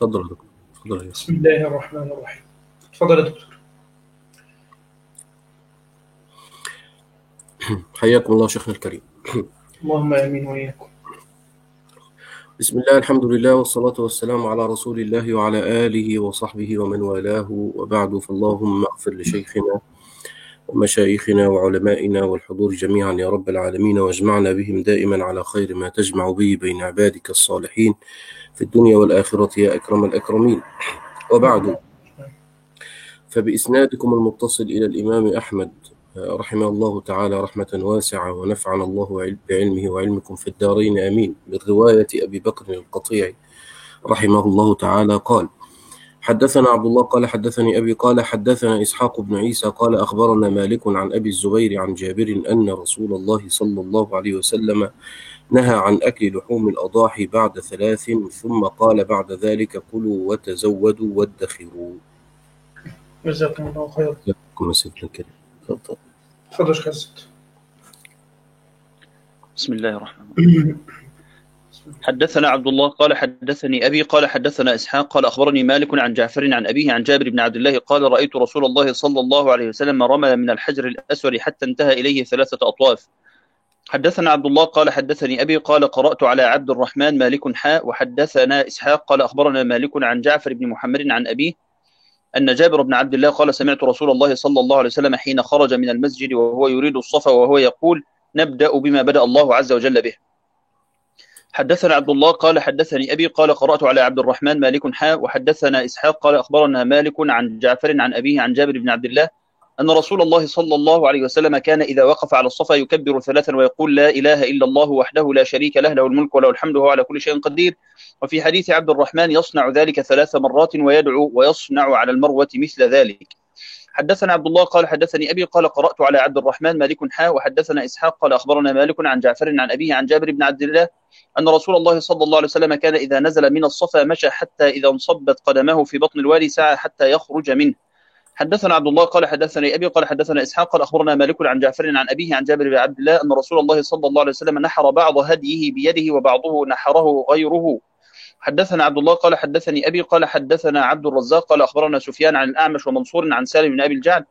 اتفضل يا دكتور. اتفضل يا بسم الله الرحمن الرحيم. اتفضل يا دكتور. حياكم الله شيخنا الكريم. اللهم امين واياكم. بسم الله، الحمد لله، والصلاة والسلام على رسول الله وعلى آله وصحبه ومن والاه، وبعد، فاللهم اغفر لشيخنا ومشايخنا وعلمائنا والحضور جميعا يا رب العالمين، واجمعنا بهم دائما على خير ما تجمع به بين عبادك الصالحين في الدنيا والآخرة يا أكرم الأكرمين. وبعد، فبإسنادكم المتصل إلى الإمام أحمد رحمه الله تعالى رحمة واسعة، ونفعنا الله بعلمه وعلمكم في الدارين آمين، من رواية أبي بكر القطيع رحمه الله تعالى قال: حدثنا عبد الله قال حدثني أبي قال حدثنا إسحاق بن عيسى قال أخبرنا مالك عن أبي الزبير عن جابر أن رسول الله صلى الله عليه وسلم نهى عن أكل لحوم الأضاحي بعد 3، ثم قال بعد ذلك: كلوا وتزودوا وادخروا. جزاكم الله خيرا. جزاكم سيدنا الكريم. تفضل. تفضل يا شيخ. بسم الله الرحمن الرحيم. حدثنا عبد الله قال حدثني أبي قال حدثنا إسحاق قال أخبرني مالك عن جعفر عن أبيه عن جابر بن عبد الله قال: رأيت رسول الله صلى الله عليه وسلم رمى من الحجر الأسود حتى انتهى إليه 3 أطواف. حدثنا عبد الله قال حدثني أبي قال: قرأت على عبد الرحمن مالك حاء. وحدثنا إسحاق قال أخبرنا مالك عن جعفر بن محمد عن أبيه أن جابر بن عبد الله قال: سمعت رسول الله صلى الله عليه وسلم حين خرج من المسجد وهو يريد الصفا وهو يقول: نبدأ بما بدأ الله عز وجل به. حدثنا عبد الله قال حدثني أبي قال: قرأت على عبد الرحمن مالك حاء. وحدثنا إسحاق قال أخبرنا مالك عن جعفر عن أبيه عن جابر بن عبد الله أن رسول الله صلى الله عليه وسلم كان إذا وقف على الصفا يكبر 3 ويقول: لا إله إلا الله وحده لا شريك له، له الملك وله الحمد وهو على كل شيء قدير. وفي حديث عبد الرحمن: يصنع ذلك 3 مرات ويدعو ويصنع على المروة مثل ذلك. حدثنا عبد الله قال حدثني أبي قال: قرأت على عبد الرحمن مالك حاء. وحدثنا إسحاق قال أخبرنا مالك عن جعفر عن أبيه عن جابر بن عبد الله أن رسول الله صلى الله عليه وسلم كان إذا نزل من الصفا مشى حتى إذا انصبت قدمه في بطن الوادي سعى حتى يخرج منه. حدثنا عبد الله قال حدثني أبي قال حدثنا إسحاق قال أخبرنا مالك عن جعفر عن أبيه عن جابر بن عبد الله أن رسول الله صلى الله عليه وسلم نحر بعض هديه بيده وبعضه نحره غيره. حدثنا عبد الله قال حدثني أبي قال حدثنا عبد الرزاق قال أخبرنا سفيان عن الأعمش ومنصور عن سالم بن أبي الجعد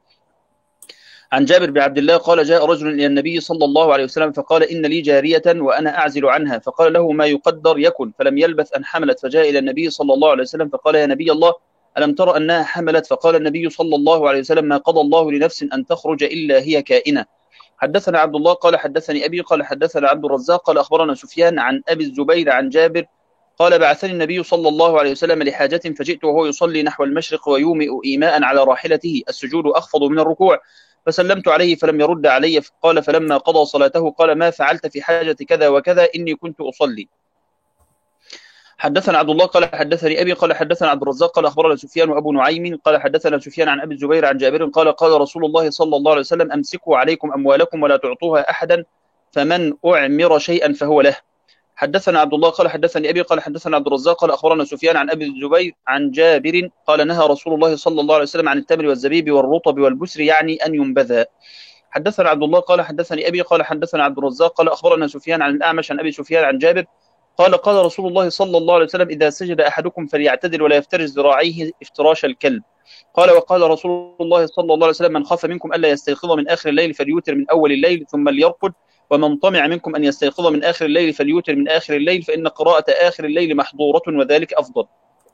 عن جابر بن عبد الله قال: جاء رجل إلى النبي صلى الله عليه وسلم فقال: إن لي جارية وأنا أعزل عنها. فقال له: ما يقدر يكن. فلم يلبث أن حملت، فجاء إلى النبي صلى الله عليه وسلم فقال: يا نبي الله، ألم تر أنها حملت؟ فقال النبي صلى الله عليه وسلم: ما قضى الله لنفس أن تخرج إلا هي كائنة. حدثنا عبد الله قال حدثني أبي قال حدثنا عبد الرزاق قال أخبرنا سفيان عن أبي الزبير عن جابر قال: بعثني النبي صلى الله عليه وسلم لحاجة فجئت وهو يصلي نحو المشرق ويومئ إيماء على راحلته، السجود أخفض من الركوع، فسلمت عليه فلم يرد علي. قال: فلما قضى صلاته قال: ما فعلت في حاجة كذا وكذا؟ إني كنت أصلي. حدثنا عبد الله قال حدثني أبي قال حدثنا عبد الرزاق قال أخبرنا سفيان وأبو نعيم قال حدثنا سفيان عن أبي الزبير عن جابر قال: قال رسول الله صلى الله عليه وسلم: أمسكوا عليكم أموالكم ولا تعطوها أحدا، فمن أعمر شيئا فهو له. حدثنا عبد الله قال حدثني أبي قال حدثنا عبد الرزاق قال أخبرنا سفيان عن أبي الزبير عن جابر قال: نهى رسول الله صلى الله عليه وسلم عن التمر والزبيب والرطب والبسر، يعني أن ينبذا. حدثنا عبد الله قال حدثني أبي قال حدثنا عبد الرزاق قال أخبرنا سفيان عن الأعمش عن أبي سفيان عن جابر قال: قال رسول الله صلى الله عليه وسلم: إذا سجد أحدكم فليعتدل ولا يفترش ذراعيه افتراش الكلب. قال: وقال رسول الله صلى الله عليه وسلم: من خاف منكم ألا يستيقظ من آخر الليل فليوتر من أول الليل ثم ليرقد، ومن طمع منكم أن يستيقظ من آخر الليل فليوتر من آخر الليل، فإن قراءة آخر الليل محظورة وذلك أفضل.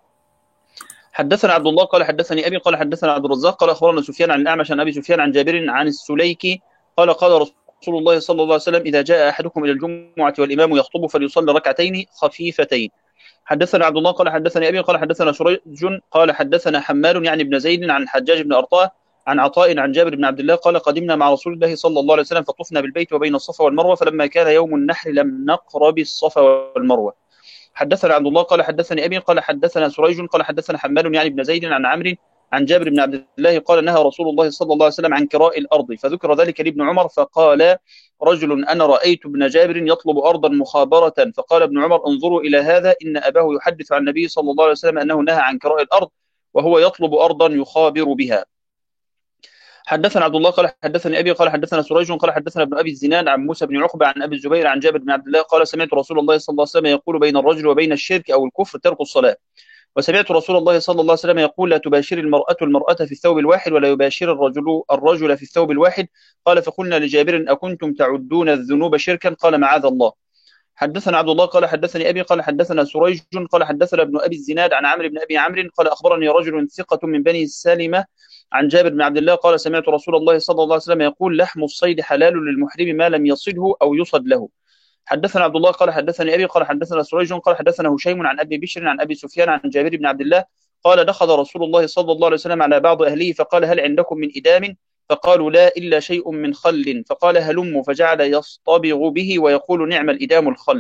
حدثنا عبد الله قال حدثني أبي قال حدثنا عبد الرزاق قال أخبرنا سفيان عن الأعمش عن أبي سفيان عن جابر عن السليكي قال: قال رسول الله صلى الله عليه وسلم: إذا جاء أحدكم إلى الجمعة والإمام يخطب فليصلي ركعتين خفيفتين. حدثنا عبد الله قال حدثني أبي قال حدثنا سريج قال حدثنا حمال يعني بن زيد عن الحجاج بن أرطاه عن عطاء عن جابر بن عبد الله قال: قدمنا مع رسول الله صلى الله عليه وسلم فطفنا بالبيت وبين الصفا والمروة، فلما كان يوم النحر لم نقرب الصفا والمروة. حدثنا عبد الله قال حدثني أبي قال حدثنا سريج قال حدثنا حمال يعني بن زيد عن عمرو عن جابر بن عبد الله قال: نهى رسول الله صلى الله عليه وسلم عن كراء الأرض، فذكر ذلك لابن عمر فقال رجل: أنا رأيت ابن جابر يطلب أرضا مخابرة. فقال ابن عمر: انظروا إلى هذا، إن أباه يحدث عن النبي صلى الله عليه وسلم أنه نهى عن كراء الأرض وهو يطلب أرضا يخابر بها. حدثنا عبد الله قال حدثني أبي قال حدثنا سريج قال حدثنا ابن أبي الزناد عن موسى بن عقبة عن أبي الزبير عن جابر بن عبد الله قال: سمعت رسول الله صلى الله عليه وسلم يقول: بين الرجل وبين الشرك أو الكفر ترك الصلاة. وسمعت رسول الله صلى الله عليه وسلم يقول: لا تباشر المرأة في الثوب الواحد ولا يباشر الرجل في الثوب الواحد. قال: فقلنا لجابر: أكنتم تعدون الذنوب شركا؟ قال: معاذ الله. حدثنا عبد الله قال حدثني أبي قال حدثنا سريج قال حدثنا ابن أبي الزناد عن عمرو بن أبي عمرو قال أخبرني رجل ثقة من بني سلمة عن جابر بن عبد الله قال: سمعت رسول الله صلى الله عليه وسلم يقول: لحم الصيد حلال للمحرم ما لم يصده أو يصد له. حدثنا عبد الله قال حدثني أبي قال حدثنا سريج قال حدثنا هشيم عن أبي بشر عن أبي سفيان عن جابر بن عبد الله قال: دخل رسول الله صلى الله عليه وسلم على بعض أهله فقال: هل عندكم من إدام؟ فقالوا: لا إلا شيء من خل. فقال: هلموا. فجعل يصطبغ به ويقول: نعم الإدام الخل.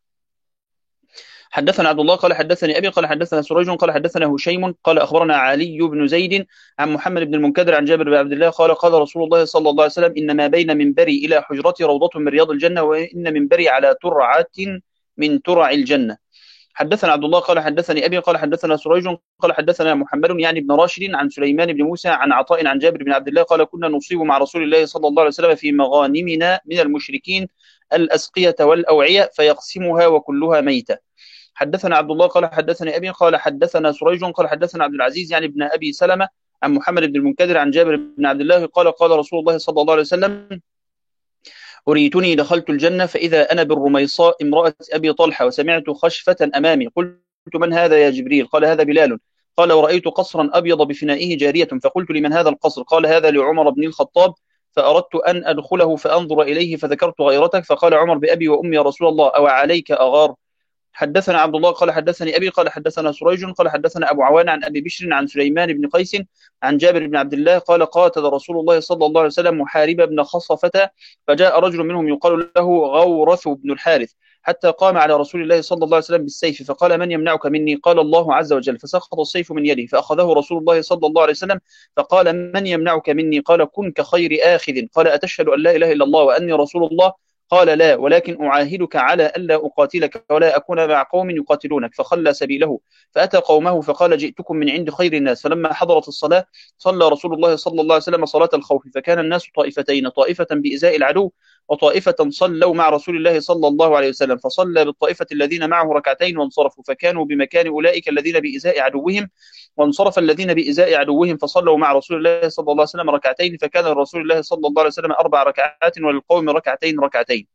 حدثنا عبد الله قال حدثني أبي قال حدثنا سريج قال حدثنا هشيم قال أخبرنا علي بن زيد عن محمد بن المنكدر عن جابر بن عبد الله قال: قال رسول الله صلى الله عليه وسلم: إن ما بين منبري إلى حجرتي روضة من رياض الجنة، وإن منبري على ترعة من ترع الجنة. حدثنا عبد الله قال حدثني أبي قال حدثنا سريج قال حدثنا محمد يعني بن راشد عن سليمان بن موسى عن عطاء عن جابر بن عبد الله قال: كنا نصيب مع رسول الله صلى الله عليه وسلم في مغانمنا من المشركين الأسقية والأوعية فيقسمها وكلها ميتة. حدثنا عبد الله قال حدثني أبي قال حدثنا سريج قال حدثنا عبد العزيز يعني ابن أبي سلمة عن محمد بن المنكدر عن جابر بن عبد الله قال: قال رسول الله صلى الله عليه وسلم: أريتني دخلت الجنة فإذا أنا بالرميصاء امرأة أبي طلحة وسمعت خشفة أمامي، قلت: من هذا يا جبريل؟ قال: هذا بلال. قال: ورأيت قصرا أبيض بفنائه جارية، فقلت: لمن هذا القصر؟ قال: هذا لعمر بن الخطاب، فأردت أن أدخله فأنظر إليه فذكرت غيرتك، فقال عمر: بأبي وأمي يا رسول الله، أو عليك أغار؟ حدثنا عبد الله قال حدثني أبي قال حدثنا سريج قال حدثنا أبو عوان عن أبي بشر عن سليمان بن قيس عن جابر بن عبد الله قال: قاتل رسول الله صلى الله عليه وسلم محارب بن خصفة، فجاء رجل منهم يقال له غورث بن الحارث، حتى قام على رسول الله صلى الله عليه وسلم بالسيف، فقال: من يمنعك مني؟ قال: الله عز وجل. فسقط السيف من يده، فأخذه رسول الله صلى الله عليه وسلم فقال: من يمنعك مني؟ قال: كن كخير آخذ. قال: أتشهد أن لا إله إلا الله وأني رسول الله؟ قال: لا، ولكن أعاهدك على ألا أقاتلك ولا أكون مع قوم يقاتلونك. فخلى سبيله فأتى قومه فقال: جئتكم من عند خير الناس. فلما حضرت الصلاة صلى رسول الله صلى الله عليه وسلم صلاة الخوف، فكان الناس طائفتين: طائفة بإزاء العدو وطائفة صلوا مع رسول الله صلى الله عليه وسلم، فصلى بالطائفة الذين معه ركعتين وانصرفوا، فكانوا بمكان أولئك الذين بإزاء عدوهم، وانصرف الذين بإزاء عدوهم فصلوا مع رسول الله صلى الله عليه وسلم ركعتين، فكان رسول الله صلى الله عليه وسلم 4 ركعات وللقوم ركعتين ركعتين.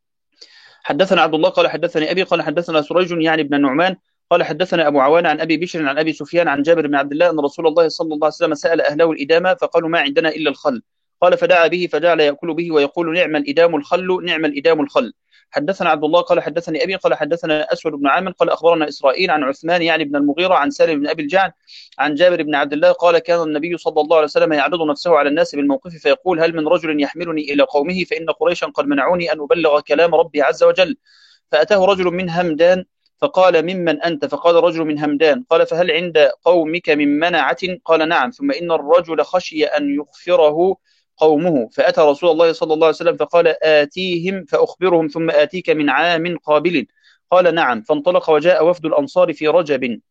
حدثنا عبد الله قال حدثني أبي قال حدثنا سريج يعني ابن النعمان قال حدثنا أبو عوان عن أبي بشر عن أبي سفيان عن جابر بن عبد الله أن رسول الله صلى الله عليه وسلم سأل أهله الإدامة فقالوا: ما عندنا إلا الخل. قال: فدعا به فجعل يأكل به ويقول: نعم الإدام الخل، نعم الإدام الخل. حدثنا عبد الله قال حدثني أبي قال حدثنا أسود بن عامر قال أخبرنا إسرائيل عن عثمان يعني بن المغيرة عن سالم بن أبي الجعد عن جابر بن عبد الله قال: كان النبي صلى الله عليه وسلم يعرض نفسه على الناس بالموقف فيقول: هل من رجل يحملني إلى قومه؟ فإن قريشا قد منعوني أن أبلغ كلام ربي عز وجل. فأتاه رجل من همدان فقال: ممن أنت؟ فقال رجل: من همدان. قال: فهل عند قومك من منعة؟ قال: نعم. ثم إن الرجل خشي أن يغفره قومه، فأتى رسول الله صلى الله عليه وسلم فقال: آتيهم فأخبرهم ثم آتيك من عام قابل. قال: نعم. فانطلق وجاء وفد الأنصار في رجب.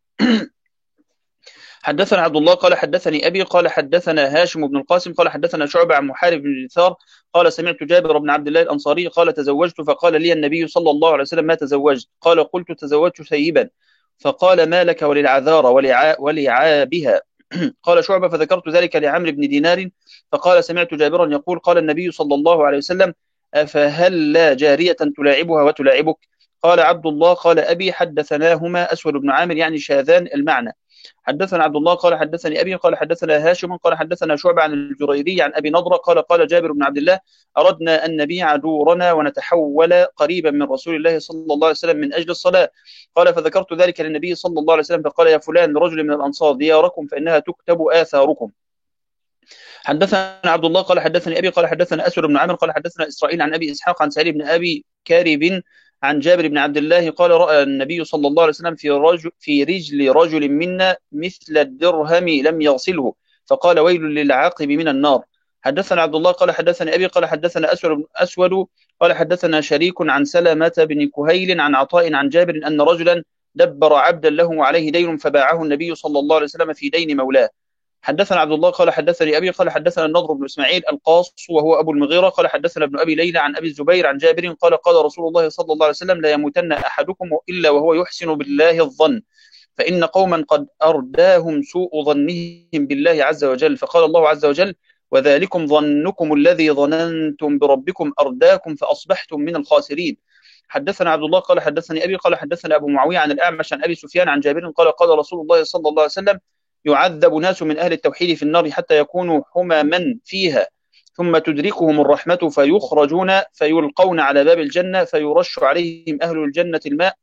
حدثنا عبد الله قال حدثني أبي قال حدثنا هاشم بن القاسم قال حدثنا شعبة عن محارب بن اليسار قال: سمعت جابر بن عبد الله الأنصاري قال: تزوجت، فقال لي النبي صلى الله عليه وسلم: ما تزوجت؟ قال: قلت: تزوجت ثيبا. فقال: ما لك وللعذار ولعابها؟ قال شعبة: فذكرت ذلك لعمرو بن دينار فقال: سمعت جابرا يقول: قال النبي صلى الله عليه وسلم: أفهل لا جارية تلاعبها وتلاعبك؟ قال عبد الله قال أبي: حدثناهما أسود بن عامر يعني شاذان المعنى. حدثنا عبد الله قال حدثني أبي قال حدثنا هاشم قال حدثنا شعبة عن الجريري عن أبي نضرة قال: قال جابر بن عبد الله: أردنا أن نبيع دورنا ونتحول قريبا من رسول الله صلى الله عليه وسلم من أجل الصلاة. قال: فذكرت ذلك للنبي صلى الله عليه وسلم فقال: يا فلان لرجل من الأنصار: دياركم فإنها تكتب آثاركم. حدثنا عبد الله قال حدثني أبي قال حدثنا أسود بن عامر قال حدثنا إسرائيل عن أبي إسحاق عن سعيد بن أبي كارب عن جابر بن عبد الله قال: رأى النبي صلى الله عليه وسلم في رجل رجل منا مثل الدرهم لم يغسله، فقال: ويل للعاقب من النار. حدثنا عبد الله قال حدثني أبي قال حدثنا أسود قال حدثنا شريك عن سلمة بن كهيل عن عطاء عن جابر أن رجلا دبر عبدا له عليه دين فباعه النبي صلى الله عليه وسلم في دين مولاه. حدثنا عبد الله قال حدثني أبي قال حدثنا النضر بن إسماعيل القاص وهو أبو المغيرة قال حدثنا ابن أبي ليلى عن أبي الزبير عن جابر قال: قال رسول الله صلى الله عليه وسلم: لا يموتن أحدكم إلا وهو يحسن بالله الظن. فإن قوما قد أرداهم سوء ظنهم بالله عز وجل، فقال الله عز وجل: وذلكم ظنكم الذي ظننتم بربكم أرداكم فأصبحتم من الخاسرين. حدثنا عبد الله قال حدثني أبي قال حدثنا أبو معاوية عن الأعمش عن أبي سفيان عن جابر قال قال رسول الله صلى الله عليه وسلم: يعذب ناس من أهل التوحيد في النار حتى يكونوا حمما فيها، ثم تدركهم الرحمة فيخرجون فيلقون على باب الجنة فيرش عليهم أهل الجنة الماء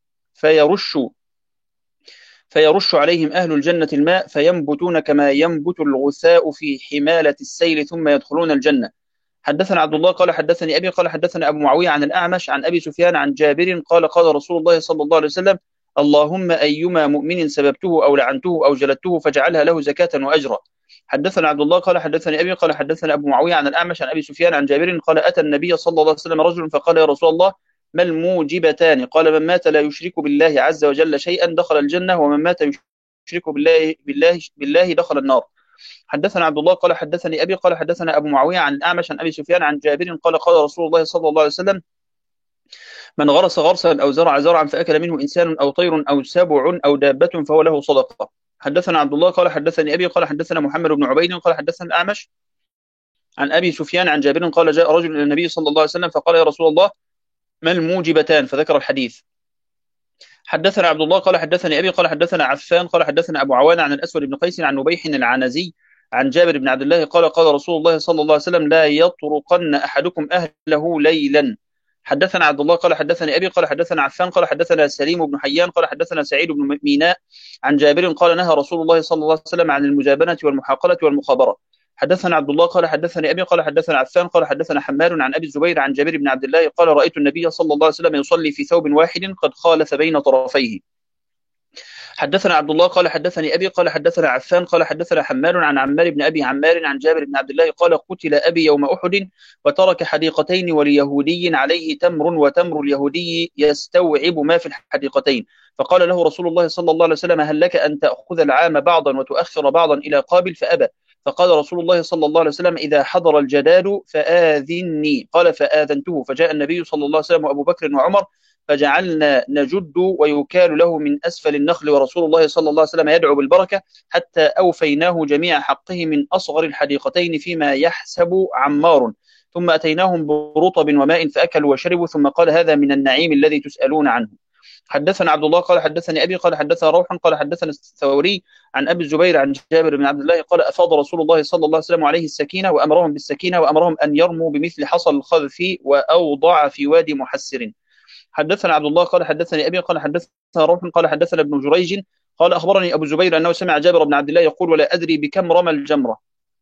فيرش عليهم أهل الجنة الماء فينبتون كما ينبت الغثاء في حمالة السيل ثم يدخلون الجنة. حدثنا عبد الله قال حدثني أبي قال حدثنا أبو معاوية عن الأعمش عن أبي سفيان عن جابر قال قال رسول الله صلى الله عليه وسلم: اللهم أيما مؤمن سببته أو لعنته أو جلدته فاجعلها له زكاة وأجرا. حدثنا عبد الله قال حدثني أبي قال حدثنا أبو معاوية عن الأعمش عن أبي سفيان عن جابر قال: أتى النبي صلى الله عليه وسلم رجل فقال: يا رسول الله، ما الموجبتان؟ قال: من مات لا يشرك بالله عز وجل شيئا دخل الجنة، ومن مات يشرك بالله دخل النار. حدثنا عبد الله قال حدثني أبي قال حدثنا أبو معاوية عن الأعمش عن أبي سفيان عن جابر قال قال رسول الله صلى الله عليه وسلم: من غرس غرسا أو زرع زرعا فأكل منه إنسان أو طير أو سبع أو دابة فهو له صدقة. حدثنا عبد الله قال حدثني أبي قال حدثنا محمد بن عبيد قال حدثنا الأعمش عن أبي سفيان عن جابر قال: جاء رجل إلى النبي صلى الله عليه وسلم فقال: يا رسول الله، ما الموجبتان؟ فذكر الحديث. حدثنا عبد الله قال حدثني أبي قال حدثنا عفان قال حدثنا أبو عوان عن الأسود بن قيس عن نبيح العنزي عن جابر بن عبد الله قال قال رسول الله صلى الله عليه وسلم: لا يطرقن أحدكم أهله ليلا. حدثنا عبد الله قال حدثني أبي قال حدثنا عفان قال حدثنا سليم بن حيان قال حدثنا سعيد بن ميناء عن جابر قال: نهى رسول الله صلى الله عليه وسلم عن المجابنة والمحاقلة والمخابرة. حدثنا عبد الله قال حدثني أبي قال حدثنا عفان قال حدثنا حماد عن أبي الزبير عن جابر بن عبد الله قال: رأيت النبي صلى الله عليه وسلم يصلي في ثوب واحد قد خالف بين طرفيه. حدثنا عبد الله قال حدثني أبي قال حدثنا عفان قال حدثنا حماد عن عمار بن أبي عمار عن جابر بن عبد الله قال: قتل أبي يوم أحد وترك حديقتين وليهودي عليه تمر، وتمر اليهودي يستوعب ما في الحديقتين، فقال له رسول الله صلى الله عليه وسلم: هل لك أن تأخذ العام بعضا وتؤخر بعضا إلى قابل؟ فأبى. فقال رسول الله صلى الله عليه وسلم: إذا حضر الجداد فآذني. قال: فآذنته. فجاء النبي صلى الله عليه وسلم وأبو بكر وعمر فجعلنا نجد ويكال له من أسفل النخل، ورسول الله صلى الله عليه وسلم يدعو بالبركة، حتى أوفيناه جميع حقه من أصغر الحديقتين فيما يحسب عمار، ثم أتيناهم برطب وماء فأكلوا وشربوا، ثم قال: هذا من النعيم الذي تسألون عنه. حدثنا عبد الله قال حدثني أبي قال حدثنا روح قال حدثنا الثوري عن أبي الزبير عن جابر بن عبد الله قال: أفاض رسول الله صلى الله عليه وسلم عليه السكينة وأمرهم بالسكينة وأمرهم أن يرموا بمثل حصى الخذف وأوضع في وادي محسر. حدثنا عبد الله قال حدثني أبي قال حدثنا روح قال حدثنا ابن جريج قال: أخبرني أبو الزبير أنه سمع جابر بن عبد الله يقول: ولا أدري بكم رمى الجمرة.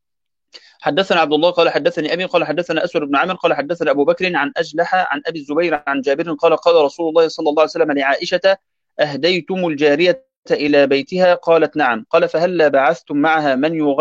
حدثنا عبد الله قال حدثني أبي قال حدثنا أسود بن عامر قال حدثنا أبو بكر عن أجلح عن أبي الزبير عن جابر قال: قال رسول الله صلى الله عليه وسلم لعائشة: أهديتم الجارية إلى بيتها؟ قالت: نعم. قال: فهلا بعثتم معها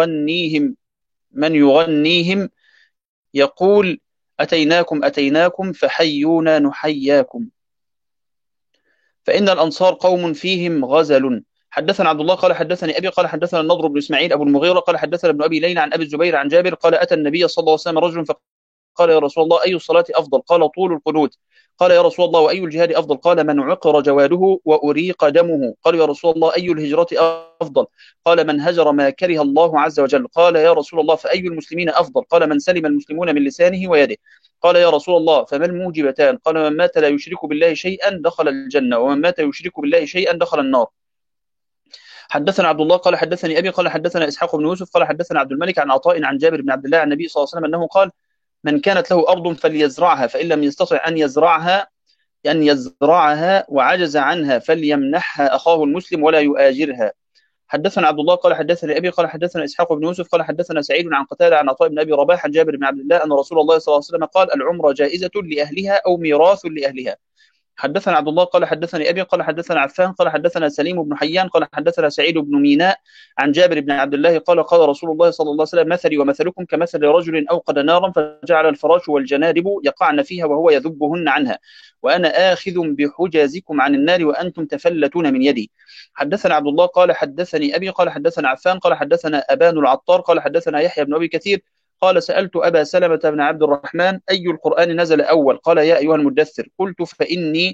من يغنيهم يقول: أتيناكم فحيونا نحياكم، فإن الأنصار قوم فيهم غزل. حدثنا عبد الله قال حدثني أبي قال حدثنا النضر بن إسماعيل أبو المغيرة قال حدثنا ابن أبي ليلى عن أبي الزبير عن جابر قال: أتى النبي صلى الله عليه وسلم رجل فقال: يا رسول الله، أي الصلاة أفضل؟ قال: طول القنوت. قال: يا رسول الله، وأي الجهاد أفضل؟ قال: من عقر جواده وأريق دمه. قال: يا رسول الله، أي الهجرة أفضل؟ قال: من هجر ما كره الله عز وجل. قال: يا رسول الله، فأي المسلمين أفضل؟ قال: من سلم المسلمون من لسانه ويده. قال: يا رسول الله، فما الموجبتان؟ قال: من مات لا يشرك بالله شيئا دخل الجنة، ومن مات يشرك بالله شيئا دخل النار. حدثنا عبد الله قال حدثني أبي قال حدثنا إسحاق بن يوسف قال حدثنا عبد الملك عن عطاء عن جابر بن عبد الله عن النبي صلى الله عليه وسلم أنه قال: من كانت له أرض فليزرعها، فإن لم يستطع أن يزرعها وعجز عنها فليمنحها أخاه المسلم ولا يؤاجرها. حدثنا عبد الله قال حدثني أبي قال حدثنا إسحاق بن يوسف قال حدثنا سعيد عن قتادة عن عطاء بن أبي رباح عن جابر بن عبد الله أن رسول الله صلى الله عليه وسلم قال: العمرة جائزة لأهلها أو ميراث لأهلها. حدثنا عبد الله قال حدثني أبي قال حدثنا عفان قال حدثنا سليم بن حيان قال حدثنا سعيد بن ميناء عن جابر بن عبد الله قال: قال رسول الله صلى الله عليه وسلم: مثلي ومثلكم كمثل رجل أوقد نارا فجعل الفراش والجنادب يقعن فيها وهو يذبهن عنها، وأنا آخذ بحجازكم عن النار وأنتم تفلتون من يدي. حدثنا عبد الله قال حدثني أبي قال حدثنا عفان قال حدثنا أبان العطار قال حدثنا يحيى بن أبي كثير قال: سألت أبا سلمة بن عبد الرحمن: أي القرآن نزل أول؟ قال: يا أيها المدثر. قلت: فإني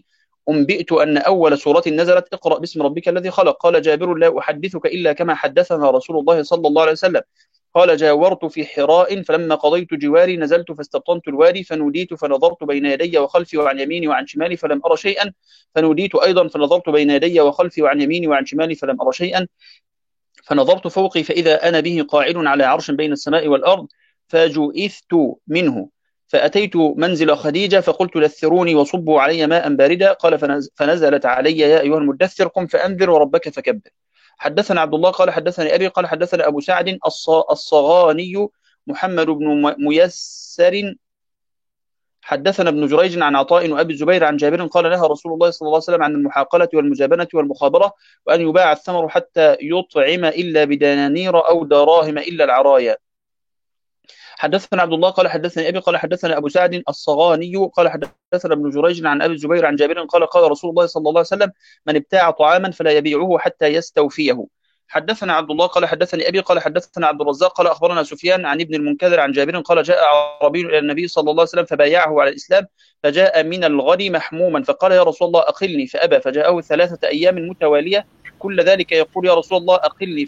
أنبئت أن أول سورة نزلت اقرأ باسم ربك الذي خلق. قال جابر: لا أحدثك إلا كما حدثنا رسول الله صلى الله عليه وسلم. قال: جاورت في حراء فلما قضيت جواري نزلت فاستبطنت الوادي فنوديت فنظرت بين يدي وخلفي وعن يميني وعن شمالي فلم أرى شيئا، فنوديت أيضا فنظرت بين يدي وخلفي وعن يميني وعن شمالي فلم أرى شيئا، فنظرت فوقي فإذا أنا به قاعد على عرش بين السماء والأرض، فجئثت منه فأتيت منزل خديجة فقلت: دثروني وصبوا علي ماء باردا. قال: فنزلت علي: يا أيها المدثر قم فأنذر وربك فكبر. حدثنا عبد الله قال حدثني أبي قال حدثنا أبو سعد الصغاني محمد بن ميسر حدثنا ابن جريج عن عطاء وأبي الزبير عن جابر قال: نهى رسول الله صلى الله عليه وسلم عن المحاقلة والمزابنة والمخابرة، وأن يباع الثمر حتى يطعم إلا بدنانير أو دراهم إلا العرايا. حدثنا عبد الله قال حدثني أبي قال حدثنا أبو سعد الصغاني قال حدثنا ابن جريج عن أبي الزبير عن جابر قال: قال رسول الله صلى الله عليه وسلم: من ابتاع طعاما فلا يبيعه حتى يستوفيه. حدثنا عبد الله قال حدثني أبي قال حدثنا عبد الرزاق قال أخبرنا سفيان عن ابن المنكدر عن جابر قال: جاء أعرابي إلى النبي صلى الله عليه وسلم فبايعه على الإسلام، فجاء من الغد محموما فقال: يا رسول الله أقلني، فأبى، فجاءه 3 أيام متوالية كل ذلك يقول: يا رسول الله أقلني،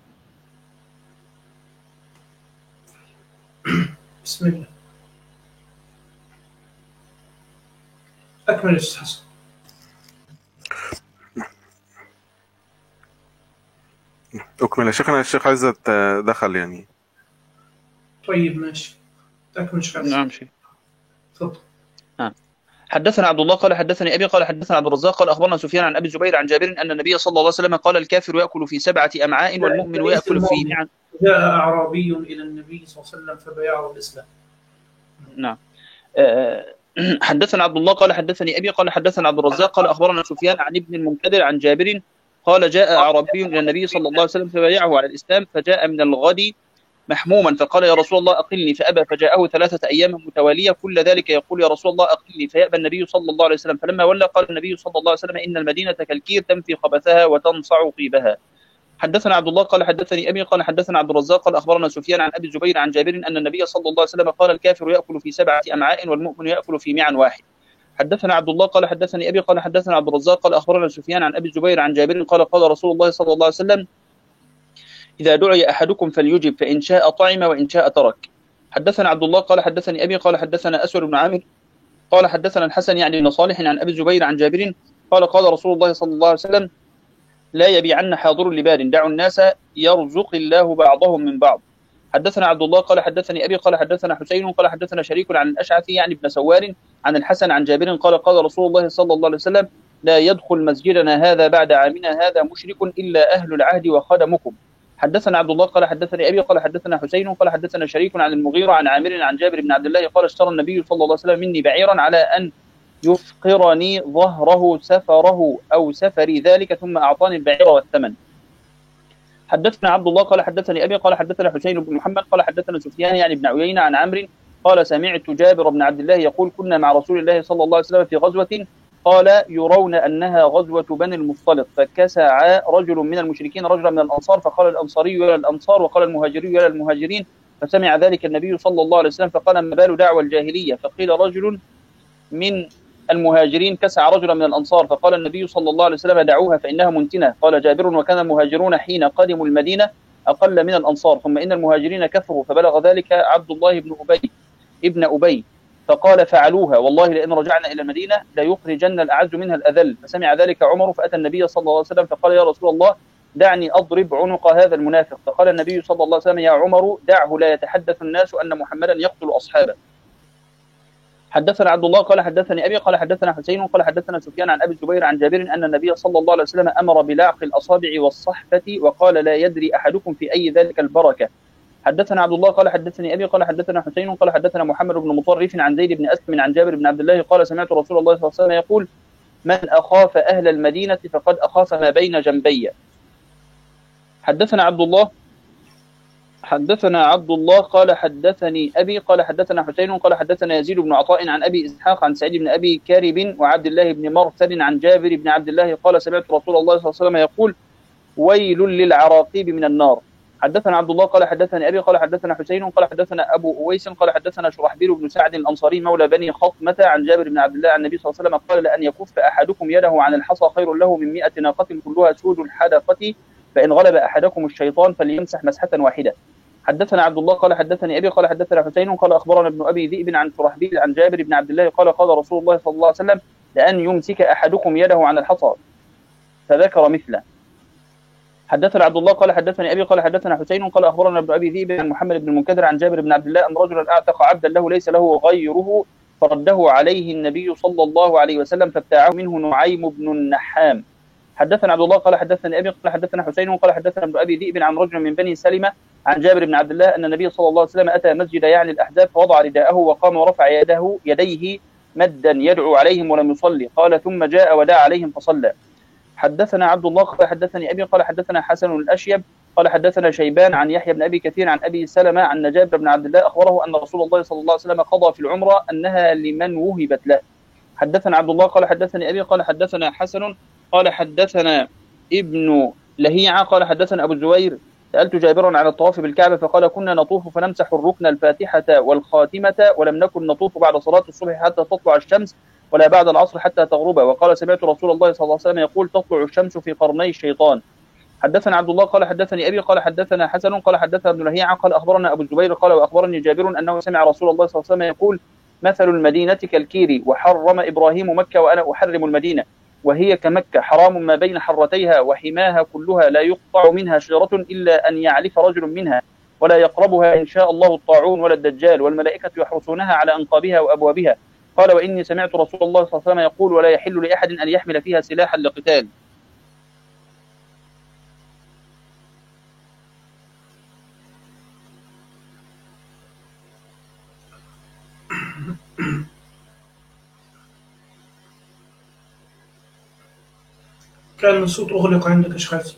بسم الله. أكمل أستاذ حسن. أكمل يا شيخنا. الشيخ عزت دخل يعني. طيب ماشي، أكمل شيخ حسن. نعم شيخ. تفضل. حدثنا عبد الله قال حدثني أبي قال حدثنا عبد الرزاق قال أخبرنا سفيان عن أبي الزبير عن جابر أن النبي صلى الله عليه وسلم قال: الكافر يأكل في 7 أمعاء والمؤمن يأكل في نعم. جاء أعرابي إلى النبي صلى الله عليه وسلم فبايعه الإسلام. نعم. حدثنا عبد الله قال حدثني أبي قال حدثنا عبد الرزاق قال أخبرنا سفيان عن ابن المنكدر عن جابر قال: جاء أعرابي إلى النبي صلى الله عليه وسلم فبايعه على الإسلام، فجاء من الغد محموما فقال: يا رسول الله أقلني، فأبى، فجاءه 3 أيام متوالية كل ذلك يقول: يا رسول الله أقلني، فيأبى النبي صلى الله عليه وسلم. فلما ولى قال النبي صلى الله عليه وسلم: إن المدينة كالكير تنفي خبثها وتنصع طيبها. حدثنا عبد الله قال حدثني أبي قال حدثنا عبد الرزاق قال أخبرنا سفيان عن أبي الزبير عن جابر أن النبي صلى الله عليه وسلم قال: الكافر يأكل في 7 أمعاء والمؤمن يأكل في معا واحد. حدثنا عبد الله قال حدثني أبي قال حدثنا عبد الرزاق قال أخبرنا سفيان عن أبي الزبير عن جابر قال: قال رسول الله صلى الله عليه وسلم: إذا دعي أحدكم فليجب، فإن شاء طعم وإن شاء ترك. حدثنا عبد الله قال حدثني أبي قال حدثنا أسود بن عامر قال حدثنا الحسن يعني بن صالح عن أبي الزبير عن جابر قال: قال رسول الله صلى الله عليه وسلم: لا يبيعن حاضر لباد، دعوا الناس يرزق الله بعضهم من بعض. حدثنا عبد الله قال حدثني أبي قال حدثنا حسين قال حدثنا شريك عن الأشعث يعني بن سوار عن الحسن عن جابر قال: قال رسول الله صلى الله عليه وسلم: لا يدخل مسجدنا هذا بعد عامنا هذا مشرك إلا أهل العهد وخدمكم. حدثنا عبد الله قال حدثني أبي قال حدثنا حسين قال حدثنا شريك عن المغيرة عن عامر عن جابر بن عبد الله قال: اشترى النبي صلى الله عليه وسلم مني بعيرا على أن يفقرني ظهره سفره أو سفري ذلك، ثم أعطاني البعير والثمن. حدثنا عبد الله قال حدثني أبي قال حدثنا حسين بن محمد قال حدثنا سفيان يعني بن عيينة عن عمرو قال: سمعت جابر بن عبد الله يقول: كنا مع رسول الله صلى الله عليه وسلم في غزوة، قال: يرون أنها غزوة بني المصطلق، فكسع رجل من المشركين رجلا من الأنصار، فقال الأنصاري إلى الأنصار وقال المهاجري إلى المهاجرين، فسمع ذلك النبي صلى الله عليه وسلم فقال: ما بال دعوى الجاهلية؟ فقيل: رجل من المهاجرين كسع رجلا من الأنصار، فقال النبي صلى الله عليه وسلم: دعوها فإنها منتنة. قال جابر: وكان المهاجرون حين قدموا المدينة أقل من الأنصار، ثم إن المهاجرين كثروا، فبلغ ذلك عبد الله ابن أبي فقال: فعلوها، والله لئن رجعنا إلى المدينة ليخرجن الأعز منها الأذل. فسمع ذلك عمر فأتى النبي صلى الله عليه وسلم فقال: يا رسول الله دعني أضرب عنق هذا المنافق. فقال النبي صلى الله عليه وسلم: يا عمر دعه، لا يتحدث الناس أن محمدا يقتل أصحابه. حدثنا عبد الله قال حدثني أبي قال حدثنا حسين قال حدثنا سفيان عن أبي الزبير عن جابر أن النبي صلى الله عليه وسلم أمر بلعق الأصابع والصحفة وقال: لا يدري أحدكم في أي ذلك البركة. حدثنا عبد الله قال حدثني أبي قال حدثنا حسين قال حدثنا محمد بن مطرف عن زيد بن أسلم عن جابر بن عبد الله قال: سمعت رسول الله صلى الله عليه وسلم يقول: من أخاف أهل المدينة فقد أخاف ما بين جنبي. حدثنا عبد الله قال حدثني أبي قال حدثنا حسين قال حدثنا يزيد بن عطاء عن أبي إسحاق عن سعيد بن أبي كارب وعبد الله بن مرثد عن جابر بن عبد الله قال: سمعت رسول الله صلى الله عليه وسلم يقول: ويل للعراقيب من النار. حدثنا عبد الله قال حدثني أبي قال حدثنا حسين قال حدثنا أبو أويس قال حدثنا شرحبيل بن سعد الأنصاري مولى بني خطمة عن جابر بن عبد الله عن النبي صلى الله عليه وسلم قال: لأن يكف أحدكم يده عن الحصى خير له من 100 ناقة كلها سود الحدقة، فإن غلب أحدكم الشيطان فليمسح مسحة واحدة. حدثنا عبد الله قال حدثني أبي قال حدثنا حسين قال أخبرنا ابن أبي ذئب عن شرحبيل عن جابر بن عبد الله قال: قال رسول الله صلى الله عليه وسلم: لأن يمسك أحدكم يده عن الحصى، فذكر مثله. حدثنا عبد الله قال حدثني أبي قال حدثنا حسين قال أخبرنا ابن أبي ذئب عن محمد بن المنكدر عن جابر بن عبد الله أن رجلا أعتق عبدا له ليس له غيره، فرده عليه النبي صلى الله عليه وسلم فابتاعه منه نعيم بن النحام. حدثنا عبد الله قال حدثني أبي قال حدثنا حسين قال حدثنا ابن أبي ذئب عن رجل من بني سلمة عن جابر بن عبد الله أن النبي صلى الله عليه وسلم أتى مسجد يعني الأحزاب فوضع رداءه وقام ورفع يديه مدا يدعو عليهم ولم يصلي، قال: ثم جاء ودعا عليهم فصلى. حدثنا عبد الله قال حدثني أبي قال حدثنا حسن الأشيب قال حدثنا شيبان عن يحيى بن أبي كثير عن أبي سلمة عن جابر بن عبد الله أخبره أن رسول الله صلى الله عليه وسلم قضى في العمرة أنها لمن وهبت له. حدثنا عبد الله قال حدثني أبي قال حدثنا حسن قال حدثنا ابن لهيعة قال حدثنا أبو الزبير: سألت جابرا عن الطواف بالكعبة فقال: كنا نطوف فنمسح الركن الفاتحة والخاتمة، ولم نكن نطوف بعد صلاة الصبح حتى تطلع الشمس ولا بعد العصر حتى تغرب. وقال: سمعت رسول الله صلى الله عليه وسلم يقول: تطلع الشمس في قرني الشيطان. حدثنا عبد الله قال حدثني أبي قال حدثنا حسن قال حدثنا ابن لهيعة قال أخبرنا أبو الزبير قال: وأخبرني جابر أنه سمع رسول الله صلى الله عليه وسلم يقول: مثل المدينة كالكير، وحرم إبراهيم مكة وأنا أحرم المدينة، وهي كمكة حرام ما بين حرتيها وحماها كلها، لا يقطع منها شجرة إلا أن يعلف رجل منها، ولا يقربها إن شاء الله الطاعون ولا الدجال، والملائكة يحرسونها على أنقابها وأبوابها. قال: وإني سمعت رسول الله صلى الله عليه وسلم يقول: ولا يحل لأحد أن يحمل فيها سلاحا لقتال. كان الصوت أغلق عندك يا شيخ حسن.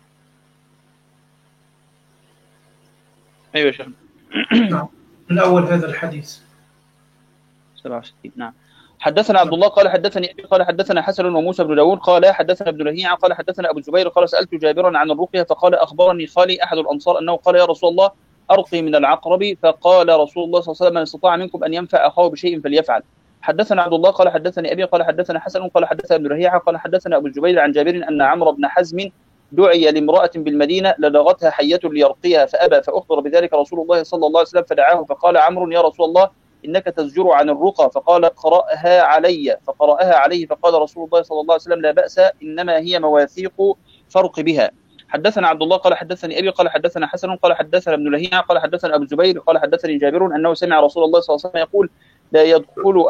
أيوة يا شيخ. نعم، من أول هذا الحديث 67. نعم. حدثنا عبد الله قال حدثني أبي قال حدثنا حسن وموسى بن داود قال حدثنا ابن لهيعة قال حدثنا أبو الزبير قال: سألت جابرا عن الرقية فقال: أخبرني خالي أحد الأنصار أنه قال: يا رسول الله أرقي من العقرب، فقال رسول الله صلى الله عليه وسلم: من استطاع منكم أن ينفع أخاه بشيء فليفعل. حدثنا عبد الله قال حدثني أبي قال حدثنا حسن قال حدثنا ابن لهيعة قال حدثنا أبو الزبير عن جابر أن عمرو بن حزم دعي لامرأة بالمدينة لدغتها حية ليرقيها فأبى، فأخبر بذلك رسول الله صلى الله عليه وسلم فدعاه فقال عمرو: يا رسول الله إنك تزجر عن الرقى، فقال: اقرأها علي، فقرأها عليه، فقال رسول الله صلى الله عليه وسلم: لا بأس، إنما هي مواثيق فرق بها. حدثنا عبد الله قال حدثني أبي قال حدثنا حسن قال حدثنا ابن لهيعة قال حدثنا أبو الزبير قال حدثني جابر أنه سمع رسول الله صلى الله عليه وسلم يقول: لا يدخل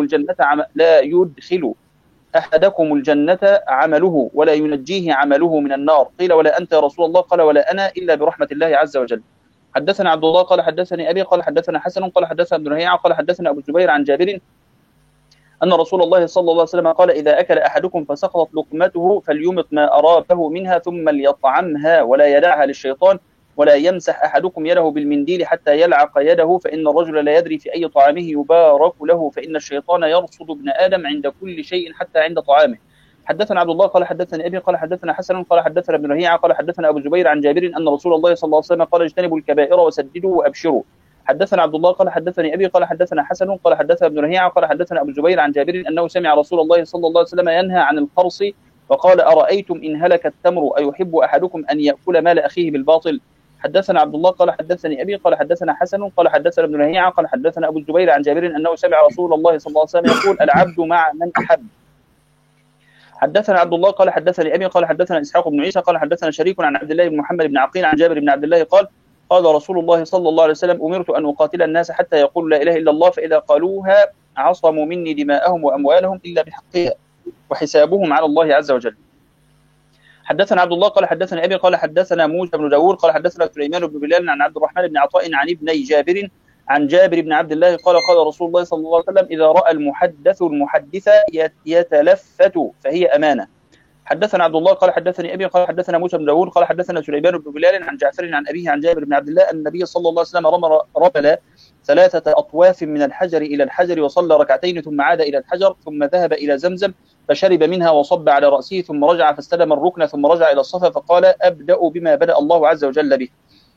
أحدكم الجنة عمله ولا ينجيه عمله من النار. قيل: ولا أنت يا رسول الله؟ قال: ولا أنا إلا برحمة الله عز وجل. حدثنا عبد الله قال حدثني أبي قال حدثنا حسن قال حدثنا ابن لهيعة قال حدثنا أبو الزبير عن جابر أن رسول الله صلى الله عليه وسلم قال: إذا أكل أحدكم فسقطت لقمته فليمط ما أرابه منها ثم ليطعمها ولا يدعها للشيطان، ولا يمسح أحدكم يده بالمنديل حتى يلعق يده، فإن الرجل لا يدري في أي طعامه يبارك له، فإن الشيطان يرصد ابن آدم عند كل شيء حتى عند طعامه. حدثنا عبد الله قال حدثني أبي قال حدثنا حسن قال حدثنا ابن لهيعة قال حدثنا أبو الزبير عن جابر أن رسول الله صلى الله عليه وسلم قال: اجتنبوا الكبائر وسددوا وأبشروا. حدثنا عبد الله قال حدثني أبي قال حدثنا حسن قال حدثنا ابن لهيعة قال حدثنا أبو الزبير عن جابر أنه سمع رسول الله صلى الله عليه وسلم ينهى عن القرص، وقال: أرأيتم إن هلك التمر أيحب أحدكم أن يأكل مال أخيه بالباطل؟ حدثنا عبد الله قال حدثني أبي قال حدثنا حسن قال حدثنا ابن لهيعة قال حدثنا أبو الزبير عن جابر أنه سمع رسول الله صلى الله عليه وسلم يقول: العبد مع من أحب. حدثنا عبد الله قال حدثني أبي قال حدثنا إسحاق بن عيسى قال حدثنا شريك عن عبد الله بن محمد بن عقيل عن جابر بن عبد الله قال: قال رسول الله صلى الله عليه وسلم: أمرت أن أقاتل الناس حتى يقولوا لا إله إلا الله، فإذا قالوها عصموا مني دماءهم وأموالهم إلا بحقها، وحسابهم على الله عز وجل. حدثنا عبد الله قال حدثنا أبي قال حدثنا موسى بن داود قال حدثنا سليمان بن بلال عن عبد الرحمن بن عطاء عن ابني جابر عن جابر بن عبد الله قال: قال رسول الله صلى الله عليه وسلم: إذا رأى المحدث المحدث يتلفت فهي أمانة. حدثنا عبد الله قال حدثني أبي قال حدثنا موسى بن داود قال حدثنا سليمان بن بلال عن جعفر عن أبيه عن جابر بن عبد الله أن النبي صلى الله عليه وسلم رمل 3 أطواف من الحجر إلى الحجر وصلى ركعتين ثم عاد إلى الحجر ثم ذهب إلى زمزم فشرب منها وصب على رأسه ثم رجع فاستلم الركن ثم رجع إلى الصفا فقال: أبدأ بما بدأ الله عز وجل به.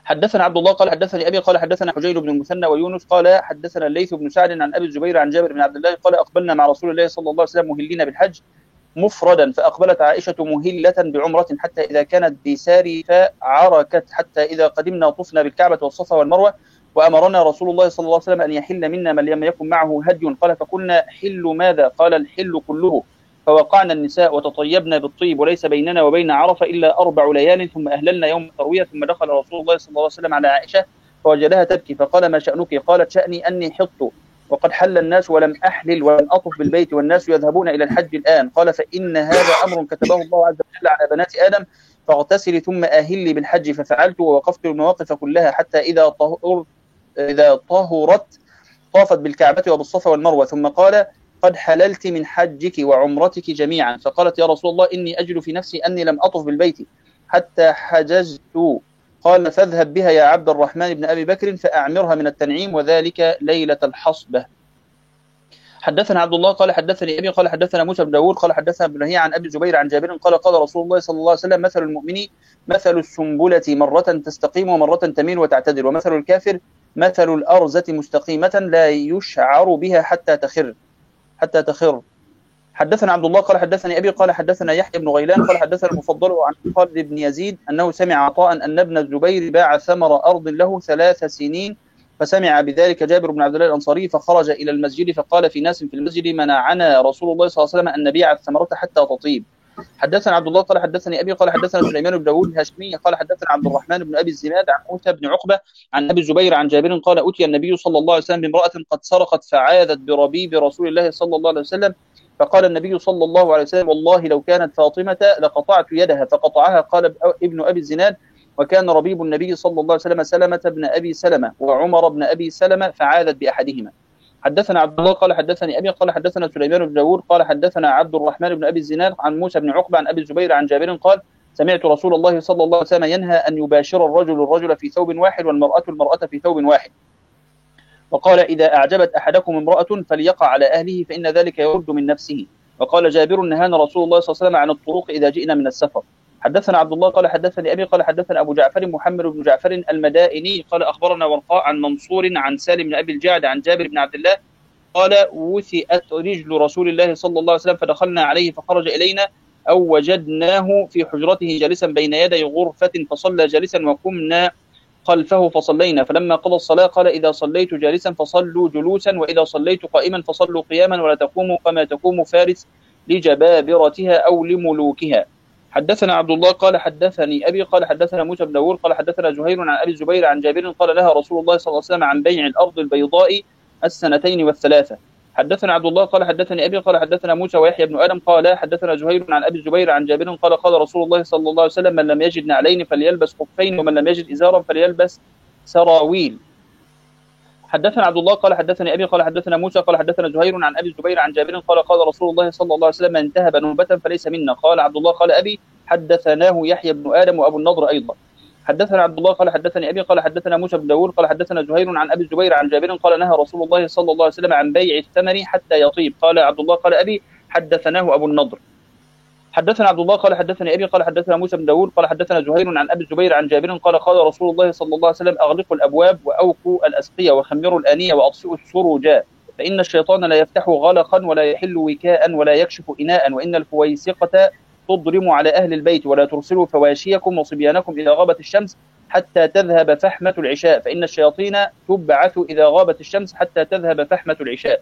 حدثنا عبد الله قال حدثني أبي قال حدثنا حجير بن المثنى ويونس قال حدثنا الليث بن سعد عن أبي الزبير عن جابر بن عبد الله قال أقبلنا مع رسول الله صلى الله عليه وسلم مهلين بالحج مفردا، فأقبلت عائشة مهلة بعمرة حتى إذا كانت بساري فعركت، حتى إذا قدمنا طفنا بالكعبة والصفا والمروة، وأمرنا رسول الله صلى الله عليه وسلم أن يحل منا من لم يكن معه هدي. قال فقلنا حل ماذا؟ قال الحل كله. فوقعنا النساء وتطيبنا بالطيب، وليس بيننا وبين عرفة إلا 4 ليال، ثم أهللنا يوم التروية. ثم دخل رسول الله صلى الله عليه وسلم على عائشة فوجدها تبكي، فقال ما شأنك؟ قالت شأني أني حطت وقد حل الناس ولم أحلل ولم أطف بالبيت والناس يذهبون إلى الحج الآن. قال فإن هذا أمر كتبه الله عز وجل على بنات آدم، فاغتسلي ثم أهلي بالحج. ففعلت ووقفت المواقف كلها حتى إذا طهرت طافت بالكعبة وبالصفا والمروة، ثم قال قد حللت من حجك وعمرتك جميعا. فقالت يا رسول الله إني أجد في نفسي أني لم أطف بالبيت حتى حججت. قال فاذهب بها يا عبد الرحمن بن أبي بكر فأعمرها من التنعيم، وذلك ليلة الحصبة. حدثنا عبد الله قال حدثني أبي قال حدثنا موسى بن داود قال حدثنا ابن لهيعة عن أبي الزبير عن جابر قال قال رسول الله صلى الله عليه وسلم مثل المؤمن مثل السنبلة مرة تستقيم ومرة تميل وتعتدل، ومثل الكافر مثل الأرزة مستقيمة لا يشعر بها حتى تخر. حدثنا عبد الله قال حدثني أبي قال حدثنا يحيى بن غيلان قال حدثنا المفضل عن خالد بن يزيد أنه سمع عطاء أن ابن الزبير باع ثمر أرض له 3 سنين، فسمع بذلك جابر بن عبد الله الأنصاري فخرج إلى المسجد فقال في ناس في المسجد منعنا رسول الله صلى الله عليه وسلم أن نبيع الثمرة حتى تطيب. حدثنا عبد الله قال حدثني أبي قال حدثنا سليمان بن داود الهاشمي قال حدثنا عبد الرحمن بن أبي الزناد عن موسى بن عقبة عن أبي الزبير عن جابر قال أتي النبي صلى الله عليه وسلم بامرأة قد سرقت فعاذت بربيب رسول الله صلى الله عليه وسلم، فقال النبي صلى الله عليه وسلم والله لو كانت فاطمة لقطعت يدها، فقطعها. قال ابن أبي الزناد وكان ربيب النبي صلى الله عليه وسلم سلمة بن أبي سلمة وعمر بن أبي سلمة فعاذت بأحدهما. حدثنا عبد الله قال حدثني أبي قال حدثنا سليمان بن داود قال حدثنا عبد الرحمن بن أبي الزناد عن موسى بن عقبة عن أبي الزبير عن جابر قال سمعت رسول الله صلى الله عليه وسلم ينهى أن يباشر الرجل في ثوب واحد والمرأة في ثوب واحد، وقال إذا أعجبت أحدكم امرأة فليقع على أهله فإن ذلك يرد من نفسه. وقال جابر نهانا رسول الله صلى الله عليه وسلم عن الطرق إذا جئنا من السفر. حدثنا عبد الله قال حدثني أبي قال حدثنا أبو جعفر محمد بن جعفر المدائني قال أخبرنا ورقاء عن منصور عن سالم بن أبي الجعد عن جابر بن عبد الله قال وثئت رجل رسول الله صلى الله عليه وسلم فدخلنا عليه فخرج إلينا أو وجدناه في حجرته جالسا بين يدي غرفة فصلى جالسا وقمنا خلفه فصلينا، فلما قضى الصلاة قال إذا صليت جالسا فصلوا جلوسا وإذا صليت قائما فصلوا قياما ولا تقوموا كما تقوم فارس لجبابرتها أو لملوكها. حدثنا عبد الله قال حدثني أبي قال حدثنا موسى بن داود قال حدثنا زهير عن أبي الزبير عن جابر قال لها رسول الله صلى الله عليه وسلم عن بيع الأرض البيضاء 2 و3. حدثنا عبد الله قال حدثني أبي قال حدثنا موسى ويحيى بن آدم قال حدثنا زهير عن أبي الزبير عن جابر قال قال رسول الله صلى الله عليه وسلم من لم يجد نعلين فليلبس خفين ومن لم يجد إزارا فليلبس سراويل. حدثنا عبد الله قال حدثني أبي قال حدثنا موسى قال حدثنا زهير عن أبي الزبير عن جابر قال قال رسول الله صلى الله عليه وسلم من انتهب نوبة فليس منا. قال عبد الله قال أبي حدثناه يحيى بن آدم وأبو النضر أيضا. حدثنا عبد الله قال حدثني أبي قال حدثنا موسى بن داود قال حدثنا زهير عن أبي الزبير عن جابر قال نهى رسول الله صلى الله عليه وسلم عن بيع الثمر حتى يطيب. قال عبد الله قال أبي حدثناه أبو النضر. حدثنا عبد الله قال حدثني أبي قال حدثنا موسى بن داود قال حدثنا زهير عن أبي الزبير عن جابر قال قال رسول الله صلى الله عليه وسلم أغلقوا الأبواب وأوقوا الأسقية وخمروا الآنية وأطفئوا السروجا فإن الشيطان لا يفتح غلقا ولا يحل وكاء ولا يكشف إناء وإن الفويسقة تضرم على أهل البيت ولا ترسلوا فواشيكم وصبيانكم إذا غابت الشمس حتى تذهب فحمة العشاء فإن الشياطين تبعث إذا غابت الشمس حتى تذهب فحمة العشاء.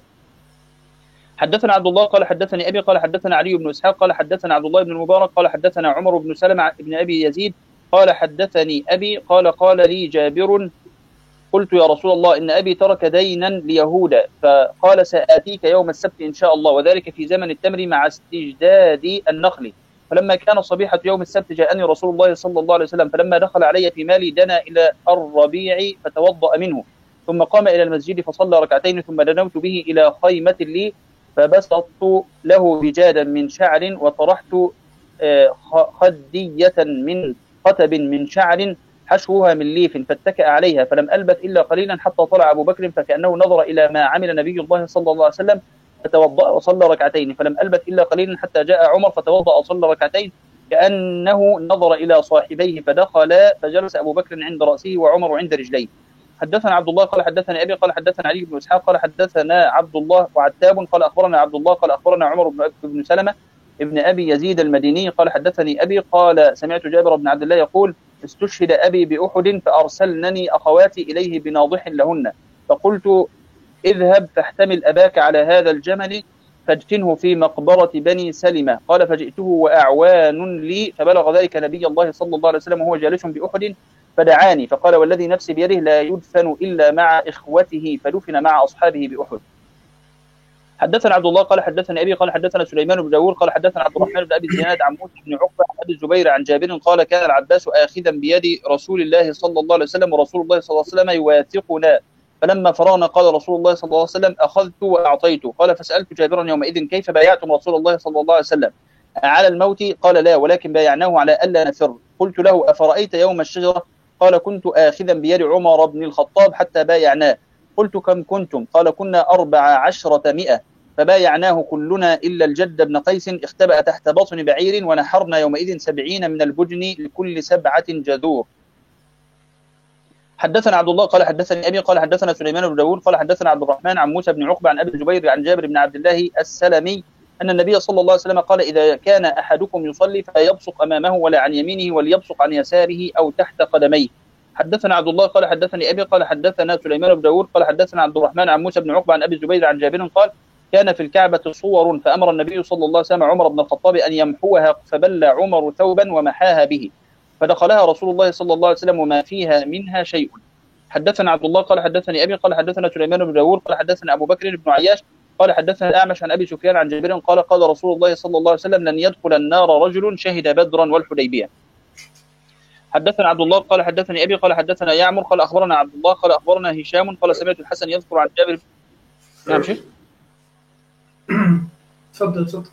حدثنا عبد الله قال حدثني أبي قال حدثنا علي بن إسحاق قال حدثنا عبد الله بن المبارك قال حدثنا عمر بن سلمة بن أبي يزيد قال حدثني أبي قال قال لي جابر قلت يا رسول الله إن أبي ترك دينا ليهود فقال سآتيك يوم السبت إن شاء الله وذلك في زمن التمر مع استجداد النخل. فلما كان صبيحة يوم السبت جاءني رسول الله صلى الله عليه وسلم فلما دخل علي في مالي دنا إلى الربيع فتوضأ منه ثم قام إلى المسجد فصلى ركعتين ثم دنوت به إلى خيمة لي فبسطت له بجادا من شعر وطرحت خدية من قتب من شعر حشوها من ليف فاتكأ عليها فلم ألبث إلا قليلا حتى طلع أبو بكر فكأنه نظر إلى ما عمل نبي الله صلى الله عليه وسلم فتوضأ وصلى ركعتين فلم ألبث إلا قليلا حتى جاء عمر فتوضأ وصلى ركعتين كأنه نظر إلى صاحبيه فدخلا فجلس أبو بكر عند رأسه وعمر عند رجليه. حدثنا عبد الله قال حدثنا أبي قال حدثنا علي بن إسحاق قال حدثنا عبد الله وعتاب قال أخبرنا عبد الله قال أخبرنا عمر بن سلمة ابن أبي يزيد المديني قال حدثني أبي قال سمعت جابر بن عبد الله يقول استشهد أبي بأحد فأرسلنني أخواتي إليه بناضح لهن فقلت اذهب فاحتمل أباك على هذا الجمل فادفنه في مقبرة بني سلمة قال فجئته وأعوان لي فبلغ ذلك نبي الله صلى الله عليه وسلم وهو جالس بأحد فدعاني فقال والذي نفسي بيده لا يدفن إلا مع إخوته فدفن مع أصحابه بأحد. حدثنا عبد الله قال حدثنا أبي قال حدثنا سليمان بن داوود قال حدثنا عبد الرحمن بن أبي زياد عن موسى بن عقبة عن أبي الزبير عن جابر قال كان العباس آخذا بيد رسول الله صلى الله عليه وسلم ورسول الله صلى الله عليه وسلم يواثقنا فلما فرغنا قال رسول الله صلى الله عليه وسلم أخذت وأعطيت قال فسألت جابرا يومئذ كيف بايعتم رسول الله صلى الله عليه وسلم على الموت قال لا ولكن بايعناه على ألا نفر. قلت له أفرأيت يوم الشجرة قال كنت آخذا بيد عمر بن الخطاب حتى بايعناه. قلت كم كنتم قال كنا 1400 فبايعناه كلنا إلا الجد بن قيس اختبأ تحت بطن بعير ونحرنا يومئذ 70 من البجن لكل 7 جذور. حدثنا عبد الله قال حدثني أبي قال حدثنا سليمان بن داوود قال حدثنا عبد الرحمن عن موسى بن عقبة عن أبي الزبير عن جابر بن عبد الله السلمي أن النبي صلى الله عليه وسلم قال إذا كان أحدكم يصلي فلا يبصق أمامه ولا عن يمينه وليبصق عن يساره أو تحت قدميه. حدثنا عبد الله قال حدثني أبي قال حدثنا سليمان بن داوود قال حدثنا عبد الرحمن عن موسى بن عقبة عن أبي الزبير عن جابر قال كان في الكعبة صور فأمر النبي صلى الله عليه وسلم عمر بن الخطاب أن يمحوها فبل عمر ثوبا ومحاها به فدخلها رسول الله صلى الله عليه وسلم وما فيها منها شيء. حدثنا عبد الله قال حدثني أبي قال حدثنا سليمان بن داوود قال حدثنا أبو بكر بن عياش قال حدثنا الأعمش عن أبي سفيان عن جابر قال قال رسول الله صلى الله عليه وسلم لن يدخل النار رجل شهد بدرا والحديبية. حدثنا عبد الله قال حدثني أبي قال حدثنا يعمر قال أخبرنا عبد الله قال أخبرنا هشام قال سمعت الحسن يذكر عن جابر. نعم شيخ تفضل.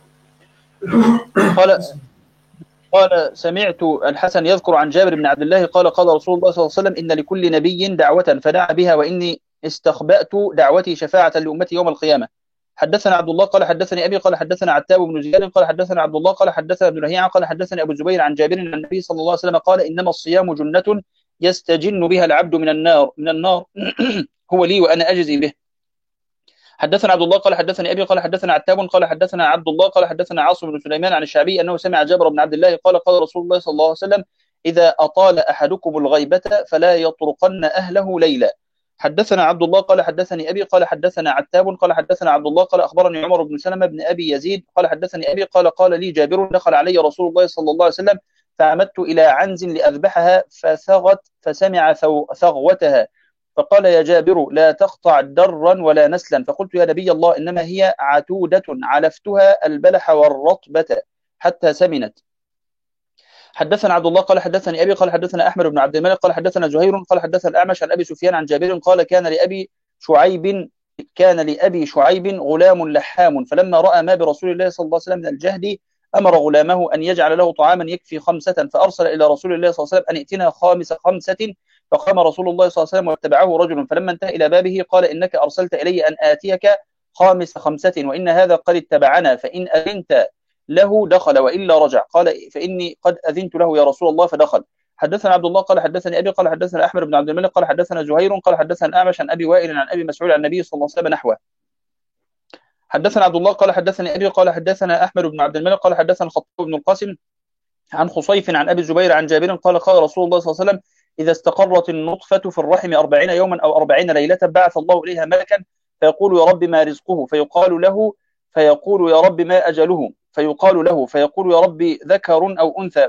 قال سمعت الحسن يذكر عن جابر بن عبد الله قال قال رسول الله صلى الله عليه وسلم إن لكل نبي دعوة فدعا بها وإني استخبأت دعوتي شفاعة لأمتي يوم القيامة. حدثنا عبد الله قال حدثني أبي قال حدثنا عتاب بن زياد قال حدثنا عبد الله قال حدثنا ابن لهيعة قال حدثني أبو الزبير عن جابر عن النبي صلى الله عليه وسلم قال إنما الصيام جنة يستجن بها العبد من النار هو لي وأنا أجزي به. حدثنا عبد الله قال حدثني أبي قال حدثنا عتاب قال حدثنا عبد الله قال حدثنا عاصم بن سليمان عن الشعبي أنه سمع جابر بن عبد الله قال قال رسول الله صلى الله عليه وسلم إذا أطال أحدكم الغيبة فلا يطرقن أهله ليلا. حدثنا عبد الله قال حدثني أبي قال حدثنا عتاب قال حدثنا عبد الله قال أخبرني عمر بن سلمة بن أبي يزيد قال حدثني أبي قال قال لي جابر دخل علي رسول الله صلى الله عليه وسلم فعمدت إلى عنز لأذبحها فثغت فسمع ثغوتها فقال يا جابر لا تقطع درا ولا نسلا فقلت يا نبي الله إنما هي عتودة علفتها البلح والرطبة حتى سمنت. حدثنا عبد الله قال حدثني أبي قال حدثنا أحمد بن عبد الملك قال حدثنا زهير قال حدثنا الأعمش عن أبي سفيان عن جابر قال كان لأبي شعيب غلام لحام فلما رأى ما برسول الله صلى الله عليه وسلم من الجهد أمر غلامه أن يجعل له طعاما يكفي 5 فأرسل إلى رسول الله صلى الله عليه وسلم أن ائتنا 5 فقام رسول الله صلى الله عليه وسلم واتبعه رجل فلما انتهى إلى بابه قال إنك أرسلت إلي أن آتيك 5 وإن هذا قد اتبعنا فإن أذنت له دخل وإلا رجع قال فإني قد أذنت له يا رسول الله فدخل. حدثنا عبد الله قال حدثني أبي قال حدثنا أحمد بن عبد الملك قال حدثنا زهير قال حدثنا الأعمش عن أبي وائل عن أبي مسعود عن النبي صلى الله عليه وسلم نحوه. حدثنا عبد الله قال حدثني أبي قال حدثنا أحمد بن عبد الملك قال حدثنا الخطاب بن القاسم عن خصيف عن أبي الزبير عن جابر قال قال رسول الله صلى الله عليه وسلم إذا استقرت النطفة في الرحم 40 يوما أو 40 ليلة بعث الله إليها ملكا فيقول يا رب ما رزقه فيقول يا رب ما أجله فيقول يا رب ذكر أو أنثى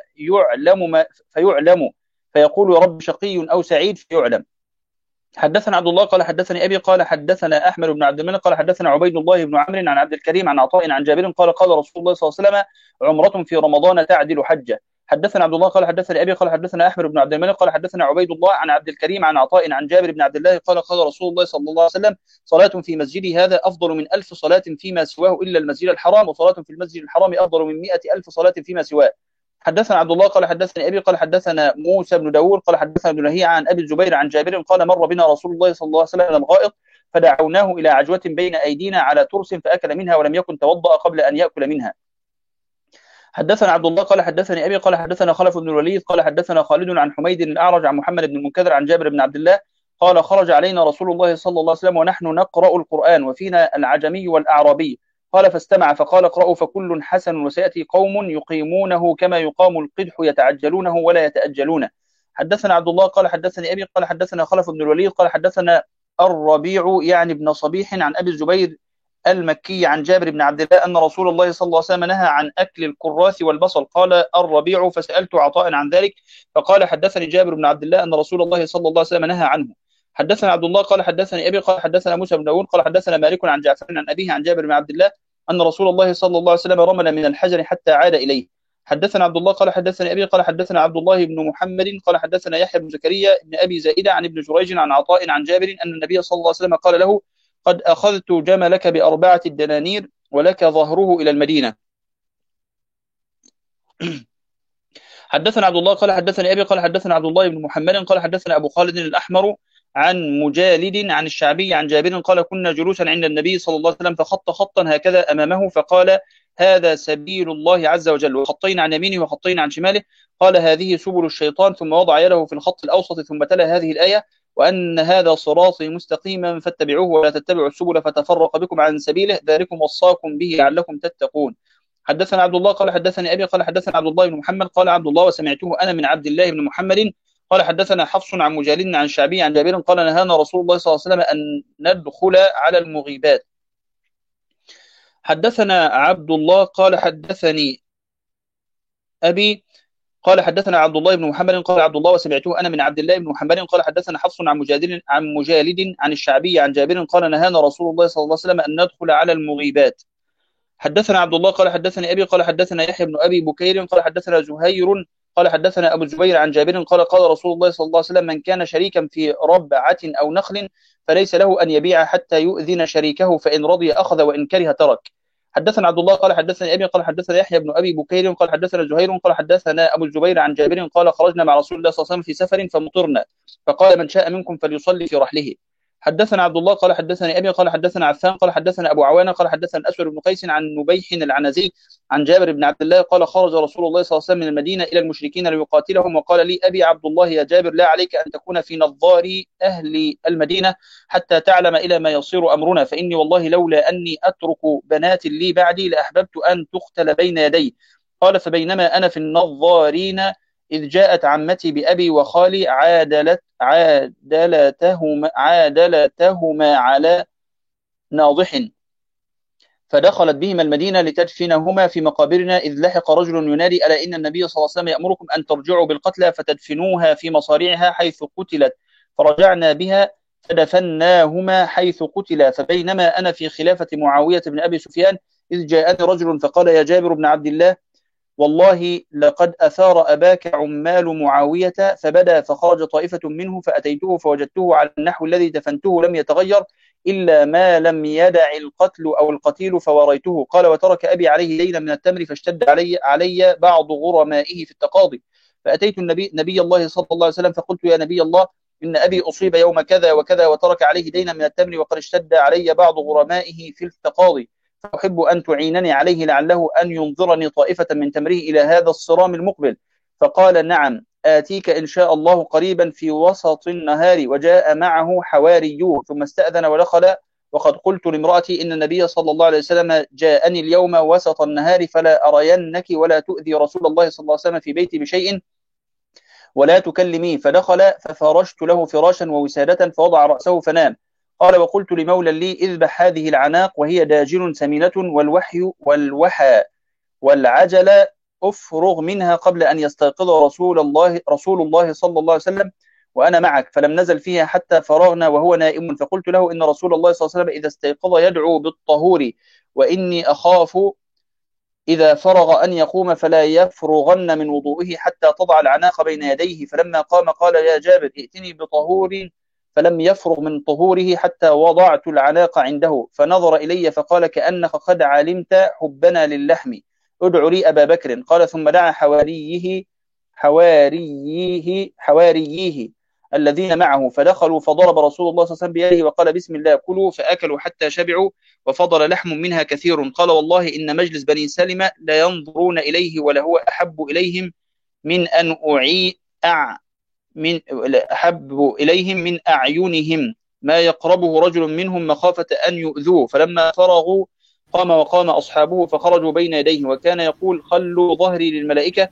فيعلم فيقول يا رب شقي أو سعيد فيعلم. حدثنا عبد الله قال حدثني أبي قال حدثنا أحمد بن عبد الملك قال حدثنا عبيد الله بن عمرو عن عبد الكريم عن عطاء عن جابر قال قال رسول الله صلى الله عليه وسلم عمرة في رمضان تعدل حجة. حدثنا عبد الله قال حدثني أبي قال حدثنا أحمد بن عبد الملك قال حدثنا عبيد الله عن عبد الكريم عن عطاء عن جابر بن عبد الله قال قال رسول الله صلى الله عليه وسلم صلاة في مسجدي هذا أفضل من 1000 صلاة فيما سواه إلا المسجد الحرام وصلاة في المسجد الحرام أفضل من 100,000 صلاة فيما سواه. حدثنا عبد الله قال حدثني أبي قال حدثنا موسى بن داوود قال حدثنا ابن لهيعة عن أبي الزبير عن جابر قال مر بنا رسول الله صلى الله عليه وسلم الغائط فدعوناه إلى عجوة بين أيدينا على ترس فأكل منها ولم يكن توضأ قبل أن يأكل منها. حدثنا عبد الله قال حدثني أبي قال حدثنا خلف بن الوليد قال حدثنا خالد عن حميد الأعرج عن محمد بن المنكدر عن جابر بن عبد الله قال خرج علينا رسول الله صلى الله عليه وسلم ونحن نقرأ القرآن وفينا العجمي والأعرابي قال فاستمع فقال اقرأوا فكل حسن وسيأتي قوم يقيمونه كما يقام القدح يتعجلونه ولا يتأجلونه. حدثنا عبد الله قال حدثني أبي قال حدثنا خلف بن الوليد قال حدثنا الربيع يعني بن صبيح عن أبي الزبير المكي عن جابر بن عبد الله أن رسول الله صلى الله عليه وسلم نهى عن أكل الكراث والبصل. قال الربيع فسألت عطاء عن ذلك فقال حدثني جابر بن عبد الله أن رسول الله صلى الله عليه وسلم نهى عنه. حدثنا عبد الله قال حدثني أبي قال حدثنا موسى بن داود قال حدثنا مالك عن جعفر عن أبيه عن جابر بن عبد الله أن رسول الله صلى الله عليه وسلم رمل من الحجر حتى عاد إليه. حدثنا عبد الله قال حدثني أبي قال حدثنا عبد الله بن محمد قال حدثنا يحيى بن زكريا بن أبي زائدة عن ابن جريج عن عطاء عن جابر أن النبي صلى الله عليه وسلم قال له قد أخذت جملك ب4 دنانير ولك ظهره إلى المدينة. حدثنا عبد الله قال حدثني أبي قال حدثنا عبد الله بن محمد قال حدثنا أبو خالد الأحمر عن مجالد عن الشعبي عن جابر قال كنا جلوسا عند النبي صلى الله عليه وسلم فخط خطا هكذا أمامه فقال هذا سبيل الله عز وجل وخطين عن يمينه وخطين عن شماله قال هذه سبل الشيطان ثم وضع يده في الخط الأوسط ثم تلا هذه الآية وأن هذا صراطي مستقيما فاتبعوه ولا تتبعوا السبل فتفرق بكم عن سبيله ذلكم وصاكم به لعلكم تتقون. حدثنا عبد الله قال حدثني أبي قال حدثنا عبد الله بن محمد قال عبد الله وسمعته أنا من عبد الله بن محمد قال حدثنا حفص عن مجالد عن شعبي عن جابر قال نهانا رسول الله صلى الله عليه وسلم أن ندخل على المغيبات. حدثنا عبد الله قال حدثني أبي قال حدثنا عبد الله بن محمد قال عبد الله وسمعته أنا من عبد الله بن محمد قال حدثنا حفص عن مجالد عن الشعبي عن جابر قال نهانا رسول الله صلى الله عليه وسلم أن ندخل على المغيبات. حدثنا عبد الله قال حدثني أبي قال حدثنا يحيى بن أبي بكير قال حدثنا زهير قال حدثنا أبو الزبير عن جابر قال قال رسول الله صلى الله عليه وسلم من كان شريكا في ربعة أو نخل فليس له أن يبيع حتى يؤذن شريكه فإن رضي أخذ وإن كره ترك. حدثنا عبد الله قال حدثني أبي قال حدثنا يحيى بن أبي بكير قال حدثنا زهير قال حدثنا أبو الزبير عن جابر قال خرجنا مع رسول الله صلى الله عليه وسلم في سفر فمطرنا فقال من شاء منكم فليصلي في رحله. حدثنا عبد الله قال حدثني أبي قال حدثنا عفان قال حدثنا أبو عوانة قال حدثنا الأسود بن قيس عن نبيح العنزي عن جابر بن عبد الله قال خرج رسول الله صلى الله عليه وسلم من المدينة إلى المشركين ليقاتلهم وقال لي أبي عبد الله يا جابر لا عليك أن تكون في نظار أهل المدينة حتى تعلم إلى ما يصير أمرنا فإني والله لولا أني أترك بنات لي بعدي لأحببت أن تقتل بين يدي. قال فبينما أنا في النظارين إذ جاءت عمتي بأبي وخالي عادلتهما على ناضح فدخلت بهما المدينة لتدفنهما في مقابرنا إذ لحق رجل ينادي ألا إن النبي صلى الله عليه وسلم يأمركم أن ترجعوا بالقتلى فتدفنوها في مصاريعها حيث قتلت فرجعنا بها فدفناهما حيث قتلا. فبينما أنا في خلافة معاوية بن أبي سفيان إذ جاءني رجل فقال يا جابر بن عبد الله والله لقد أثار أباك عمال معاوية فبدا فخرج طائفة منه فأتيته فوجدته على النحو الذي دفنته لم يتغير إلا ما لم يدع القتل أو القتيل فوريته. قال وترك أبي عليه دينا من التمر فاشتد علي بعض غرمائه في التقاضي فأتيت نبي الله صلى الله عليه وسلم فقلت يا نبي الله إن أبي أصيب يوم كذا وكذا وترك عليه دينا من التمر وقد اشتد علي بعض غرمائه في التقاضي فأحب أن تعينني عليه لعله أن ينظرني طائفة من تمره إلى هذا الصرام المقبل. فقال نعم آتيك إن شاء الله قريبا في وسط النهار. وجاء معه حواريوه ثم استأذن ودخل وقد قلت لامرأتي إن النبي صلى الله عليه وسلم جاءني اليوم وسط النهار فلا أرينك ولا تؤذي رسول الله صلى الله عليه وسلم في بيتي بشيء ولا تكلميه. فدخل ففرشت له فراشا ووسادة فوضع رأسه فنام. قال وقلت لمولى لي اذبح هذه العناق وهي داجل سمينة والوحى والعجل أفرغ منها قبل أن يستيقظ رسول الله صلى الله عليه وسلم وأنا معك. فلم نزل فيها حتى فرغنا وهو نائم. فقلت له إن رسول الله صلى الله عليه وسلم إذا استيقظ يدعو بالطهور وإني أخاف إذا فرغ أن يقوم فلا يفرغن من وضوئه حتى تضع العناق بين يديه. فلما قام قال يا جابر ائتني بطهور فلم يفرغ من طهوره حتى وضعت العناق عنده فنظر إلي فقال كأنك قد علمت حبنا للحم ادع لي أبا بكر. قال ثم دعا حواريه الذين معه، فدخلوا فضرب رسول الله صلى الله عليه وسلم بيده وقال بسم الله كلوا، فأكلوا حتى شبعوا وفضل لحم منها كثير. قال والله إن مجلس بني سلمة لا ينظرون إليه ولهو أحب إليهم من أن أحب إليهم من أعينهم، ما يقربه رجل منهم مخافة أن يؤذوه. فلما فرغوا قام وقام أصحابه فخرجوا بين يديه، وكان يقول خلوا ظهري للملائكة،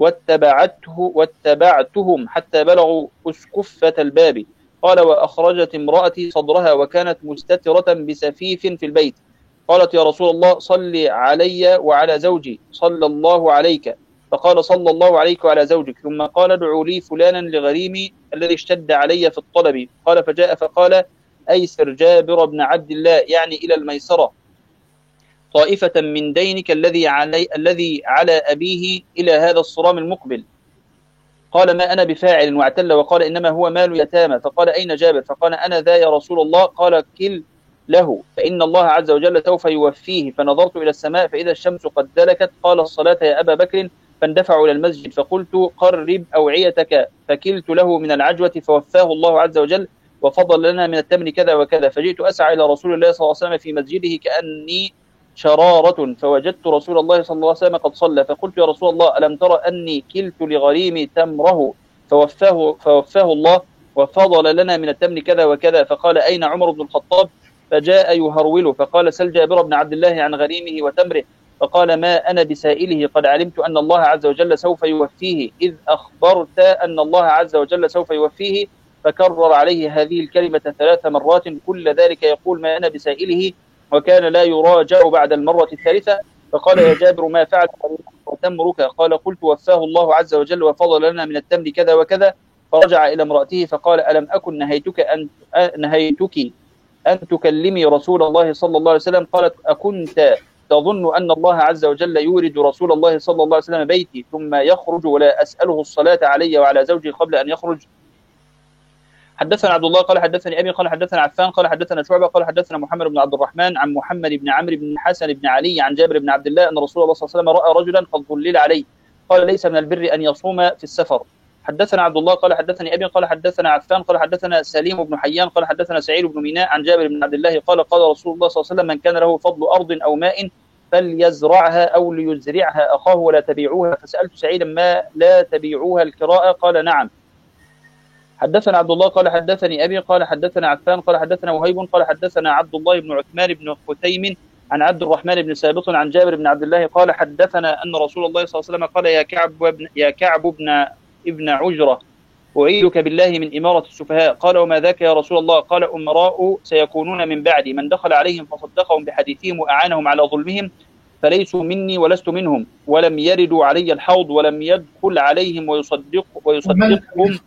واتبعتهم حتى بلغوا أسكفة الباب. قال وأخرجت امرأتي صدرها وكانت مستترة بسفيف في البيت، قالت يا رسول الله صل علي وعلى زوجي، صلى الله عليك. فقال صلى الله عليك وعلى زوجك. ثم قال ادعوا لي فلانا لغريمي الذي اشتد علي في الطلب. قال فجاء فقال أيسر جابر بن عبد الله، يعني إلى الميسرة، طائفة من دينك الذي على أبيه إلى هذا الصرام المقبل. قال ما أنا بفاعل، واعتل وقال إنما هو مال يتامى. فقال أين جابر؟ فقال أنا ذا يا رسول الله. قال كل له فإن الله عز وجل سوف يوفيه. فنظرت إلى السماء فإذا الشمس قد دلكت. قال الصلاة يا أبا بكر. فاندفعوا إلى المسجد، فقلت قرب أوعيتك، فكلت له من العجوة فوفاه الله عز وجل وفضل لنا من التمر كذا وكذا. فجئت أسعى إلى رسول الله صلى الله عليه وسلم في مسجده كأني شرارة، فوجدت رسول الله صلى الله عليه وسلم قد صلى، فقلت يا رسول الله ألم ترى أني كلت لغريمي تمره فوفاه الله وفضل لنا من التمر كذا وكذا. فقال أين عمر بن الخطاب؟ فجاء يهرول، فقال سل جابر بن عبد الله عن غريمه وتمره. فقال ما أنا بسائله، قد علمت أن الله عز وجل سوف يوفيه، إذ أخبرت أن الله عز وجل سوف يوفيه. فكرر عليه هذه الكلمة 3 مرات، كل ذلك يقول ما أنا بسائله، وكان لا يراجع بعد المرة الثالثة. فقال يا جابر ما فعل وتمرك؟ قال قلت وفاه الله عز وجل وفضل لنا من التمر كذا وكذا. فرجع إلى امرأته فقال ألم أكن نهيتك أن تكلمي رسول الله صلى الله عليه وسلم؟ قالت أكنت تظن أن الله عز وجل يورد رسول الله صلى الله عليه وسلم بيتي ثم يخرج ولا أسأله الصلاة علي وعلى زوجي قبل أن يخرج؟ حدثنا عبد الله قال حدثني أبي قال حدثنا عفان قال حدثنا شعبة قال حدثنا محمد بن عبد الرحمن عن محمد بن عمرو بن حسن بن علي عن جابر بن عبد الله أن رسول الله صلى الله عليه وسلم رأى رجلا قد ظلل عليه، قال ليس من البر أن يصوم في السفر. حدثنا عبد الله قال حدثني أبي قال حدثنا عفان قال حدثنا سليم بن حيان قال حدثنا سعيد بن ميناء عن جابر بن عبد الله قال قال رسول الله صلى الله عليه وسلم من كان له فضل أرض أو ماء فليزرعها أو ليزرعها أخاه ولا تبيعوها. فسألت سعيدا ما لا تبيعوها الكراء؟ قال نعم. حدثنا عبد الله قال حدثني أبي قال حدثنا عفان قال حدثنا وهيب قال حدثنا عبد الله بن عثمان بن ختيم عن عبد الرحمن بن سابط عن جابر بن عبد الله قال حدثنا أن رسول الله صلى الله عليه وسلم قال يا كعب ابن عجرة أعيذك بالله من إمارة السفهاء. قال وما ذاك يا رسول الله؟ قال أمراء سيكونون من بعدي من دخل عليهم فصدقهم بحديثهم وأعانهم على ظلمهم فليسوا مني ولست منهم، ولم يردوا علي الحوض ولم يدخل عليهم ويصدقهم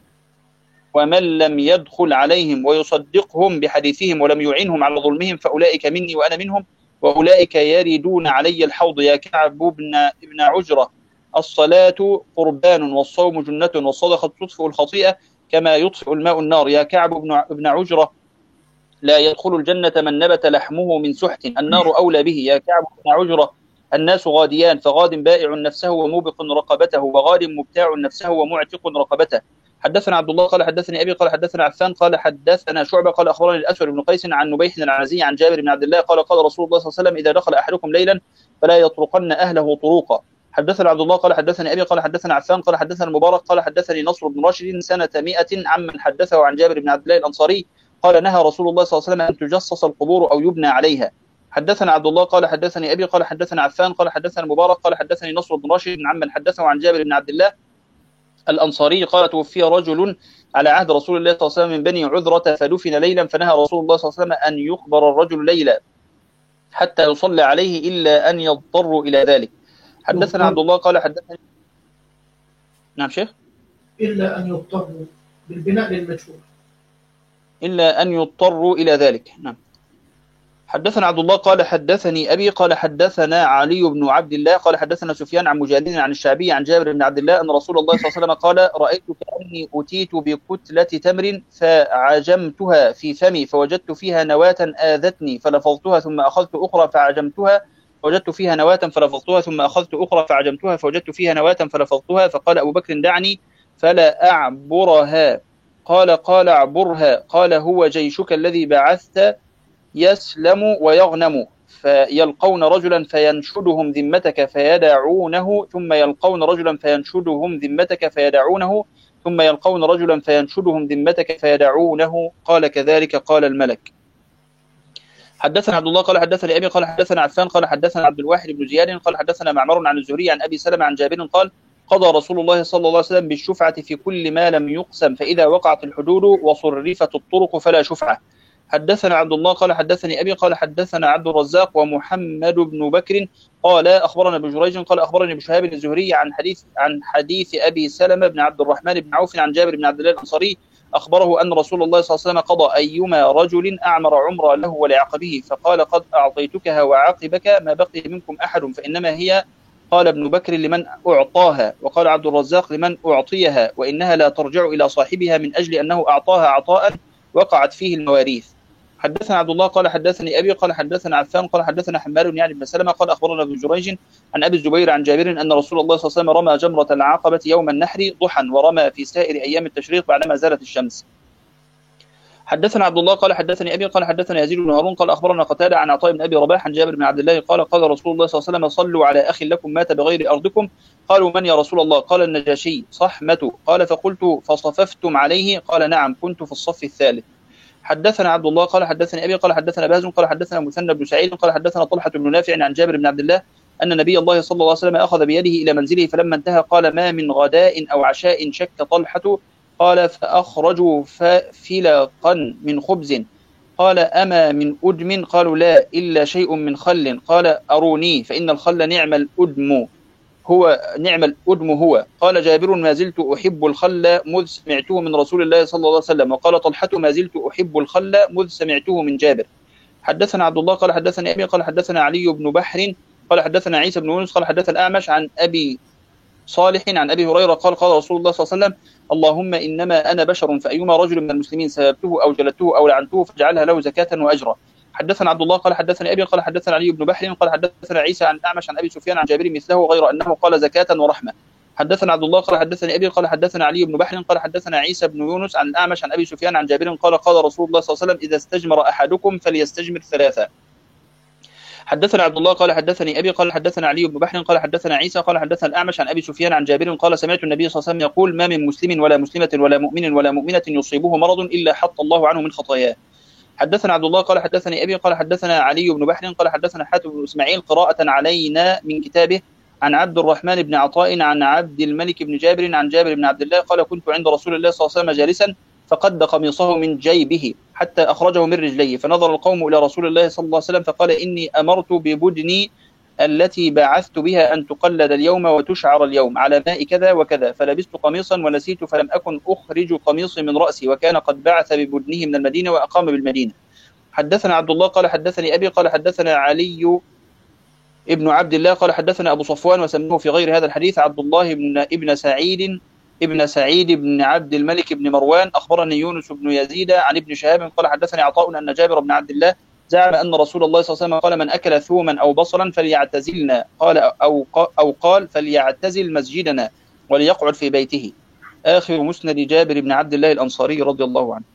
ومن لم يدخل عليهم ويصدقهم بحديثهم ولم يعنهم على ظلمهم فأولئك مني وأنا منهم، وأولئك يردون علي الحوض. يا كعب ابن عجرة الصلاة قربان والصوم جنة والصدقة تطفئ الخطيئة كما يطفئ الماء النار. يا كعب ابن عجرة لا يدخل الجنة من نبت لحمه من سحت، النار أولى به. يا كعب ابن عجرة الناس غاديان، فغاد بائع نفسه وموبق رقبته، وغاد مبتاع نفسه ومعتق رقبته. حدثنا عبد الله قال حدثني أبي قال حدثنا عفان قال حدثنا شعبة قال أخبرني الأسود بن قيس عن نبيح العنزي عن جابر بن عبد الله قال قال رسول الله صلى الله عليه وسلم إذا دخل أحدكم ليلا فلا يطرقن أهله طروقا. حدثنا عبد الله قال حدثني أبي قال حدثنا عفان قال حدثنا المبارك قال حدثني نصر بن راشد سنة 100 عمن حدثه عن جابر بن عبد الله الأنصاري قال نهى رسول الله صلى الله عليه وسلم أن تجصص القبور أو يبنى عليها. حدثنا عبد الله قال حدثني أبي قال حدثنا عفان قال حدثنا المبارك قال حدثني نصر بن راشد عمن حدثه عن جابر بن عبد الله الأنصاري قال توفي رجل على عهد رسول الله صلى الله عليه وسلم من بني عذرة فدفن ليلا، فنهى رسول الله صلى الله عليه وسلم أن يقبر الرجل ليلا حتى يصلى عليه إلا أن يضطروا إلى ذلك. حدثنا عبد الله قال حدثني نعم شيخ إلا أن يضطروا بالبناء للمجهول إلا أن يضطروا إلى ذلك. نعم. حدثنا عبد الله قال حدثني أبي قال حدثنا علي بن عبد الله قال حدثنا سفيان عن مجاهد عن الشعبي عن جابر بن عبد الله أن رسول الله صلى الله عليه وسلم قال رأيت كأني أتيت بكتلة تمر فعجمتها في فمي فوجدت فيها نواة آذتني فلفظتها ثم أخذت أخرى فعجمتها فوجدت فيها نواة فلفظتها ثم أخذت أخرى فعجمتها فوجدت فيها نواة فلفظتها. فقال أبو بكر دعني فلا أعبرها قال اعبرها. قال هو جيشك الذي بعثت يسلم ويغنم، فيلقون رجلا فينشدهم ذمتك فيدعونه، ثم يلقون رجلا فينشدهم ذمتك فيدعونه، ثم يلقون رجلا فينشدهم ذمتك فيدعونه. قال كذلك قال الملك. حدثنا عبد الله قال حدثني أبي قال حدثنا عفان قال حدثنا عبد الواحد بن زياد قال حدثنا معمر عن الزهري عن أبي سلمة عن جابر قال قضى رسول الله صلى الله عليه وسلم بالشفعة في كل ما لم يقسم، فإذا وقعت الحدود وصرفت الطرق فلا شفعة. حدثنا عبد الله قال حدثني أبي قال حدثنا عبد الرزاق ومحمد بن بكر قال أخبرنا ابن جريج قال أخبرني ابن شهاب الزهري عن حديث أبي سلمة بن عبد الرحمن بن عوف عن جابر بن عبد الله الأنصاري أخبره أن رسول الله صلى الله عليه وسلم قضى أيما رجل أعمر عمرة له ولعقبه فقال قد أعطيتكها وعقبك ما بقي منكم أحد فإنما هي، قال ابن بكر لمن أعطاها، وقال عبد الرزاق لمن أعطيها، وإنها لا ترجع إلى صاحبها من أجل أنه أعطاها عطاء وقعت فيه المواريث. حدثنا عبد الله قال حدثني أبي قال حدثنا عفان قال حدثنا حمال يعني بن سلمة قال أخبرنا ابن جريج عن أبي الزبير عن جابر أن رسول الله صلى الله عليه وسلم رمى جمرة العقبة يوم النحر ضحى ورمى في سائر أيام التشريق بعدما زالت الشمس. حدثنا عبد الله قال حدثني أبي قال حدثنا يزيد بن هارون قال أخبرنا قتادة عن عطاء بن أبي رباح عن جابر بن عبد الله قال قال رسول الله صلى الله عليه وسلم صلوا على أخ لكم مات بغير أرضكم. قالوا من يا رسول الله؟ قال النجاشي صحمة. قال فقلت فصففتم عليه؟ قال نعم كنت في الصف الثالث. حدثنا عبد الله قال حدثني أبي قال حدثنا باز قال حدثنا مثنى بن سعيد قال حدثنا طلحة بن نافع عن جابر بن عبد الله أن نبي الله صلى الله عليه وسلم أخذ بيده إلى منزله فلما انتهى قال ما من غداء أو عشاء شك طلحة. قال فأخرجوا فلقا من خبز. قال أما من أدم؟ قالوا لا إلا شيء من خل. قال أروني فإن الخل نعم الأدم هو. قال جابر ما زلت أحب الخل مذ سمعته من رسول الله صلى الله عليه وسلم. وقال طلحة ما زلت أحب الخل مذ سمعته من جابر. حدثنا عبد الله قال حدثني أبي قال حدثنا علي بن بحر قال حدثنا عيسى بن يونس قال حدثنا الأعمش عن أبي صالح عن أبي هريرة قال قال رسول الله صلى الله عليه وسلم اللهم إنما أنا بشر فأيما رجل من المسلمين سببته أو جلدته أو لعنته فاجعلها له زكاة وأجرا. حدثنا عبد الله قال حدثني أبي قال حدثنا علي بن بحر قال حدثنا عيسى عن الأعمش عن أبي سفيان عن جابر مثله غير أنه قال زكاة ورحمة. حدثنا عبد الله قال حدثني أبي قال حدثنا علي بن بحر قال حدثنا عيسى بن يونس عن الأعمش عن أبي سفيان عن جابر قال قال رسول الله صلى الله عليه وسلم إذا استجمر أحدكم فليستجمر ثلاثة. حدثنا عبد الله قال حدثني أبي قال حدثنا علي بن بحر قال حدثنا عيسى قال حدثنا الأعمش عن أبي سفيان عن جابر قال سمعت النبي صلى الله عليه وسلم يقول ما من مسلم ولا مسلمة ولا مؤمن ولا مؤمنة يصيبه مرض إلا حط الله عنه من خطاياه. حدثنا عبد الله قال حدثني أبي قال حدثنا علي بن بحر قال حدثنا حاتم بن إسماعيل قراءة علينا من كتابه عن عبد الرحمن بن عطاء عن عبد الملك بن جابر عن جابر بن عبد الله قال كنت عند رسول الله صلى الله عليه وسلم جالسا فقد قميصه من جيبه حتى أخرجه من رجليه فنظر القوم إلى رسول الله صلى الله عليه وسلم فقال إني أمرت ببدني التي بعثت بها أن تقلد اليوم وتشعر اليوم على ماء كذا وكذا فلبست قميصا ونسيت فلم أكن أخرج قميصي من رأسي وكان قد بعث ببدنه من المدينة وأقام بالمدينة. حدثنا عبد الله قال حدثني أبي قال حدثنا علي ابن عبد الله قال حدثنا أبو صفوان وسموه في غير هذا الحديث عبد الله ابن سعيد بن عبد الملك بن مروان أخبرني يونس بن يزيد عن ابن شهاب قال حدثني عطاء أن جابر بن عبد الله زعم أن رسول الله صلى الله عليه وسلم قال من أكل ثوما أو بصلا فليعتزلنا قال أو قال فليعتزل مسجدنا وليقعد في بيته. آخر مسند جابر بن عبد الله الأنصاري رضي الله عنه.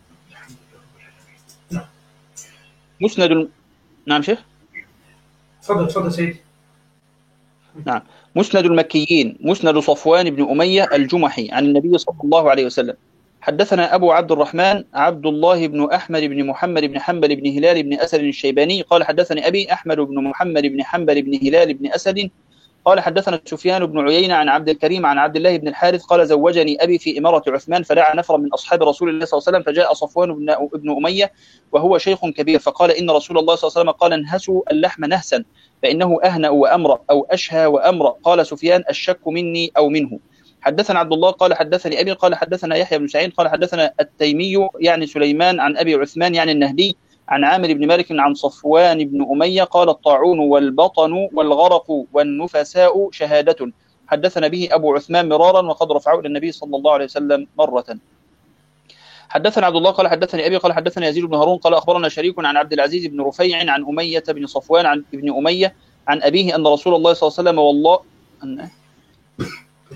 نعم شيخ. تفضل سيدي. نعم. مسند المكيين مسند صفوان بن أمية الجمحي عن النبي صلى الله عليه وسلم. حدثنا أبو عبد الرحمن عبد الله بن أحمد بن محمد بن حنبل بن هلال بن أسد الشيباني قال حدثني أبي أحمد بن محمد بن حنبل بن هلال بن أسد قال حدثنا سفيان بن عيينة عن عبد الكريم عن عبد الله بن الحارث قال زوجني أبي في إمارة عثمان فدعا نفرا من أصحاب رسول الله صلى الله عليه وسلم فجاء صفوان بن أمية وهو شيخ كبير فقال إن رسول الله صلى الله عليه وسلم قال انهسوا اللحم نهسا فإنه أهنأ وأمر أو أشهى وأمر. قال سفيان الشك مني أو منه. حدثنا عبد الله قال حدثني أبي قال حدثنا يحيى بن سعيد قال حدثنا التيمي يعني سليمان عن أبي عثمان يعني النهدي عن عامر بن مالك عن صفوان بن أمية قال الطاعون والبطن والغرق والنفساء شهادة. حدثنا به أبو عثمان مرارا وقد رفعه إلى النبي صلى الله عليه وسلم مرة. حدثنا عبد الله قال حدثني أبي قال حدثنا يزيد بن هارون قال أخبرنا شريك عن عبد العزيز بن رفيع عن أمية بن صفوان عن ابن أمية عن أبيه أن رسول الله صلى الله عليه وسلم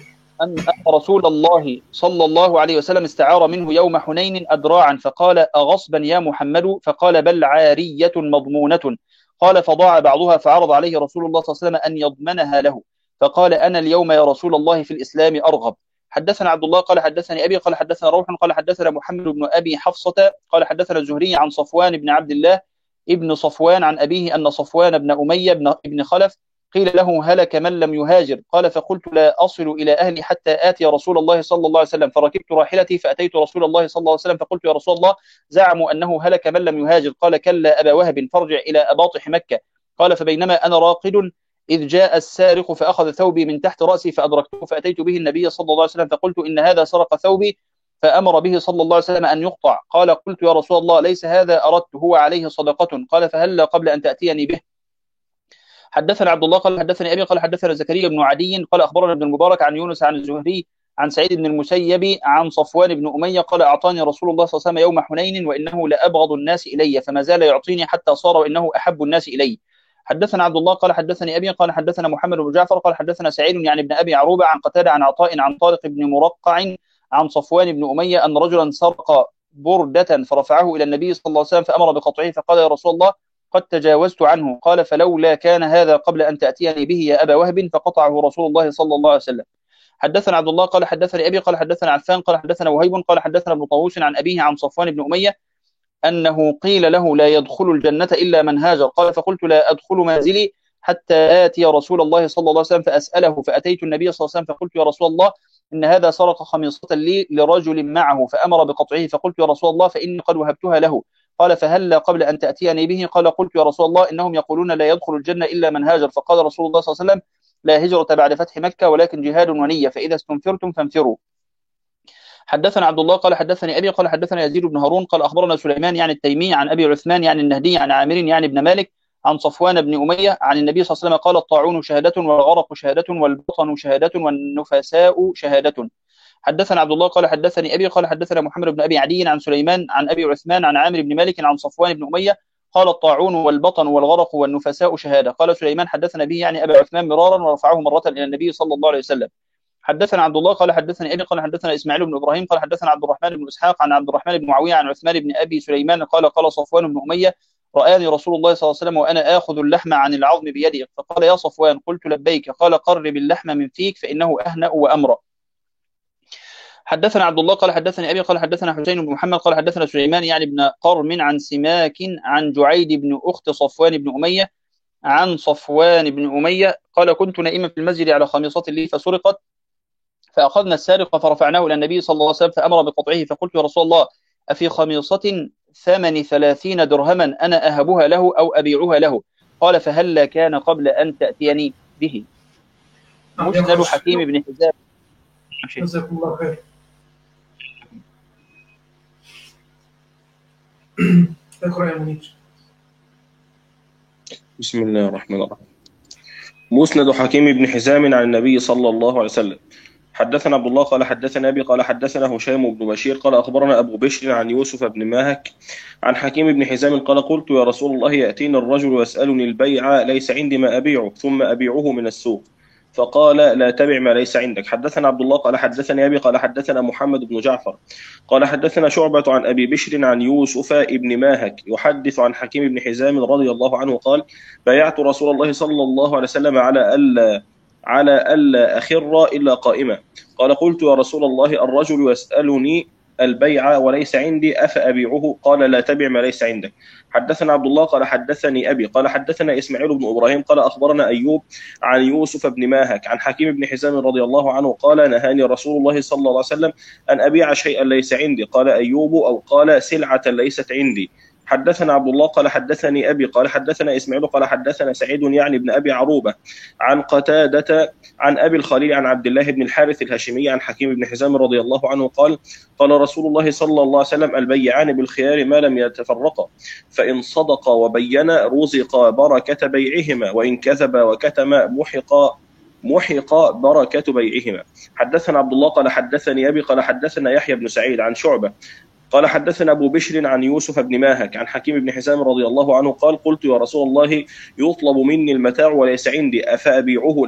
أن رسول الله صلى الله عليه وسلم استعار منه يوم حنين أدراعا فقال أغصبا يا محمد؟ فقال بل عارية مضمونة. قال فضاع بعضها فعرض عليه رسول الله صلى الله عليه وسلم أن يضمنها له فقال أنا اليوم يا رسول الله في الإسلام أرغب. حدثنا عبد الله قال حدثني أبي قال حدثنا روح قال حدثنا محمد بن أبي حفصة قال حدثنا الزهري عن صفوان بن عبد الله ابن صفوان عن أبيه أن صفوان بن أمية بن خلف قيل له هلك من لم يهاجر؟ قال فقلت لا أصل إلى أهلي حتى آتي رسول الله صلى الله عليه وسلم فركبت راحلتي فأتيت رسول الله صلى الله عليه وسلم فقلت يا رسول الله زعموا أنه هلك من لم يهاجر. قال كلا أبا وهب فارجع إلى أباطح مكة. قال فبينما أنا راقد إذ جاء السارق فأخذ ثوبي من تحت رأسي فأدركته فأتيت به النبي صلى الله عليه وسلم فقلت إن هذا سرق ثوبي فأمر به صلى الله عليه وسلم أن يقطع. قال قلت يا رسول الله ليس هذا أردت هو عليه صدقة. قال فهلا قبل أن تأتيني به. حدثنا عبد الله قال حدثني أبي قال حدثنا زكريا بن عدي قال أخبرنا ابن المبارك عن يونس عن الزهري عن سعيد بن المسيب عن صفوان بن أمية قال أعطاني رسول الله صلى الله عليه وسلم يوم حنين وإنه لأبغض الناس إلي فما زال يعطيني حتى صار وإنه أحب الناس إلي. حدثنا عبد الله قال حدثني أبي قال حدثنا محمد بن جعفر قال حدثنا سعيد يعني ابن أبي عروبة عن قتادة عن عطاء عن طارق بن مرقع عن صفوان بن أمية أن رجلا سرق بردة فرفعه إلى النبي صلى الله عليه وسلم فأمر بقطعه فقال يا رسول الله قد تجاوزت عنه. قال فلولا كان هذا قبل أن تأتيني به يا أبا وهب فقطعه رسول الله صلى الله عليه وسلم. حدثنا عبد الله قال حدثني أبي قال حدثنا عفان قال حدثنا وهيب قال حدثنا ابن طاووس عن أبيه عن صفوان بن أمية أنه قيل له لا يدخل الجنة إلا من هاجر. قال فقلت لا أدخل منزلي حتى آتي رسول الله صلى الله عليه وسلم فأسأله فأتيت النبي صلى الله عليه وسلم فقلت يا رسول الله إن هذا سرق خميصة لي لرجل معه فأمر بقطعه فقلت يا رسول الله فإني قد وهبتها له. قال فهلا قبل أن تأتيني به؟ قال قلت يا رسول الله إنهم يقولون لا يدخل الجنة إلا من هاجر. فقال رسول الله صلى الله عليه وسلم لا هجرة بعد فتح مكة ولكن جهاد ونية فإذا استنفرتم فانفروا. حدثنا عبد الله قال حدثني أبي قال حدثنا يزيد بن هارون قال أخبرنا سليمان يعني التيمي عن أبي عثمان يعني النهدي عن عامر يعني ابن مالك عن صفوان بن أمية عن النبي صلى الله عليه وسلم قال الطاعون شهادة والغرق شهادة والبطن شهادة والنفساء شهادة. حدثنا عبد الله قال حدثني أبي قال حدثنا محمد بن أبي عدي عن سليمان عن أبي عثمان عن عامر بن مالك عن صفوان بن أمية قال الطاعون والبطن والغرق والنفساء شهادة. قال سليمان حدثنا به يعني أبا عثمان مرارا ورفعه مرة إلى النبي صلى الله عليه وسلم. حدثنا عبد الله قال حدثني أبي قال حدثنا إسماعيل بن إبراهيم قال حدثنا عبد الرحمن بن إسحاق عن عبد الرحمن بن معاوية عن عثمان بن أبي سليمان قال قال صفوان بن أمية رآني رسول الله صلى الله عليه وسلم وأنا آخذ اللحم عن العظم بيدي فقال يا صفوان قلت لبيك قال قرب اللحم من فيك فإنه أهنأ وأمرأ. حدثنا عبد الله قال حدثني أبي قال حدثنا حسين بن محمد قال حدثنا سليمان يعني بن قرم عن سماك عن جعيد بن أخت صفوان بن أمية عن صفوان بن أمية قال كنت نائما في المسجد على خميصة لي فسرقت فأخذنا السارق فرفعناه إلى النبي صلى الله عليه وسلم فأمر بقطعه فقلت يا رسول الله أفي خميصة ثمن 30 درهما أنا أهبها له أو أبيعها له؟ قال فهلا كان قبل أن تأتيني به. مسند حكيم بن حزام. جزاكم الله خير. اقرأ يا منير. بسم الله الرحمن الرحيم. مسند حكيم بن حزام عن النبي صلى الله عليه وسلم. حدثنا عبد الله قال حدثنا أبي قال حدثنا هشام بن بشير قال أخبرنا أبو بشر عن يوسف بن ماهك عن حكيم بن حزام قال قلت يا رسول الله يأتيني الرجل ويسألني البيع ليس عندي ما أبيعه ثم أبيعه من السوق فقال لا تبع ما ليس عندك. حدثنا عبد الله قال حدثني أبي قال حدثنا محمد بن جعفر قال حدثنا شعبة عن أبي بشر عن يوسف بن ماهك يحدث عن حكيم بن حزام رضي الله عنه قال بايعت رسول الله صلى الله عليه وسلم على ألا أخر إلا قائمة. قال قلت يا رسول الله الرجل يسألني البيع وليس عندي أفأبيعه؟ قال لا تبع ما ليس عندك. حدثنا عبد الله قال حدثني أبي قال حدثنا إسماعيل بن إبراهيم قال أخبرنا أيوب عن يوسف بن ماهك عن حكيم بن حزام رضي الله عنه قال نهاني رسول الله صلى الله عليه وسلم أن أبيع شيئا ليس عندي. قال أيوب أو قال سلعة ليست عندي. حدثنا عبد الله قال حدثني أبي قال حدثنا إسماعيل قال حدثنا سعيد يعني ابن أبي عروبة عن قتادة عن أبي الخليل عن عبد الله بن الحارث الهاشمي عن حكيم بن حزام رضي الله عنه قال قال رسول الله صلى الله عليه وسلم البيعان بالخيار ما لم يتفرقا فإن صدقا وبينا رزق بركة بيعهما وإن كذبا وكتما محق بركة بيعهما. حدثنا عبد الله قال حدثني أبي قال حدثنا يحيى بن سعيد عن شعبة قال حدثنا أبو بشر عن يوسف بن ماهك عن حكيم بن حزام رضي الله عنه قال قلت يا رسول الله يطلب مني المتاع وليس عندي أفأبيعه له؟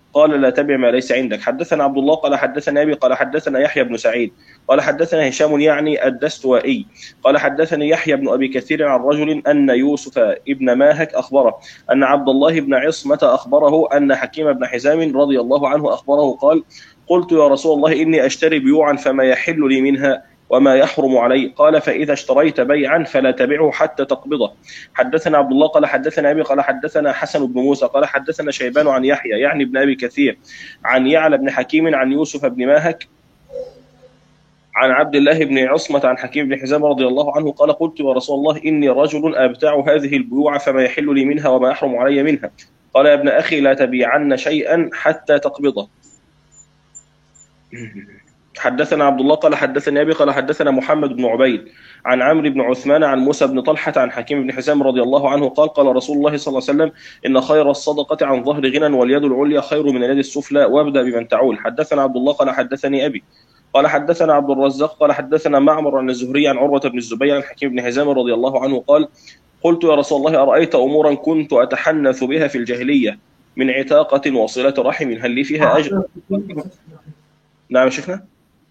قال لا تبع ما ليس عندك. حدثنا عبد الله قال حدثنا أبي قال حدثنا يحيى بن سعيد قال حدثنا هشام يعني الدستوائي قال حدثني يحيى بن أبي كثير عن رجل أن يوسف ابن ماهك أخبره أن عبد الله بن عصمة أخبره أن حكيم بن حزام رضي الله عنه أخبره قال قلت يا رسول الله إني أشتري بيوعا فما يحل لي منها وما يحرم علي؟ قال فإذا اشتريت بيعا فلا تبعه حتى تقبضه. حدثنا عبد الله قال حدثنا أبي قال حدثنا حسن بن موسى قال حدثنا شيبان عن يحيى يعني ابن أبي كثير عن يعلى بن حكيم عن يوسف بن ماهك عن عبد الله بن عصمة عن حكيم بن حزام رضي الله عنه قال قلت يا رسول الله إني رجل أبتاع هذه البيوع فما يحل لي منها وما يحرم علي منها؟ قال يا ابن أخي لا تبيعن شيئا حتى تقبضه. حدثنا عبد الله قال حدثني أبي قال حدثنا محمد بن عبيد عن عمرو بن عثمان عن موسى بن طلحة عن حكيم بن حزام رضي الله عنه قال قال رسول الله صلى الله عليه وسلم إن خير الصدقة عن ظهر غنى واليد العليا خير من اليد السفلى وابدأ بمن تعول. حدثنا عبد الله قال حدثني أبي قال حدثنا عبد الرزاق قال حدثنا معمر عن الزهري عن عروة بن الزبير عن حكيم بن حزام رضي الله عنه قال قلت يا رسول الله أرأيت أمورا كنت أتحنث بها في الجاهلية من عتاقة وصلة رحم هل لي فيها أجر؟ نعم شيخنا.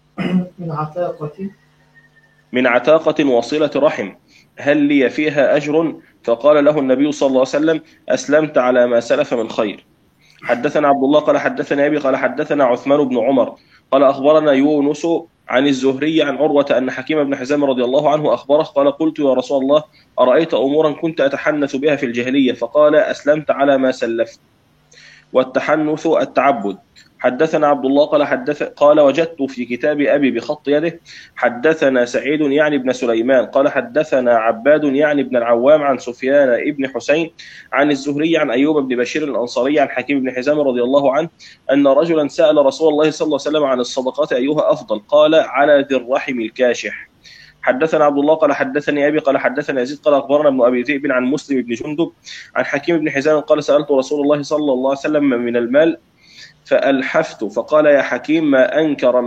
من عتاقة وصلة رحم هل لي فيها أجر؟ فقال له النبي صلى الله عليه وسلم أسلمت على ما سلف من خير. حدثنا عبد الله قال حدثنا أبي قال حدثنا عثمان بن عمر قال أخبرنا يونس عن الزهري عن عروة أن حكيم بن حزام رضي الله عنه أخبره قال قلت يا رسول الله أرأيت أمورا كنت أتحنث بها في الجاهلية؟ فقال أسلمت على ما سلفت. والتحنث التعبد. حدثنا عبد الله قال وجدت في كتاب أبي بخط يده حدثنا سعيد يعني بن سليمان قال حدثنا عباد يعني بن العوام عن سفيان ابن حسين عن الزهري عن أيوب بن بشير الأنصاري عن حكيم بن حزام رضي الله عنه أن رجلا سأل رسول الله صلى الله عليه وسلم عن الصدقات أيها أفضل؟ قال على ذي الرحم الكاشح. حدثنا عبد الله قال حدثني أبي قال حدثنا يزيد قال أخبرنا ابن أبي ذئب عن مسلم بن جندب عن حكيم بن حزام قال سألت رسول الله صلى الله عليه وسلم من المال فألحفت فقال يا حكيم ما أنكر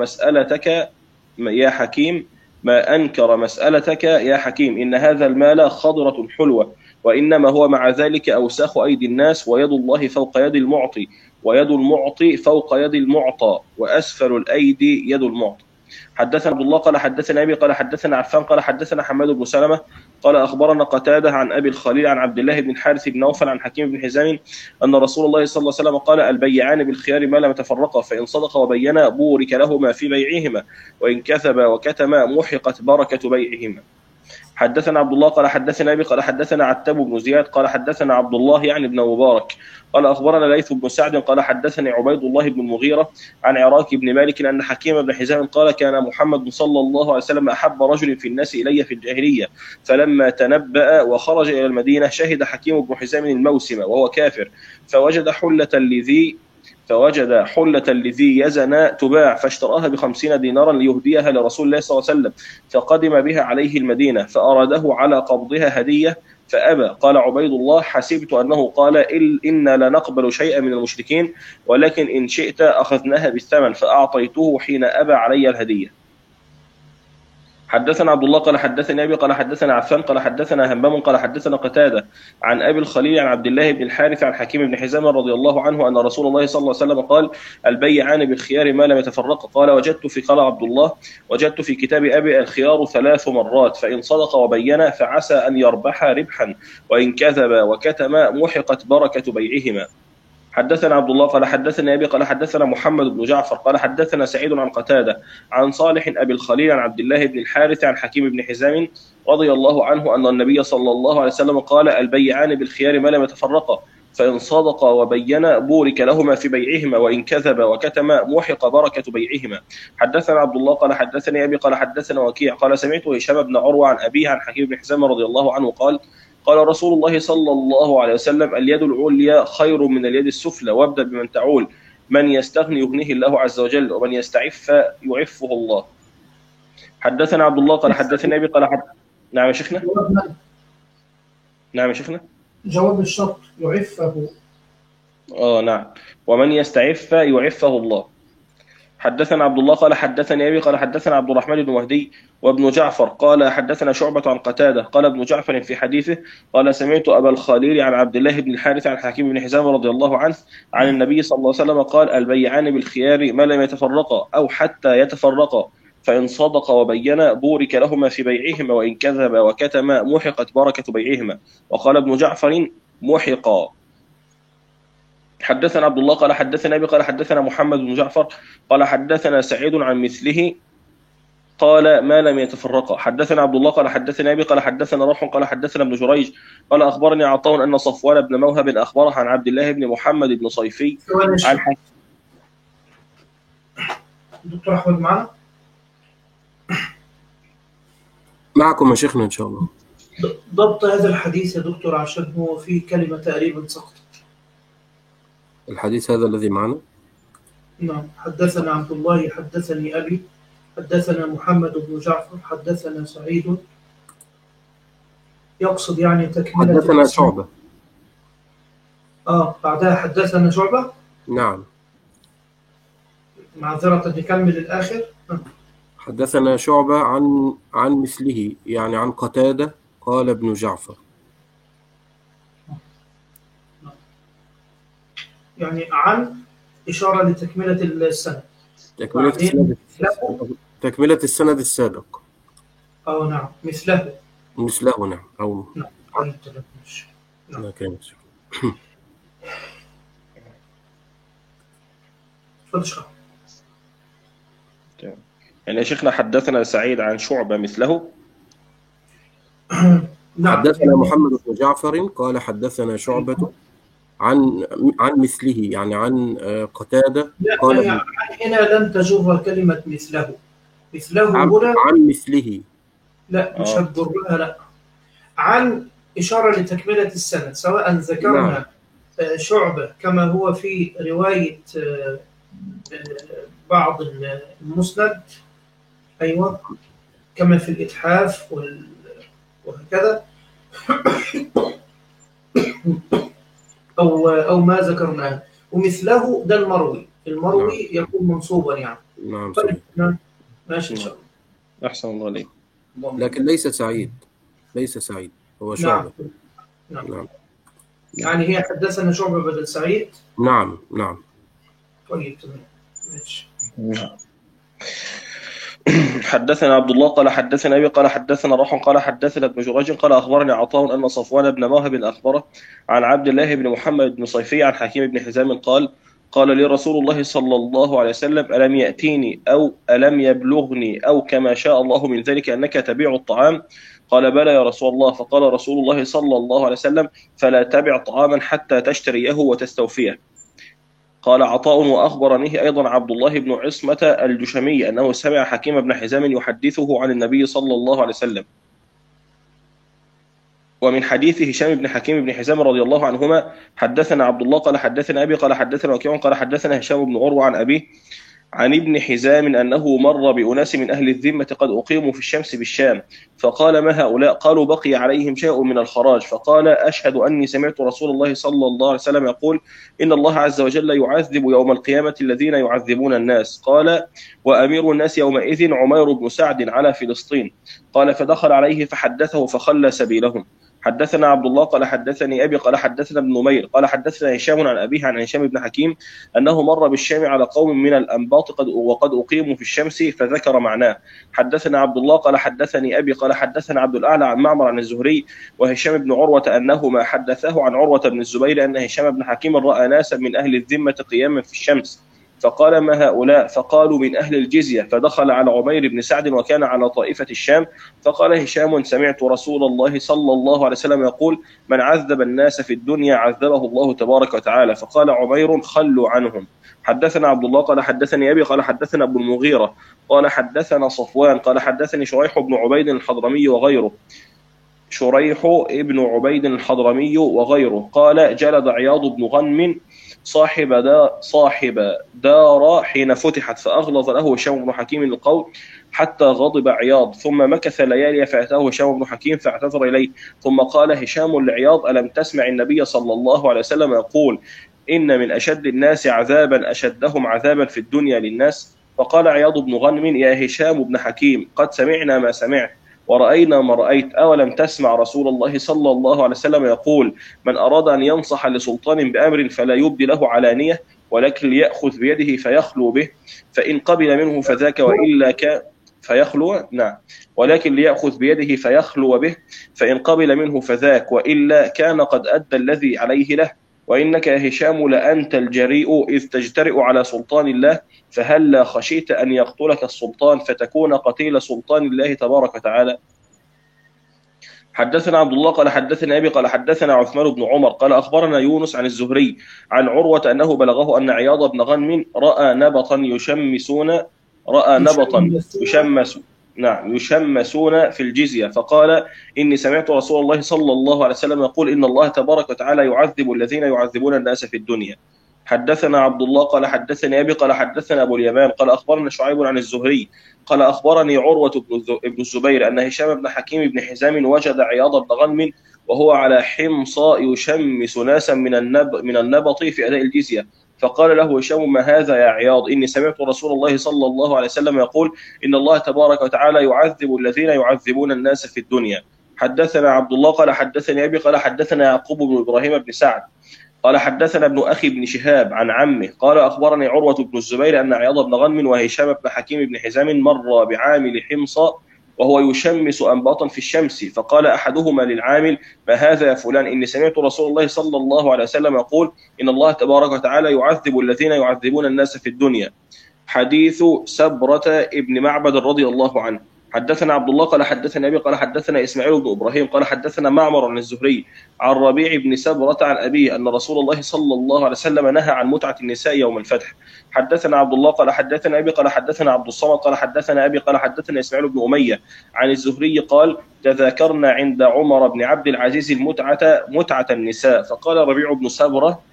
مسألتك يا حكيم إن هذا المال خضرة حلوة وإنما هو مع ذلك أوساخ أيدي الناس ويد الله فوق يد المعطي ويد المعطي فوق يد المعطى وأسفل الأيدي يد المعطي. حدثنا عبد الله قال حدثنا أبي قال حدثنا عفان قال حدثنا حماد بن سلمة قال أخبرنا قتادة عن أبي الخليل عن عبد الله بن الحارث بن نوفل عن حكيم بن حزام أن رسول الله صلى الله عليه وسلم قال البيعان بالخيار ما لم يتفرقا فإن صدقا وبينا بورك لهما في بيعهما وإن كذبا وكتما محقت بركة بيعهما. حدثنا عبد الله قال حدثنا أبي قال حدثنا عتاب بن زياد قال حدثنا عبد الله يعني بن مبارك قال أخبرنا ليث بن سعد قال حدثني عبيد الله بن المغيرة عن عراك بن مالك أن حكيم بن حزام قال كان محمد صلى الله عليه وسلم أحب رجل في الناس إلي في الجاهلية فلما تنبأ وخرج إلى المدينة شهد حكيم بن حزام الموسم وهو كافر فوجد حلة لذي يزن تباع فاشتراها ب50 دينارا ليهديها لرسول الله صلى الله عليه وسلم فقدم بها عليه المدينة فأراده على قبضها هدية فأبى. قال عبيد الله حسبت أنه قال إنا لا نقبل شيئا من المشركين ولكن إن شئت أخذناها بالثمن فأعطيته حين أبى علي الهدية. حدثنا عبد الله قال حدثني أبي قال حدثنا عفان قال حدثنا همام قال حدثنا قتادة عن أبي الخليل عن عبد الله بن الحارث عن حكيم بن حزام رضي الله عنه أن رسول الله صلى الله عليه وسلم قال البيعان بالخيار ما لم يتفرقا قال وجدت في كتاب أبي الخيار 3 مرات فإن صدق وبين فعسى أن يربح ربحا وإن كذب وكتم محقت بركة بيعهما. حدثنا عبد الله قال حدثنا أبي قال حدثنا محمد بن جعفر قال حدثنا سعيد عن قتادة عن صالح أبي الخليل عن عبد الله بن الحارث عن حكيم بن حزام رضي الله عنه أن النبي صلى الله عليه وسلم قال البيعان بالخيار ما لم يتفرقا فإن صدقا وبين بورك لهما في بيعهما وإن كذب وكتم محق بركة بيعهما. حدثنا عبد الله قال حدثني أبي قال حدثنا وكيع قال سمعت هشام بن عروة عن أبيه عن حكيم بن حزام رضي الله عنه قال رسول الله صلى الله عليه وسلم اليد العليا خير من اليد السفلى وابدأ بمن تعول من يستغني يغنيه الله عز وجل ومن يستعف يعفه الله. حدثنا عبد الله قال حدثنا أبي قال نعم يا شيخنا. نعم يا شيخنا. جواب الشرط يعفه. نعم ومن يستعف يعفه الله. حدثنا عبد الله قال حدثني أبي قال حدثنا عبد الرحمن بن مهدي وابن جعفر قال حدثنا شعبة عن قتادة قال ابن جعفر في حديثه قال سمعت أبا الخليل عن عبد الله بن الحارث عن حكيم بن حزام رضي الله عنه عن النبي صلى الله عليه وسلم قال البيعان بالخيار ما لم يتفرقا أو حتى يتفرقا فإن صدق وبينا بورك لهما في بيعهما وإن كذب وكتما محقت بركة بيعهما. وقال ابن جعفر محقا. حدثنا عبد الله قال حدثنا أبي قال حدثنا محمد بن جعفر قال حدثنا سعيد عن مثله قال ما لم يتفرقا. حدثنا عبد الله قال حدثنا أبي قال حدثنا روح قال حدثنا ابن جريج قال أخبرني عطاء أن صفوان بن موهب أخبره عن عبد الله بن محمد بن صيفي عن دكتور أحمد معنا؟ معكم يا شيخنا إن شاء الله. ضبط هذا الحديث يا دكتور عشان هو فيه كلمة تقريبا سقط. الحديث هذا الذي معنا؟ نعم. حدثنا عبد الله حدثني أبي حدثنا محمد بن جعفر حدثنا سعيد، يقصد يعني تكملة. حدثنا شعبة. بعدها حدثنا شعبة. نعم. معذرة نكمل الآخر. حدثنا شعبة عن مثله يعني عن قتادة قال ابن جعفر. يعني عن إشارة لتكملة السند. تكملة السند السابق. نعم. مثله نعم. أو نعم. نعم. يعني يا شيخنا حدثنا سعيد عن شعبة مثله. نعم. حدثنا محمد بن جعفر قال حدثنا شعبة عن مثله يعني عن قتادة قال هنا لن تجر كلمة مثله هنا عن مثله. لا مش هتجرها، لا عن إشارة لتكملة السند، سواء ذكرنا شعبة كما هو في رواية بعض المسند، أيوة كما في الإتحاف وهكذا، أو ما ذكرناه. ومثله ده المروي نعم. يكون منصوبا يعني. نعم. ماشي إن شاء الله. أحسن الله عليك. لكن ليس سعيد هو شعبة. نعم. يعني هي حدثنا شعبة بدل سعيد. نعم. طيب تمام ماشي. حدثنا عبد الله قال حدثنا أبي قال حدثنا روح قال حدثنا ابن جريج قال أخبرني عطاء أن صفوان بن موهب أخبره عن عبد الله بن محمد بن صيفي عن حكيم بن حزام قال لي رسول الله صلى الله عليه وسلم ألم يأتيني أو ألم يبلغني أو كما شاء الله من ذلك أنك تبيع الطعام؟ قال بلى يا رسول الله. فقال رسول الله صلى الله عليه وسلم فلا تبع طعاما حتى تشتريه وتستوفيه. قال عطاء وأخبرنيه أيضا عبد الله بن عصمة الجشمي أنه سمع حكيم بن حزام يحدثه عن النبي صلى الله عليه وسلم. ومن حديث هشام بن حكيم بن حزام رضي الله عنهما حدثنا عبد الله قال حدثنا أبي قال حدثنا وكيع قال حدثنا هشام بن عروة عن أبيه عن ابن حزام أنه مر بأناس من أهل الذمة قد أقيموا في الشمس بالشام، فقال ما هؤلاء؟ قالوا بقي عليهم شيء من الخراج. فقال أشهد أني سمعت رسول الله صلى الله عليه وسلم يقول إن الله عز وجل يعذب يوم القيامة الذين يعذبون الناس. قال وأمير الناس يومئذ عمير بن سعد على فلسطين. قال فدخل عليه فحدثه فخلى سبيلهم. حدثنا عبد الله قال حدثني أبي قال حدثنا ابن نمير قال حدثنا هشام عن أبيه عن هشام بن حكيم أنه مر بالشام على قوم من الأنباط وقد أقيموا في الشمس فذكر معناه. حدثنا عبد الله قال حدثني أبي قال حدثنا عبد الأعلى عن معمر عن الزهري وهشام بن عروة أنه ما حدثه عن عروة بن الزبير أن هشام بن حكيم رأى ناسا من أهل الذمة قياما في الشمس، فقال ما هؤلاء؟ فقالوا من أهل الجزية. فدخل على عمير بن سعد وكان على طائفة الشام، فقال هشام سمعت رسول الله صلى الله عليه وسلم يقول من عذب الناس في الدنيا عذبه الله تبارك وتعالى. فقال عمير خلوا عنهم. حدثنا عبد الله قال حدثني أبي قال حدثنا ابن المغيرة قال حدثنا صفوان قال حدثني شريح بن عبيد الحضرمي وغيره قال جلد عياض بن غنم صاحب دار حين فتحت فأغلظ له هشام بن حكيم القول حتى غضب عياض، ثم مكث ليالي فأتاه هشام بن حكيم فاعتذر إليه، ثم قال هشام لعياض ألم تسمع النبي صلى الله عليه وسلم يقول إن من أشد الناس عذابا أشدهم عذابا في الدنيا للناس؟ فقال عياض بن غنم: يا هشام بن حكيم، قد سمعنا ما سمعت ورأينا ما رأيت، أولم تسمع رسول الله صلى الله عليه وسلم يقول: من أراد أن ينصح لسلطان بأمر فلا يبدي له علانية، ولكن ليأخذ بيده فيخلو به، فإن قبل منه فذاك وإلا كان فيخلو، نعم، ولكن ليأخذ بيده فيخلو به، فإن قبل منه فذاك وإلا كان قد أدى الذي عليه له. وإنك يا هشام لأنت الجريء إذ تجترئ على سلطان الله، فهلا خشيت أن يقتلك السلطان فتكون قتيل سلطان الله تبارك وتعالى. حدثنا عبد الله قال حدثنا أبي قال حدثنا عثمان بن عمر قال أخبرنا يونس عن الزهري عن عروة أنه بلغه أن عياض بن غنم رأى نبطا يشمسون في الجزية، فقال: إني سمعت رسول الله صلى الله عليه وسلم يقول: إن الله تبارك وتعالى يعذب الذين يعذبون الناس في الدنيا. حدثنا عبد الله قال حدثني أبي قال حدثنا أبو اليمان قال أخبرنا شعيب عن الزهري قال أخبرني عروة بن الزبير أن هشام بن حكيم بن حزام وجد عياض بن غنم وهو على حمصى يشمس ناسا من النبط في أداء الجزية، فقال له هشام: ما هذا يا عياض؟ إني سمعت رسول الله صلى الله عليه وسلم يقول: إن الله تبارك وتعالى يعذب الذين يعذبون الناس في الدنيا. حدثنا عبد الله قال حدثني أبي قال حدثنا يعقوب بن إبراهيم بن سعد قال حدثنا ابن أخي بن شهاب عن عمه قال أخبرني عروة بن الزبير أن عياض بن غنم وهشام بن حكيم بن حزام مر بعامل حمصى وهو يشمس أنباطا في الشمس، فقال أحدهما للعامل: ما هذا يا فلان؟ إني سمعت رسول الله صلى الله عليه وسلم يقول: إن الله تبارك وتعالى يعذب الذين يعذبون الناس في الدنيا. حديث سبرة ابن معبد رضي الله عنه. حدثنا عبد الله قال حدثنا أبي قال حدثنا إسماعيل بن إبراهيم قال حدثنا معمر عن الزهري عن ربيع بن سبرة عن أبيه أن رسول الله صلى الله عليه وسلم نهى عن متعة النساء يوم الفتح. حدثنا عبد الله قال حدثنا أبي قال حدثنا عبد الصمد قال حدثنا أبي قال حدثنا إسماعيل بن أمية عن الزهري قال: تذاكرنا عند عمر بن عبد العزيز متعة النساء، فقال ربيع بن سبرة: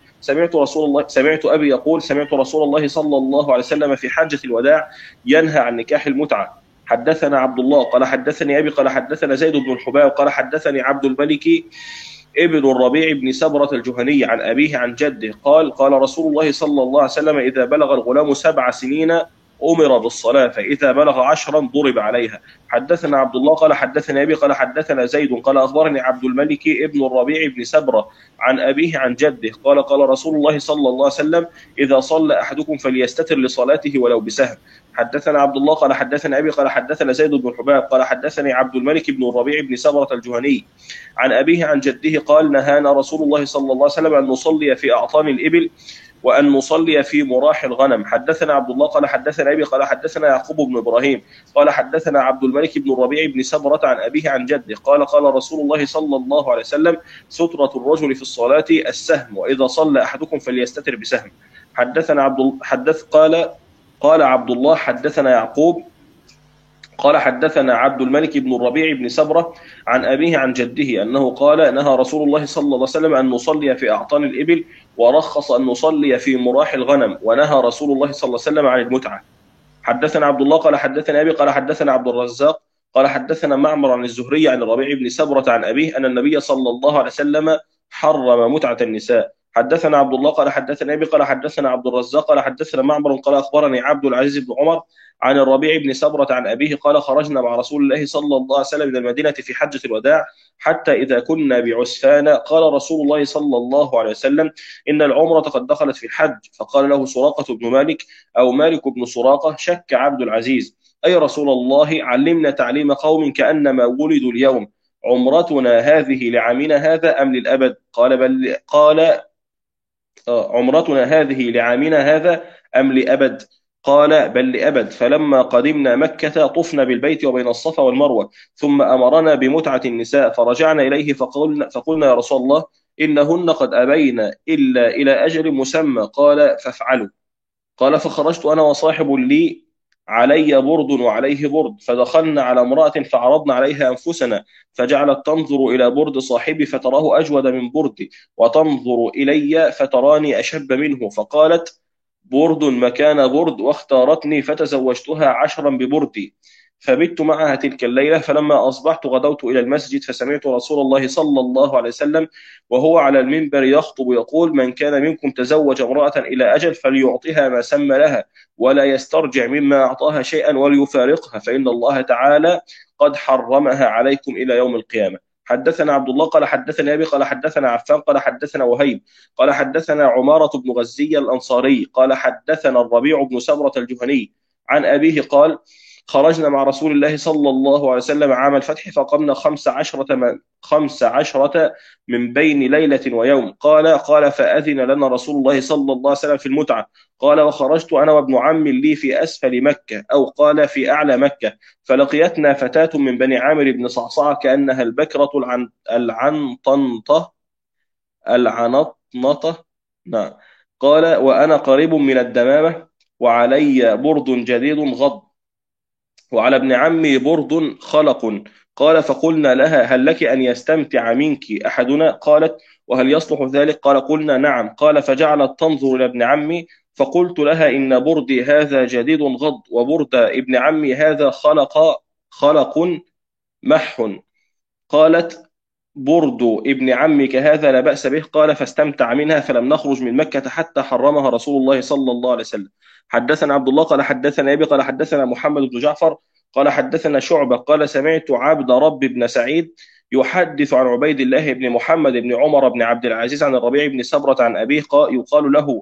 سمعت أبي يقول: سمعت رسول الله صلى الله عليه وسلم في حجة الوداع ينهى عن نكاح المتعة. حدثنا عبد الله قال حدثني أبي قال حدثنا زيد بن الحباب قال حدثني عبد الملك ابن الربيع بن سبرة الجهني عن أبيه عن جده قال: قال رسول الله صلى الله عليه وسلم: إذا بلغ الغلام 7 سنين أمر بالصلاة، فإذا بلغ 10 ضرب عليها. حدثنا عبد الله قال حدثنا أبي قال حدثنا زيد قال أخبرني عبد الملك ابن الربيع بن سبرة عن أبيه عن جده قال: قال رسول الله صلى الله عليه وسلم: إذا صلى أحدكم فليستتر لصلاته ولو بسهم. حدثنا عبد الله قال حدثنا أبي قال حدثنا زيد بن الحباب قال حدثني عبد الملك بن الربيع بن سبرة الجهني عن أبيه عن جده قال: نهانا رسول الله صلى الله عليه وسلم أن نصلي في أعطان الإبل وأن نصلي في مراح الغنم. حدثنا عبد الله قال حدثنا أبي قال حدثنا يعقوب بن إبراهيم قال حدثنا عبد الملك بن الربيع بن سبرة عن أبيه عن جده قال: قال رسول الله صلى الله عليه وسلم: سترة الرجل في الصلاة السهم، وإذا صلى أحدكم فليستتر بسهم. حدثنا قال عبد الله حدثنا يعقوب قال حدثنا عبد الملك بن الربيع بن سبرة عن أبيه عن جده أنه قال: نهى رسول الله صلى الله عليه وسلم أن نصلي في أعطان الإبل ورخص أن نصلي في مراح الغنم، ونهى رسول الله صلى الله عليه وسلم عن المتعة. حدثنا عبد الله قال حدثنا أبي قال حدثنا عبد الرزاق قال حدثنا معمر عن الزهري عن الربيع بن سبرة عن أبيه أن النبي صلى الله عليه وسلم حرم متعة النساء. حدثنا عبد الله قال حدثنا أبي قال حدثنا عبد الرزاق قال حدثنا معمر قال أخبرني عبد العزيز بن عمر عن الربيع بن سبرة عن أبيه قال: خرجنا مع رسول الله صلى الله عليه وسلم من المدينة في حجة الوداع حتى إذا كنا بعسفان قال رسول الله صلى الله عليه وسلم: إن العمرة قد دخلت في الحج. فقال له سراقة بن مالك أو مالك بن سراقة: شك عبد العزيز: أي رسول الله، علمنا تعليم قوم كأنما ولدوا اليوم، عمرتنا هذه لعامنا هذا أم للأبد؟ قال عمرتنا هذه لعامنا هذا أم لأبد؟ قال: بل لأبد. فلما قدمنا مكة طفنا بالبيت وبين الصفا والمروة، ثم أمرنا بمتعة النساء، فرجعنا إليه فقلنا يا رسول الله: إنهن قد أبين إلا إلى أجل مسمى. قال: فافعلوا. قال: فخرجت أنا وصاحب لي علي برد وعليه برد، فدخلنا على امرأة فعرضنا عليها أنفسنا، فجعلت تنظر إلى برد صاحبي فتراه أجود من بردي، وتنظر إلي فتراني أشب منه، فقالت: برد مكان برد، واختارتني فتزوجتها 10 ببردي. فبت معها تلك الليلة، فلما أصبحت غدوت إلى المسجد فسمعت رسول الله صلى الله عليه وسلم وهو على المنبر يخطب يقول: من كان منكم تزوج امرأة إلى أجل فليعطها ما سمى لها ولا يسترجع مما أعطاها شيئا وليفارقها، فإن الله تعالى قد حرمها عليكم إلى يوم القيامة. حدثنا عبد الله قال حدثنا أبي قال حدثنا عفان قال حدثنا وهيب قال حدثنا عمارة بن غزية الأنصاري قال حدثنا الربيع بن سبرة الجهني عن أبيه قال: خرجنا مع رسول الله صلى الله عليه وسلم عام الفتح فقمنا 15 من بين ليلة ويوم. قال فأذن لنا رسول الله صلى الله عليه وسلم في المتعة. قال وخرجت أنا وابن عم لي في أسفل مكة، أو قال في أعلى مكة، فلقيتنا فتاة من بني عامر بن صعصعة كأنها البكرة العنطنطة. نعم. قال وأنا قريب من الدمامة وعلي برد جديد غض وعلى ابن عمي برد خلق. قال فقلنا لها: هل لك أن يستمتع منك أحدنا؟ قالت: وهل يصلح ذلك؟ قال: قلنا نعم. قال فجعلت تنظر إلى ابن عمي، فقلت لها: إن بردي هذا جديد غض وبرد ابن عمي هذا خلق مح. قالت: برد ابن عمك هذا لا بأس به. قال فاستمتع منها فلم نخرج من مكة حتى حرمها رسول الله صلى الله عليه وسلم. حدثنا عبد الله قال حدثنا أبي قال حدثنا محمد بن جعفر قال حدثنا شعبة قال سمعت عبد رب بن سعيد يحدث عن عبيد الله بن محمد بن عمر بن عبد العزيز عن الربيع بن سبرة عن أبيه يقال له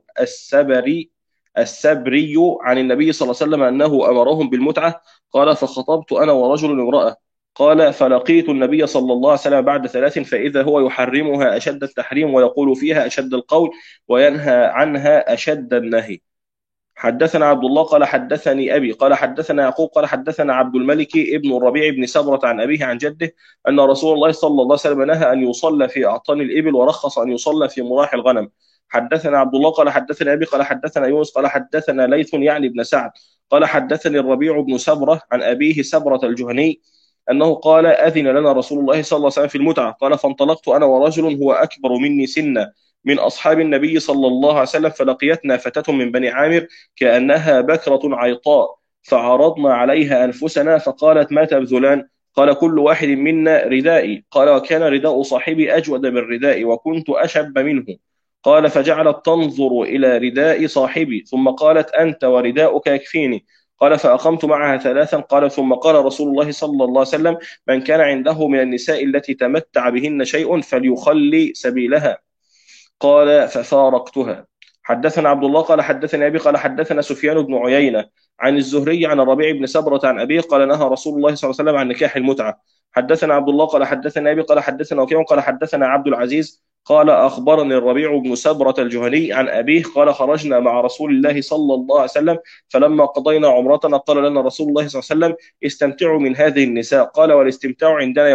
السبري عن النبي صلى الله عليه وسلم أنه أمرهم بالمتعة. قال فخطبت أنا ورجل امرأة. قال فلقيت النبي صلى الله عليه وسلم بعد 3 فإذا هو يحرمها أشد التحريم ويقول فيها أشد القول وينهى عنها أشد النهي. حدثنا عبد الله قال حدثني أبي قال حدثنا يعقوب قال حدثنا عبد الملك ابن الربيع بن سبرة عن أبيه عن جده أن رسول الله صلى الله عليه وسلم نهى أن يصلى في أعطان الإبل ورخص أن يصلى في مراح الغنم. حدثنا عبد الله قال حدثنا أبي قال حدثنا يونس قال حدثنا ليث يعني بن سعد قال حدثني الربيع بن سبرة عن أبيه سبرة الجهني أنه قال أذن لنا رسول الله صلى الله عليه وسلم في المتعة. قال فانطلقت أنا ورجل هو أكبر مني سنا من أصحاب النبي صلى الله عليه وسلم فلقيتنا فتاة من بني عامر كأنها بكرة عيطاء فعرضنا عليها أنفسنا فقالت ما تبذلان؟ قال كل واحد منا ردائي. قال وكان رداء صاحبي أجود من ردائي وكنت أشب منه. قال فجعلت تنظر إلى رداء صاحبي ثم قالت أنت ورداؤك يكفيني. قال فأقمت معها 3. قال ثم قال رسول الله صلى الله عليه وسلم من كان عنده من النساء التي تمتع بهن شيء فليخلي سبيلها. قال ففارقتها. حدثنا عبد الله قال حدثنا أبي قال حدثنا سفيان بن عيينة عن الزهري عن الربيع بن سبرة عن أبيه قال نهى رسول الله صلى الله عليه وسلم عن نكاح المتعة. حدثنا عبد الله قال حدثنا أبي قال حدثنا وكيع قال حدثنا عبد العزيز قال أخبرني الربيع بن سبرة الجهني عن أبيه قال خرجنا مع رسول الله صلى الله عليه وسلم فلما قضينا عمرتنا قال لنا رسول الله صلى الله عليه وسلم استمتعوا من هذه النساء. قال والاستمتاع عندنا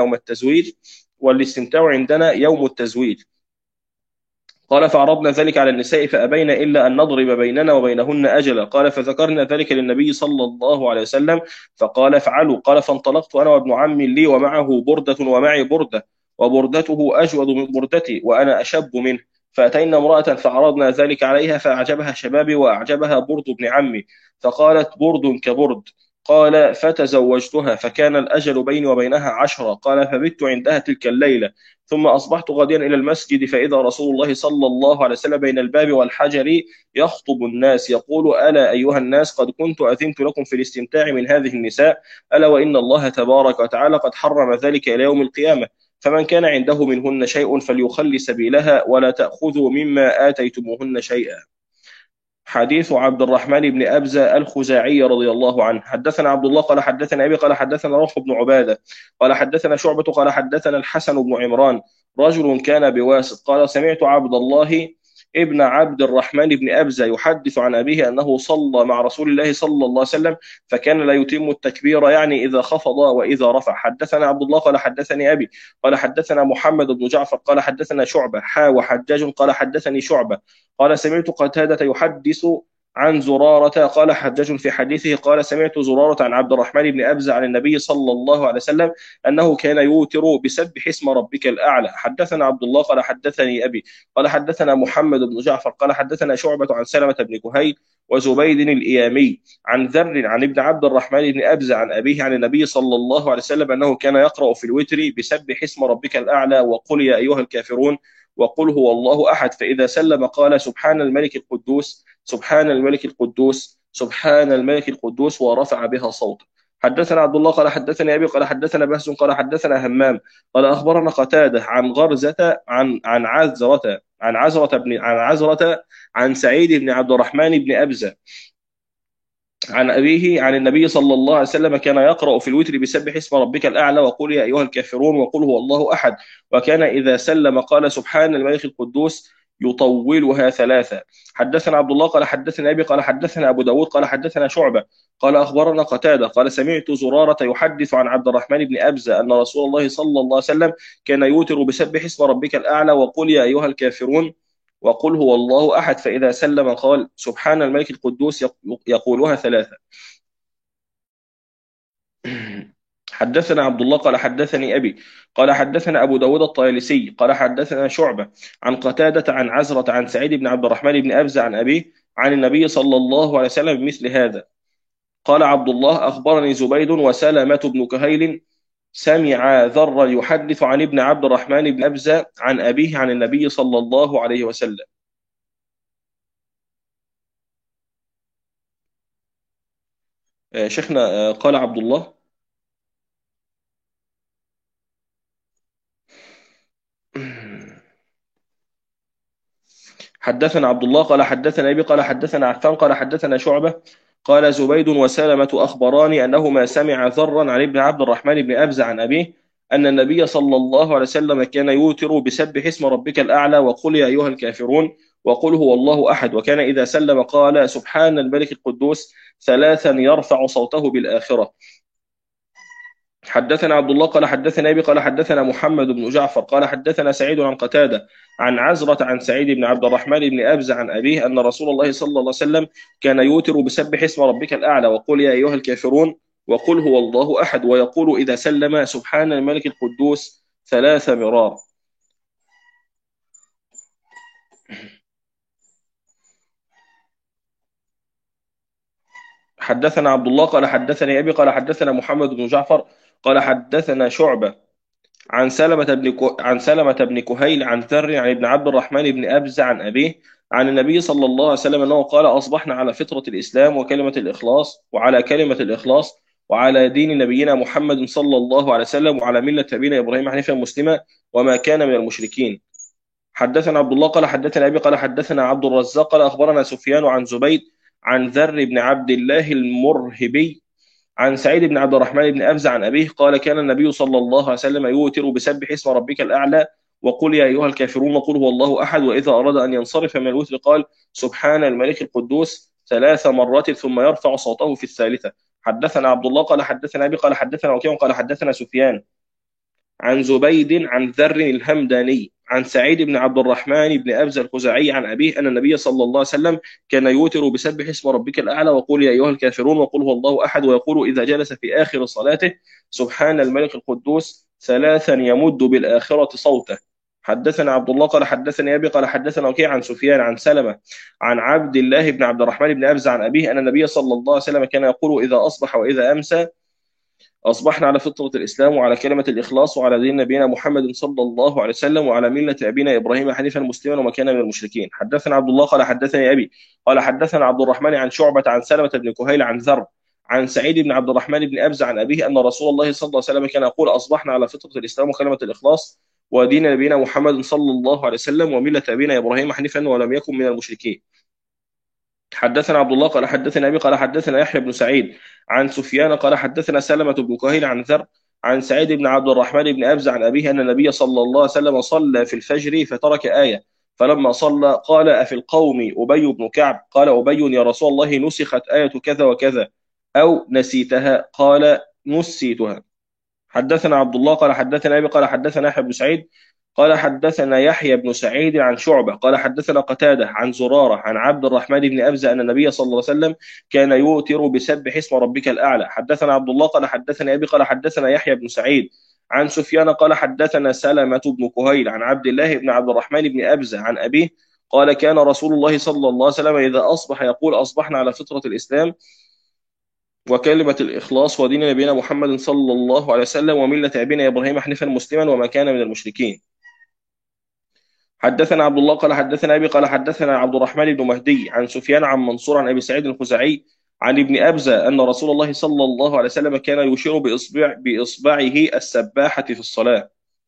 يوم التزويج قال فعرضنا ذلك على النساء فأبين إلا أن نضرب بيننا وبينهن أجلا. قال فذكرنا ذلك للنبي صلى الله عليه وسلم فقال افعلوا. قال فانطلقت أنا وابن عم لي ومعه بردة ومعي بردة وبردته أجود من بردتي وأنا أشب منه فأتينا امرأة فعرضنا ذلك عليها فأعجبها شبابي وأعجبها برد ابن عمي فقالت برد كبرد. قال فتزوجتها فكان الأجل بيني وبينها 10. قال فبت عندها تلك الليلة ثم أصبحت غاديا إلى المسجد فإذا رسول الله صلى الله عليه وسلم بين الباب والحجر يخطب الناس يقول ألا أيها الناس قد كنت أذنت لكم في الاستمتاع من هذه النساء ألا وإن الله تبارك وتعالى قد حرم ذلك إلى يوم القيامة فمن كان عنده منهن شيء فليخلي سبيلها ولا تأخذوا مما آتيتموهن شيئا. حديث عبد الرحمن بن أبزة الخزاعي رضي الله عنه. حدثنا عبد الله قال حدثنا أبي قال حدثنا روح بن عبادة قال حدثنا شعبة قال حدثنا الحسن بن عمران رجل كان بواسط قال سمعت عبد الله ابن عبد الرحمن بن أبزة يحدث عن أبيه أنه صلى مع رسول الله صلى الله عليه وسلم فكان لا يتم التكبير يعني إذا خفض وإذا رفع. حدثنا عبد الله قال حدثني أبي قال حدثنا محمد بن جعفر قال حدثنا شعبة وحجاج قال حدثني شعبة قال سمعت قتادة يحدث عن زرارة قال حجاج في حديثه قال سمعت زرارة عن عبد الرحمن بن أبزة عن النبي صلى الله عليه وسلم أنه كان يوتر بسبح اسم ربك الأعلى. حدثنا عبد الله قال حدثني أبي قال حدثنا محمد بن جعفر قال حدثنا شعبة عن سلمة بن كهيل وزبيد الإيامي عن ذر عن ابن عبد الرحمن بن أبزة عن أبيه عن النبي صلى الله عليه وسلم أنه كان يقرأ في الوتر بسبح اسم ربك الأعلى وقل يا أيها الكافرون وقل هو الله أحد، فإذا سلم قال سبحان الملك القدوس سبحان الملك القدوس سبحان الملك القدوس ورفع بها صوته. حدثنا عبد الله قال حدثني أبي قال حدثنا بهز قال حدثنا همام قال أخبرنا قتادة عن غرزة عن عزرة عن سعيد بن عبد الرحمن بن أبزة عن أبيه عن النبي صلى الله عليه وسلم كان يقرأ في الوتر بسبح اسم ربك الأعلى وقل يا أيها الكافرون وقل هو الله أحد، وكان إذا سلم قال سبحان الملك القدوس يطولها ثلاثة. حدثنا عبد الله قال حدثنا أبي قال حدثنا أبو داود قال حدثنا شعبة قال أخبرنا قتادة قال سمعت زرارة يحدث عن عبد الرحمن بن أبزة أن رسول الله صلى الله عليه وسلم كان يوتر بسبح اسم ربك الأعلى وقل يا أيها الكافرون وقل هو الله أحد، فإذا سلم قال سبحان الملك القدوس يقولها ثلاثة. حدثنا عبد الله قال حدثني أبي قال حدثنا أبو داود الطيالسي قال حدثنا شعبة عن قتادة عن عزرة عن سعيد بن عبد الرحمن بن أبزة عن أبيه عن النبي صلى الله عليه وسلم بمثل هذا. قال عبد الله أخبرني زبيد وسلمة بن كهيل سمع ذرا يحدث عن ابن عبد الرحمن بن أبزة عن أبيه عن النبي صلى الله عليه وسلم. شيخنا قال عبد الله حدثنا عبد الله قال حدثنا أبي قال حدثنا عفان قال حدثنا شعبة قال زبيد وسلمة أخبراني أنهما سمع ذرا عن ابن عبد الرحمن بن أبزة عن أبيه أن النبي صلى الله عليه وسلم كان يوتر بسبح اسم ربك الأعلى وقل يا أيها الكافرون وقل هو الله أحد، وكان إذا سلم قال سبحان الملك القدوس ثلاثا يرفع صوته بالآخرة. حدثنا عبد الله قال حدثنا أبي قال حدثنا محمد بن جعفر قال حدثنا سعيد عن قتادة عن عزرة عن سعيد بن عبد الرحمن بن أبزة عن أبيه أن رسول الله صلى الله عليه وسلم كان يوتر بسبح اسم ربك الأعلى وقل يا أيها الكافرون وقل هو الله أحد، ويقول إذا سلم سبحان الملك القدوس ثلاث مرار. حدثنا عبد الله قال حدثني أبي قال حدثنا محمد بن جعفر قال حدثنا شعبة عن سلمة بن كهيل عن ذر عن ابن عبد الرحمن بن أبزة عن أبيه عن النبي صلى الله عليه وسلم أنه قال أصبحنا على فطرة الإسلام وكلمة الإخلاص وعلى كلمة الإخلاص وعلى دين نبينا محمد صلى الله عليه وسلم وعلى ملة أبينا إبراهيم حنيفا مسلما وما كان من المشركين. حدثنا عبد الله قال حدثنا أبي قال حدثنا عبد الرزاق قال أخبرنا سفيان عن زبيد عن ذر بن عبد الله المرهبي عن سعيد بن عبد الرحمن بن أبزة عن أبيه قال كان النبي صلى الله عليه وسلم يوتر بسبح اسم ربك الأعلى وقل يا أيها الكافرون وقل هو الله أحد، وإذا أراد أن ينصرف من الوتر قال سبحان الملك القدوس ثلاث مرات ثم يرفع صوته في الثالثة. حدثنا عبد الله قال حدثنا أبي قال حدثنا وكيع قال حدثنا سفيان عن زبيد عن ذر الهمداني عن سعيد بن عبد الرحمن بن أبزة الخزاعي عن أبيه أن النبي صلى الله عليه وسلم كان يوتر بسبح اسم ربك الأعلى وقل يا أيها الكافرون وقل هو الله أحد، ويقول إذا جلس في آخر صلاته سبحان الملك القدوس ثلاثا يمد بالآخرة صوته. حدثنا عبد الله قال حدثني أبي قال حدثنا وكيع عن سفيان عن سلمة عن عبد الله بن عبد الرحمن بن أبزة عن أبيه أن النبي صلى الله عليه وسلم كان يقول إذا أصبح وإذا أمسى أصبحنا على فطرة الإسلام وعلى كلمة الإخلاص وعلى دين نبينا محمد صلى الله عليه وسلم وعلى ملة أبينا إبراهيم حنيفا مسلما وما كان من المشركين. حدثنا عبد الله قال حدثني أبي قال حدثنا عبد الرحمن عن شعبة عن سلمة بن كهيل عن ذر عن سعيد بن عبد الرحمن بن أبزة عن أبيه أن رسول الله صلى الله عليه وسلم كان يقول أصبحنا على فطرة الإسلام وكلمة الإخلاص ودين نبينا محمد صلى الله عليه وسلم وملة أبينا إبراهيم حنيفا ولم يكن من المشركين. حدثنا عبد الله قال حدثنا أبي قال حدثنا يحيى بن سعيد عن سفيان قال حدثنا سلمة بن كهيل عن ذر عن سعيد بن عبد الرحمن بن أبزة عن أبيه أن النبي صلى الله عليه وسلم صلى في الفجر فترك آية فلما صلى قال أفي القوم أبي بن كعب قال أبي يا رسول الله نسخت آية كذا وكذا أو نسيتها قال نسيتها. حدثنا عبد الله قال حدثنا أبي قال حدثنا يحيى بن سعيد قال حدثنا يحيى بن سعيد عن شعبة قال حدثنا قتادة عن زرارة عن عبد الرحمن بن أبزة أن النبي صلى الله عليه وسلم كان يوتر بسبح اسم ربك الأعلى. حدثنا عبد الله قال حدثنا أبي قال حدثنا يحيى بن سعيد عن سفيان قال حدثنا سلمة بن كهيل عن عبد الله بن عبد الرحمن بن أبزة عن أبيه قال كان رسول الله صلى الله عليه وسلم إذا أصبح يقول أصبحنا على فطرة الإسلام وكلمة الإخلاص ودين نبينا محمد صلى الله عليه وسلم وملة أبينا إبراهيم حنيفا مسلما وما كان من المشركين. حدثنا عبد الله قال حدثنا أبي قال حدثنا عبد الرحمن بن مهدي عن سفيان عن منصور عن أبي سعيد الخزاعي عن ابن أبزة أن رسول الله صلى الله عليه وسلم كان يشير بإصبعه السباحة في الصلاة.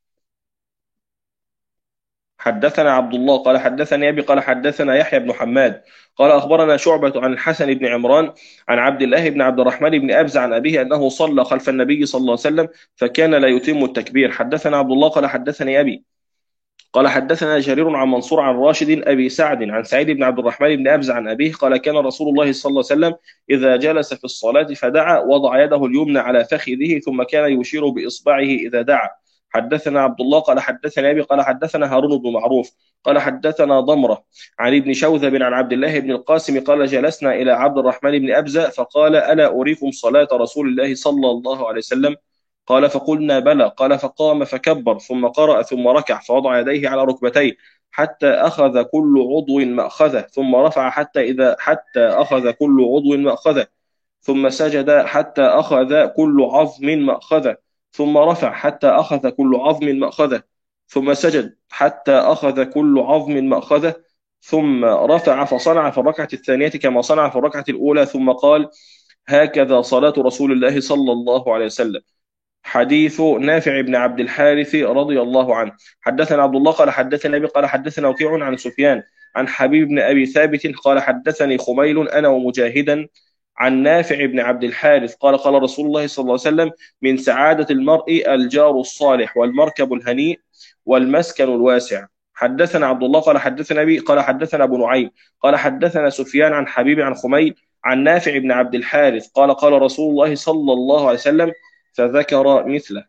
حدثنا عبد الله قال حدثني أبي قال حدثنا يحيى بن حماد قال أخبرنا شعبة عن الحسن بن عمران عن عبد الله بن عبد الرحمن بن أبزة عن أبيه أنه صلى خلف النبي صلى الله عليه وسلم فكان لا يتم التكبير. حدثنا عبد الله قال حدثني أبي قال حدثنا جرير عن منصور عن راشد أبي سعد عن سعيد بن عبد الرحمن بن أبزة عن أبيه قال كان رسول الله صلى الله عليه وسلم إذا جلس في الصلاة فدعا وضع يده اليمنى على فخذه ثم كان يشير بإصبعه إذا دعا. حدثنا عبد الله قال حدثنا أبي قال حدثنا هارون بن معروف قال حدثنا ضمرة عن ابن شوذب عن عبد الله بن القاسم قال جلسنا إلى عبد الرحمن بن أبزة فقال ألا أريكم صلاة رسول الله صلى الله عليه وسلم قال فقلنا بلى قال فقام فكبر ثم قرأ ثم ركع فوضع يديه على ركبتيه حتى أخذ كل عضو مأخذه ثم رفع حتى أخذ كل عضو مأخذه ثم سجد حتى أخذ كل عظم مأخذه ثم رفع حتى أخذ كل عظم مأخذه ثم سجد حتى أخذ كل عظم مأخذه ثم رفع فصنع في الركعة الثانية كما صنع في الركعة الأولى ثم قال هكذا صلاة رسول الله صلى الله عليه وسلم. حديث نافع بن عبد الحارث رضي الله عنه. حدثنا عبد الله قال حدثنا أبي قال حدثنا وكيع عن سفيان عن حبيب بن أبي ثابت قال حدثني خميل أنا ومجاهدا عن نافع بن عبد الحارث قال قال رسول الله صلى الله عليه وسلم من سعادة المرء الجار الصالح والمركب الهنيء والمسكن الواسع. حدثنا عبد الله قال حدثنا أبي قال حدثنا أبو نعيم قال حدثنا سفيان عن حبيب عن خميل عن نافع بن عبد الحارث قال قال رسول الله صلى الله عليه وسلم فذكر مثله.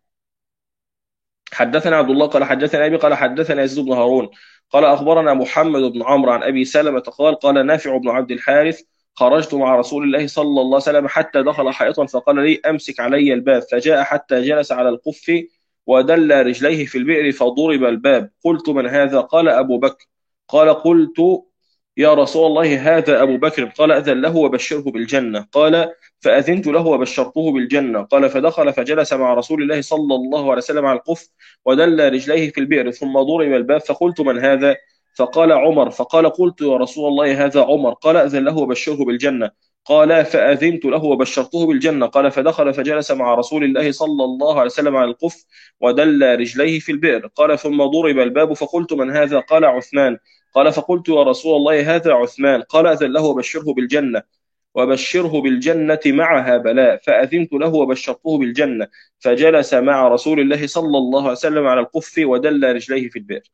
حدثنا عبد الله قال حدثنا أبي قال حدثنا يزيد بن هارون قال أخبرنا محمد بن عمرو عن أبي سلمة قال قال نافع بن عبد الحارث خرجت مع رسول الله صلى الله عليه وسلم حتى دخل حائطا فقال لي أمسك علي الباب فجاء حتى جلس على القف ودل رجليه في البئر فضرب الباب قلت من هذا قال أبو بكر قال قلت يا رسول الله هذا أبو بكر قال أذن له وبشره بالجنة قال فأذنت له وبشرته بالجنة قال فدخل فجلس مع رسول الله صلى الله عليه وسلم على القف ودل رجليه في البئر ثم ضرب الباب فقلت من هذا فقال عمر فقال قلت يا رسول الله هذا عمر قال أذن له وبشره بالجنة قال فأذنت له وبشرته بالجنة قال فدخل فجلس مع رسول الله صلى الله عليه وسلم على القف ودل رجليه في البئر قال ثم ضرب الباب فقلت من هذا قال عثمان قال فقلت يا رسول الله هذا عثمان قال أذن له وبشره بالجنة وبشره بالجنة معها بلاء فأذنت له وبشرته بالجنة فجلس مع رسول الله صلى الله عليه وسلم على القف ودل رجليه في البئر.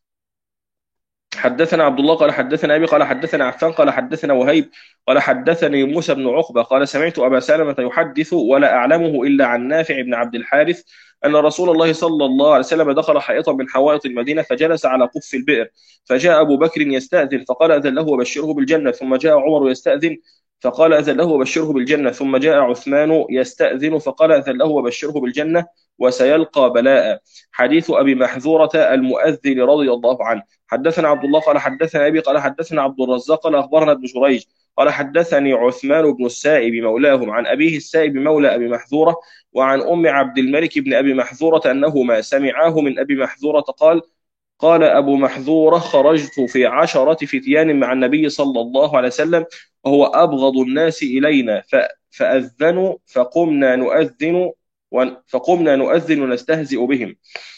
حدثنا عبد الله قال حدثنا أبي قال حدثنا عفان قال حدثنا وهيب قال حدثني موسى بن عقبة قال سمعت أبا سلمة يحدث ولا أعلمه إلا عن نافع بن عبد الحارث أن رسول الله صلى الله عليه وسلم دخل حائطا من حوائط المدينة فجلس على قف البئر فجاء أبو بكر يستأذن فقال أذن له وبشره بالجنة ثم جاء عمر يستأذن فقال أذن له وبشره بالجنة ثم جاء عثمان يستأذن فقال أذن له وبشره بالجنة وسيلقى بلاء. حديث أبي محذورة المؤذن رضي الله عنه. حدثنا عبد الله قال حدثنا أبي قال حدثنا عبد الرزاق قال أخبرنا ابن جريج قال حدثني عثمان بن السائب مولاهم عن أبيه السائب مولى أبي محذورة وعن أم عبد الملك بن أبي محذورة أنهما سمعاه من أبي محذورة قال قال أبو محذورة خرجت في 10 فتيان مع النبي صلى الله عليه وسلم وهو أبغض الناس إلينا فأذنوا فقمنا نؤذن ونستهزئ بهم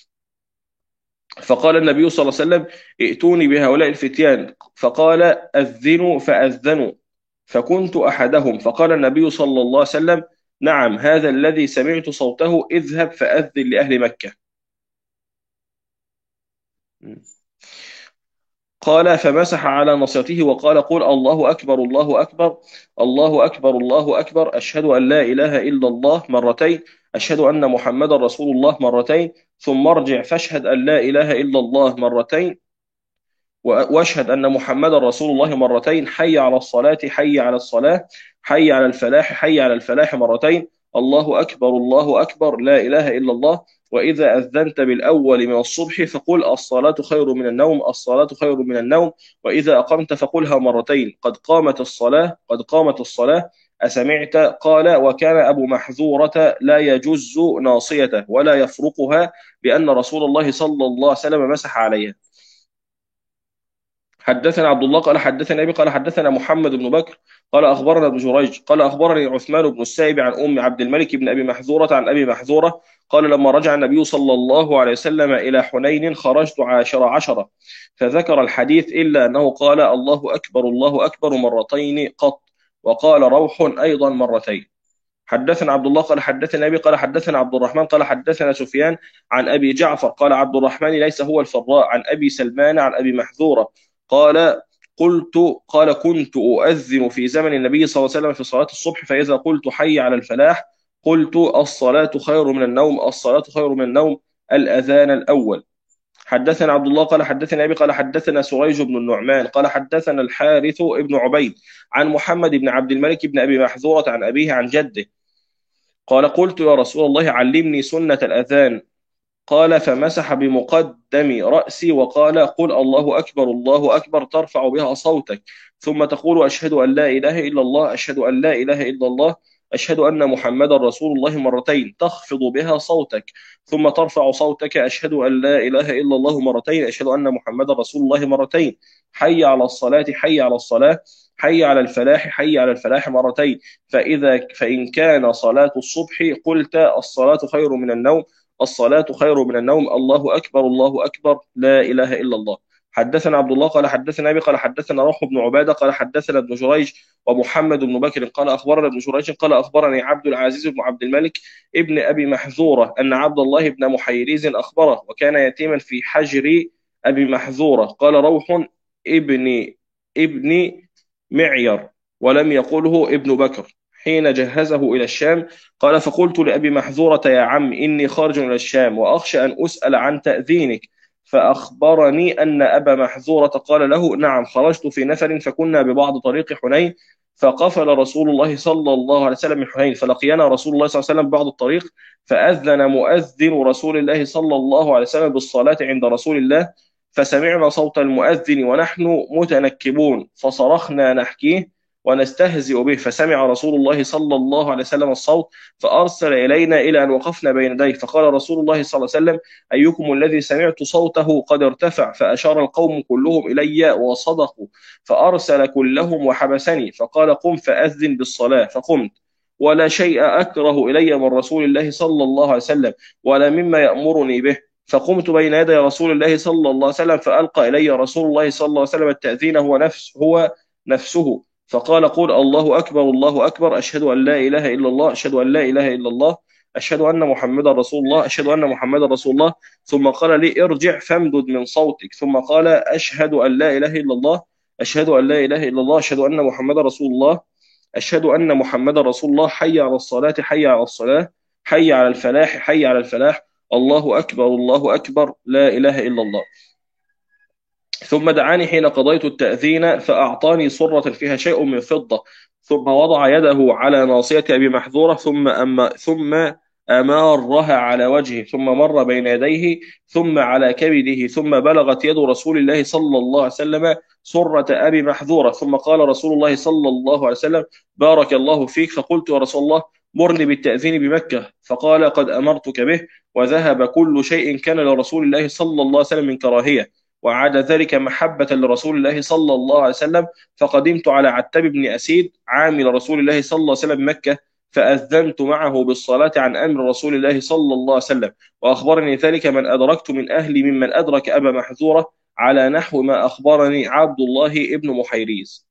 فقال النبي صلى الله عليه وسلم ائتوني بهؤلاء الفتيان فقال أذنوا فأذنوا فكنت أحدهم فقال النبي صلى الله عليه وسلم نعم هذا الذي سمعت صوته اذهب فأذن لأهل مكة. قال فمسح على نصيته وقال قل الله أكبر الله أكبر الله أكبر الله أكبر أشهد أن لا إله إلا الله مرتين أشهد أن محمدا رسول الله مرتين، ثم ارجع فاشهد أن لا إله إلا الله مرتين، واشهد ان محمدا رسول الله مرتين، حي على الصلاة حي على الصلاة، حي على الفلاح حي على الفلاح مرتين، الله اكبر الله اكبر لا اله الا الله. واذا اذنت بالاول من الصبح فقل الصلاة خير من النوم الصلاة خير من النوم. واذا اقمت فقلها مرتين، قد قامت الصلاة قد قامت الصلاة. أسمعت؟ قال: وكان أبو محذورة لا يجز ناصيته ولا يفرقها، بأن رسول الله صلى الله عليه وسلم مسح عليها. حدثنا عبد الله قال حدثنا ابي قال حدثنا محمد بن بكر قال اخبرنا ابن جريج قال اخبرني عثمان بن السائب عن ام عبد الملك بن ابي محذوره عن ابي محذوره قال: لما رجع النبي صلى الله عليه وسلم الى حنين خرجت 10 فذكر الحديث الا انه قال: الله اكبر مرتين قط، وقال روح ايضا مرتين. حدثنا عبد الله قال حدثنا ابي قال حدثنا عبد الرحمن قال حدثنا سفيان عن ابي جعفر قال عبد الرحمن ليس هو الفراء عن ابي سلمان عن ابي محذوره قال: كنت أؤذن في زمن النبي صلى الله عليه وسلم في صلاة الصبح، فإذا قلت حي على الفلاح قلت الصلاة خير من النوم الصلاة خير من النوم، الأذان الأول. حدثنا عبد الله قال حدثنا أبي قال حدثنا سريج بن النعمان قال حدثنا الحارث بن عبيد عن محمد بن عبد الملك بن أبي محذورة عن أبيه عن جده قال: قلت يا رسول الله علمني سنة الأذان. قال: فمسح بمقدم رأسي وقال: قل الله أكبر ترفع بها صوتك، ثم تقول: أشهد أن لا إله إلا الله أشهد أن لا إله إلا الله أشهد أن محمدا رسول الله مرتين، تخفض بها صوتك، ثم ترفع صوتك: أشهد أن لا إله إلا الله مرتين أشهد أن محمدا رسول الله مرتين، حي على الصلاة حي على الصلاة حي على الفلاح حي على الفلاح مرتين. فإن كان صلاة الصبح قلت الصلاة خير من النوم الصلاة خير من النوم، الله أكبر لا إله إلا الله. حدثنا عبد الله قال حدثنا أبي قال حدثنا روح بن عبادة قال حدثنا ابن جريج ومحمد بن بكر قال أخبرنا ابن جريج قال أخبرني عبد العزيز بن عبد الملك ابن أبي محذورة أن عبد الله بن محيريز أخبره، وكان يتيما في حجر أبي محذورة. قال: روح ابن معير، ولم يقله ابن بكر، حين جهزه إلى الشام. قال: فقلت لأبي محذورة: يا عم إني خارج إلى الشام وأخشى أن أسأل عن تأذينك. فأخبرني أن أبا محذورة قال له: نعم، خرجت في نفر فكنا ببعض طريق حنين، فقفل رسول الله صلى الله عليه وسلم من حنين، فلقينا رسول الله صلى الله عليه وسلم بعض الطريق، فأذن مؤذن رسول الله صلى الله عليه وسلم بالصلاة عند رسول الله، فسمعنا صوت المؤذن ونحن متنكبون، فصرخنا نحكيه ونستهزئ به، فسمع رسول الله صلى الله عليه وسلم الصوت، فأرسل إلينا إلى أن وقفنا بين يديه، فقال رسول الله صلى الله عليه وسلم: أيكم الذي سمعت صوته قد ارتفع؟ فأشار القوم كلهم إلي وصدقوا، فأرسل كلهم وحبسني، فقال: قم فأذن بالصلاة، فقمت، ولا شيء أكره إلي من رسول الله صلى الله عليه وسلم ولا مما يأمرني به. فقمت بين يدي رسول الله صلى الله عليه وسلم، فألقى إلي رسول الله صلى الله عليه وسلم التأذين هو نفسه، فقال: قل الله أكبر أشهد أن لا إله إلا الله أشهد أن لا إله إلا الله أشهد أن محمدا رسول الله أشهد أن محمدا رسول الله. ثم قال لي: ارجع فامدد من صوتك. ثم قال: أشهد أن لا إله إلا الله أشهد أن لا إله إلا الله أشهد أن محمدا رسول الله أشهد أن محمدا رسول الله، حي على الصلاة حي على الصلاة حي على الفلاح حي على الفلاح، الله أكبر لا إله إلا الله. ثم دعاني حين قضيت التأذين فأعطاني صرة فيها شيء من فضة، ثم وضع يده على ناصية أبي محذورة ثم أمارها على وجهه، ثم مر بين يديه، ثم على كبده، ثم بلغت يد رسول الله صلى الله عليه وسلم سرة أبي محذورة، ثم قال رسول الله صلى الله عليه وسلم: بارك الله فيك. فقلت: يا رسول الله مرني بالتأذين بمكة. فقال: قد أمرتك به، وذهب كل شيء كان لرسول الله صلى الله عليه وسلم من كراهية، وعاد ذلك محبة لرسول الله صلى الله عليه وسلم. فقدمت على عتاب بن أسيد عامل رسول الله صلى الله عليه وسلم مكة، فأذنت معه بالصلاة عن أمر رسول الله صلى الله عليه وسلم، وأخبرني ذلك من أدركت من أهلي ممن أدرك أبا محذورة على نحو ما أخبرني عبد الله ابن محيريز.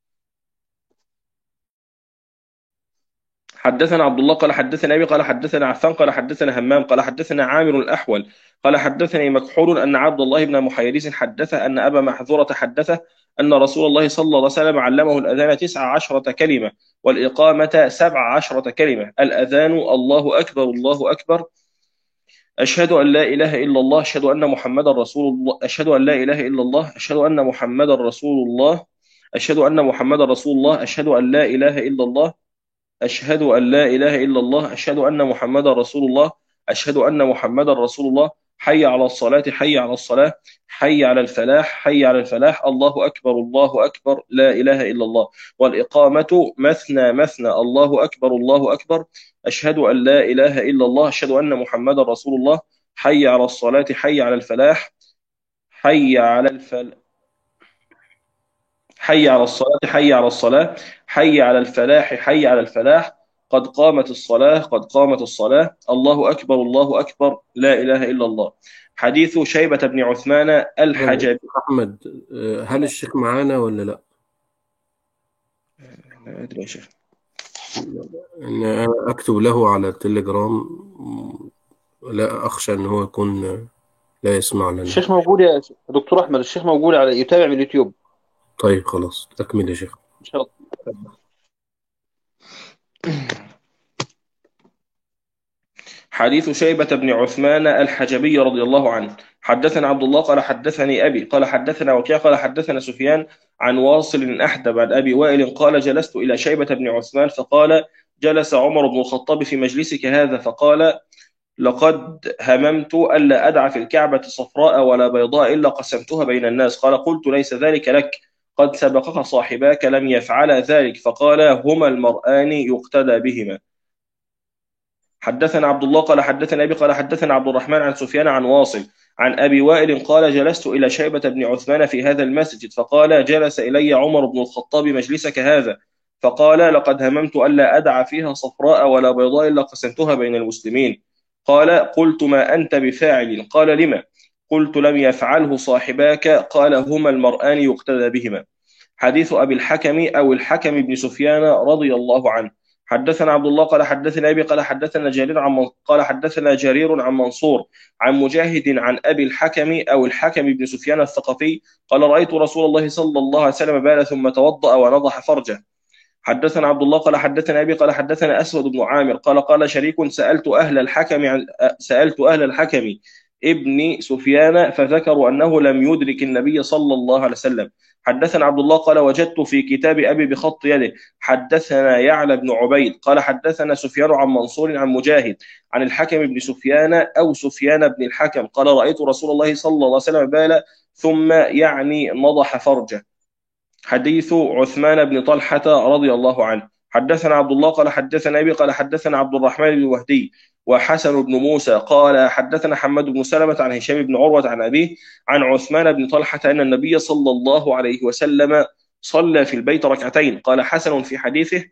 حدثنا عبد الله قال حدثنا أبي قال حدثنا عفان قال حدثنا همام قال حدثنا عامر الأحول قال حدثني مكحول أن عبد الله بن محيريز حدثه أن أبا محذورة حدثه أن رسول الله صلى الله عليه وسلم علمه الأذان 19 كلمة والإقامة 17 كلمة. الأذان: الله أكبر الله أكبر، أشهد أن لا إله إلا الله، أشهد أن محمدا رسول الله، أشهد أن لا إله إلا الله، أشهد أن محمدا رسول الله، أشهد أن محمدا رسول الله، أشهد أن لا إله إلا الله، أشهد أن لا إله إلا الله، أشهد أن محمدا رسول الله، أشهد أن محمدا رسول الله، حي على الصلاة، حي على الصلاة، حي على الفلاح، حي على الفلاح، الله أكبر الله أكبر، لا إله إلا الله. والإقامة مثنى مثنى، الله أكبر الله أكبر، أشهد أن لا إله إلا الله، أشهد أن محمدا رسول الله، حي على الصلاة، حي على الفلاح، حي على الفلاح، حي على الصلاة، حي على الصلاة، حي على الفلاح، حي على الفلاح، قد قامت الصلاة، قد قامت الصلاة، الله أكبر الله أكبر، لا إله إلا الله. حديث شيبة بن عثمان الحجبي. أحمد، هل الشيخ معانا ولا لا؟ لا أدري يا شيخ. إن أنا أكتب له على التليجرام، لا أخشى أن هو يكون لا يسمع لنا. الشيخ موجود يا دكتور أحمد، الشيخ موجود على يتابع من اليوتيوب. طيب خلاص، أكمل يا شيخ. إن شاء الله. حديث شيبة بن عثمان الحجبي رضي الله عنه. حدثنا عبد الله قال حدثني أبي قال حدثنا وكيع قال حدثنا سفيان عن واصل أحدب عن أبي وائل قال جلست إلى شيبة بن عثمان فقال: جلس عمر بن الخطاب في مجلسك هذا فقال: لقد هممت ألا أدع في الكعبة صفراء ولا بيضاء إلا قسمتها بين الناس. قال: قلت: ليس ذلك لك، قد سبقك صاحباك لم يفعلا ذلك. فقال: هما المرآن يقتدى بهما. حدثنا عبد الله قال حدثنا أبي قال حدثنا عبد الرحمن عن سفيان عن واصل عن أبي وائل قال: جلست إلى شيبة بن عثمان في هذا المسجد فقال: جلس إلي عمر بن الخطاب مجلسك هذا فقال: لقد هممت ألا أدع فيها صفراء ولا بيضاء إلا قسمتها بين المسلمين. قال: قلت: ما أنت بفاعل؟ قال: لما؟ قلت: لم يفعله صاحباك. قال: هما المرآن يقتدى بهما. حديث أبي الحكم أو الحكم بن سفيان رضي الله عنه. حدثنا عبد الله قال حدثنا أبي قال حدثنا جرير قال حدثنا جرير عن منصور عن مجاهد عن أبي الحكم أو الحكم بن سفيان الثقفي قال: رأيت رسول الله صلى الله عليه وسلم بال ثم توضأ ونضح فرجه. حدثنا عبد الله قال حدثنا أبي قال حدثنا أسود بن عامر قال شريك: سألت أهل الحكم ابن سفيان فذكروا أنه لم يدرك النبي صلى الله عليه وسلم. حدثنا عبد الله قال: وجدت في كتاب أبي بخط يده. حدثنا يعلى بن عبيد قال حدثنا سفيان عن منصور عن مجاهد عن الحكم بن سفيان أو سفيان بن الحكم قال: رأيت رسول الله صلى الله عليه وسلم بال ثم نضح فرجه. حديث عثمان بن طلحة رضي الله عنه. حدثنا عبد الله قال حدثنا أبي قال حدثنا عبد الرحمن بن وهدي وحسن بن موسى قال حدثنا حماد بن سلمة عن هشام بن عروة عن أبيه عن عثمان بن طلحة أن النبي صلى الله عليه وسلم صلى في البيت ركعتين. قال حسن في حديثه: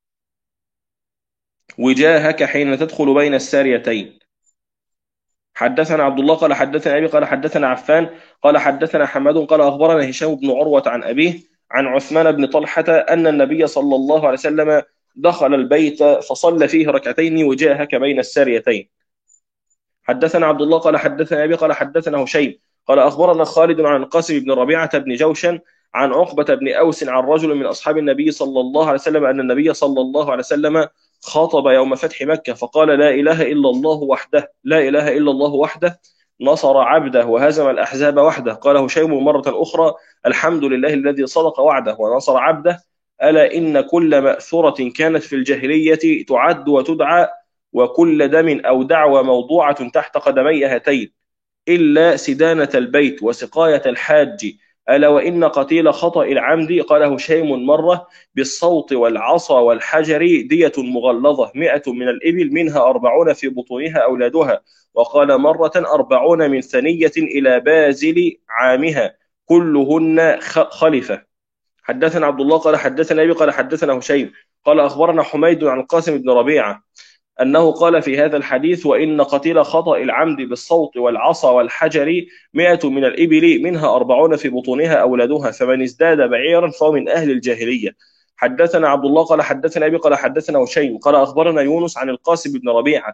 وجاهك حين تدخل بين الساريتين. حدثنا عبد الله قال حدثنا أبي قال حدثنا عفان قال حدثنا حماد قال أخبرنا هشام بن عروة عن أبيه عن عثمان بن طلحة أن النبي صلى الله عليه وسلم دخل البيت فصلى فيه ركعتين وجاهك بين الساريتين. حدثنا عبد الله قال حدثنا أبي قال حدثنا هشيم قال أخبرنا خالد عن القاسم بن ربيعة بن جوشن عن عقبة بن أوس عن رجل من أصحاب النبي صلى الله عليه وسلم أن النبي صلى الله عليه وسلم خاطب يوم فتح مكة فقال: لا إله إلا الله وحده، لا إله إلا الله وحده نصر عبده وهزم الأحزاب وحده. قال هشيم مرة أخرى: الحمد لله الذي صدق وعده ونصر عبده. ألا إن كل مأثورة كانت في الجاهلية تعد وتدعى وكل دم أو دعوى موضوعة تحت قدمي هاتين إلا سدانة البيت وسقاية الحاج. ألا وإن قتيل خطأ العمد قال هشيم مرة: بالصوت والعصا والحجر دية مغلظة 100 من الإبل منها 40 في بطونها أولادها. وقال مرة: 40 من ثنية إلى بازل عامها كلهن خلفة. حدثنا عبد الله قال حدثنا أبي قال حدثنا هشيم قال أخبرنا حميد عن القاسم بن ربيعة أنه قال في هذا الحديث: وإن قتيل خطأ العمد بالصوت والعصا والحجر 100 من الإبل منها 40 في بطونها أولادها فمن ازداد بعيرا فهو من أهل الجاهلية. حدثنا عبد الله قال حدثنا أبي قال حدثنا هشيم قال أخبرنا يونس عن القاسم بن ربيعة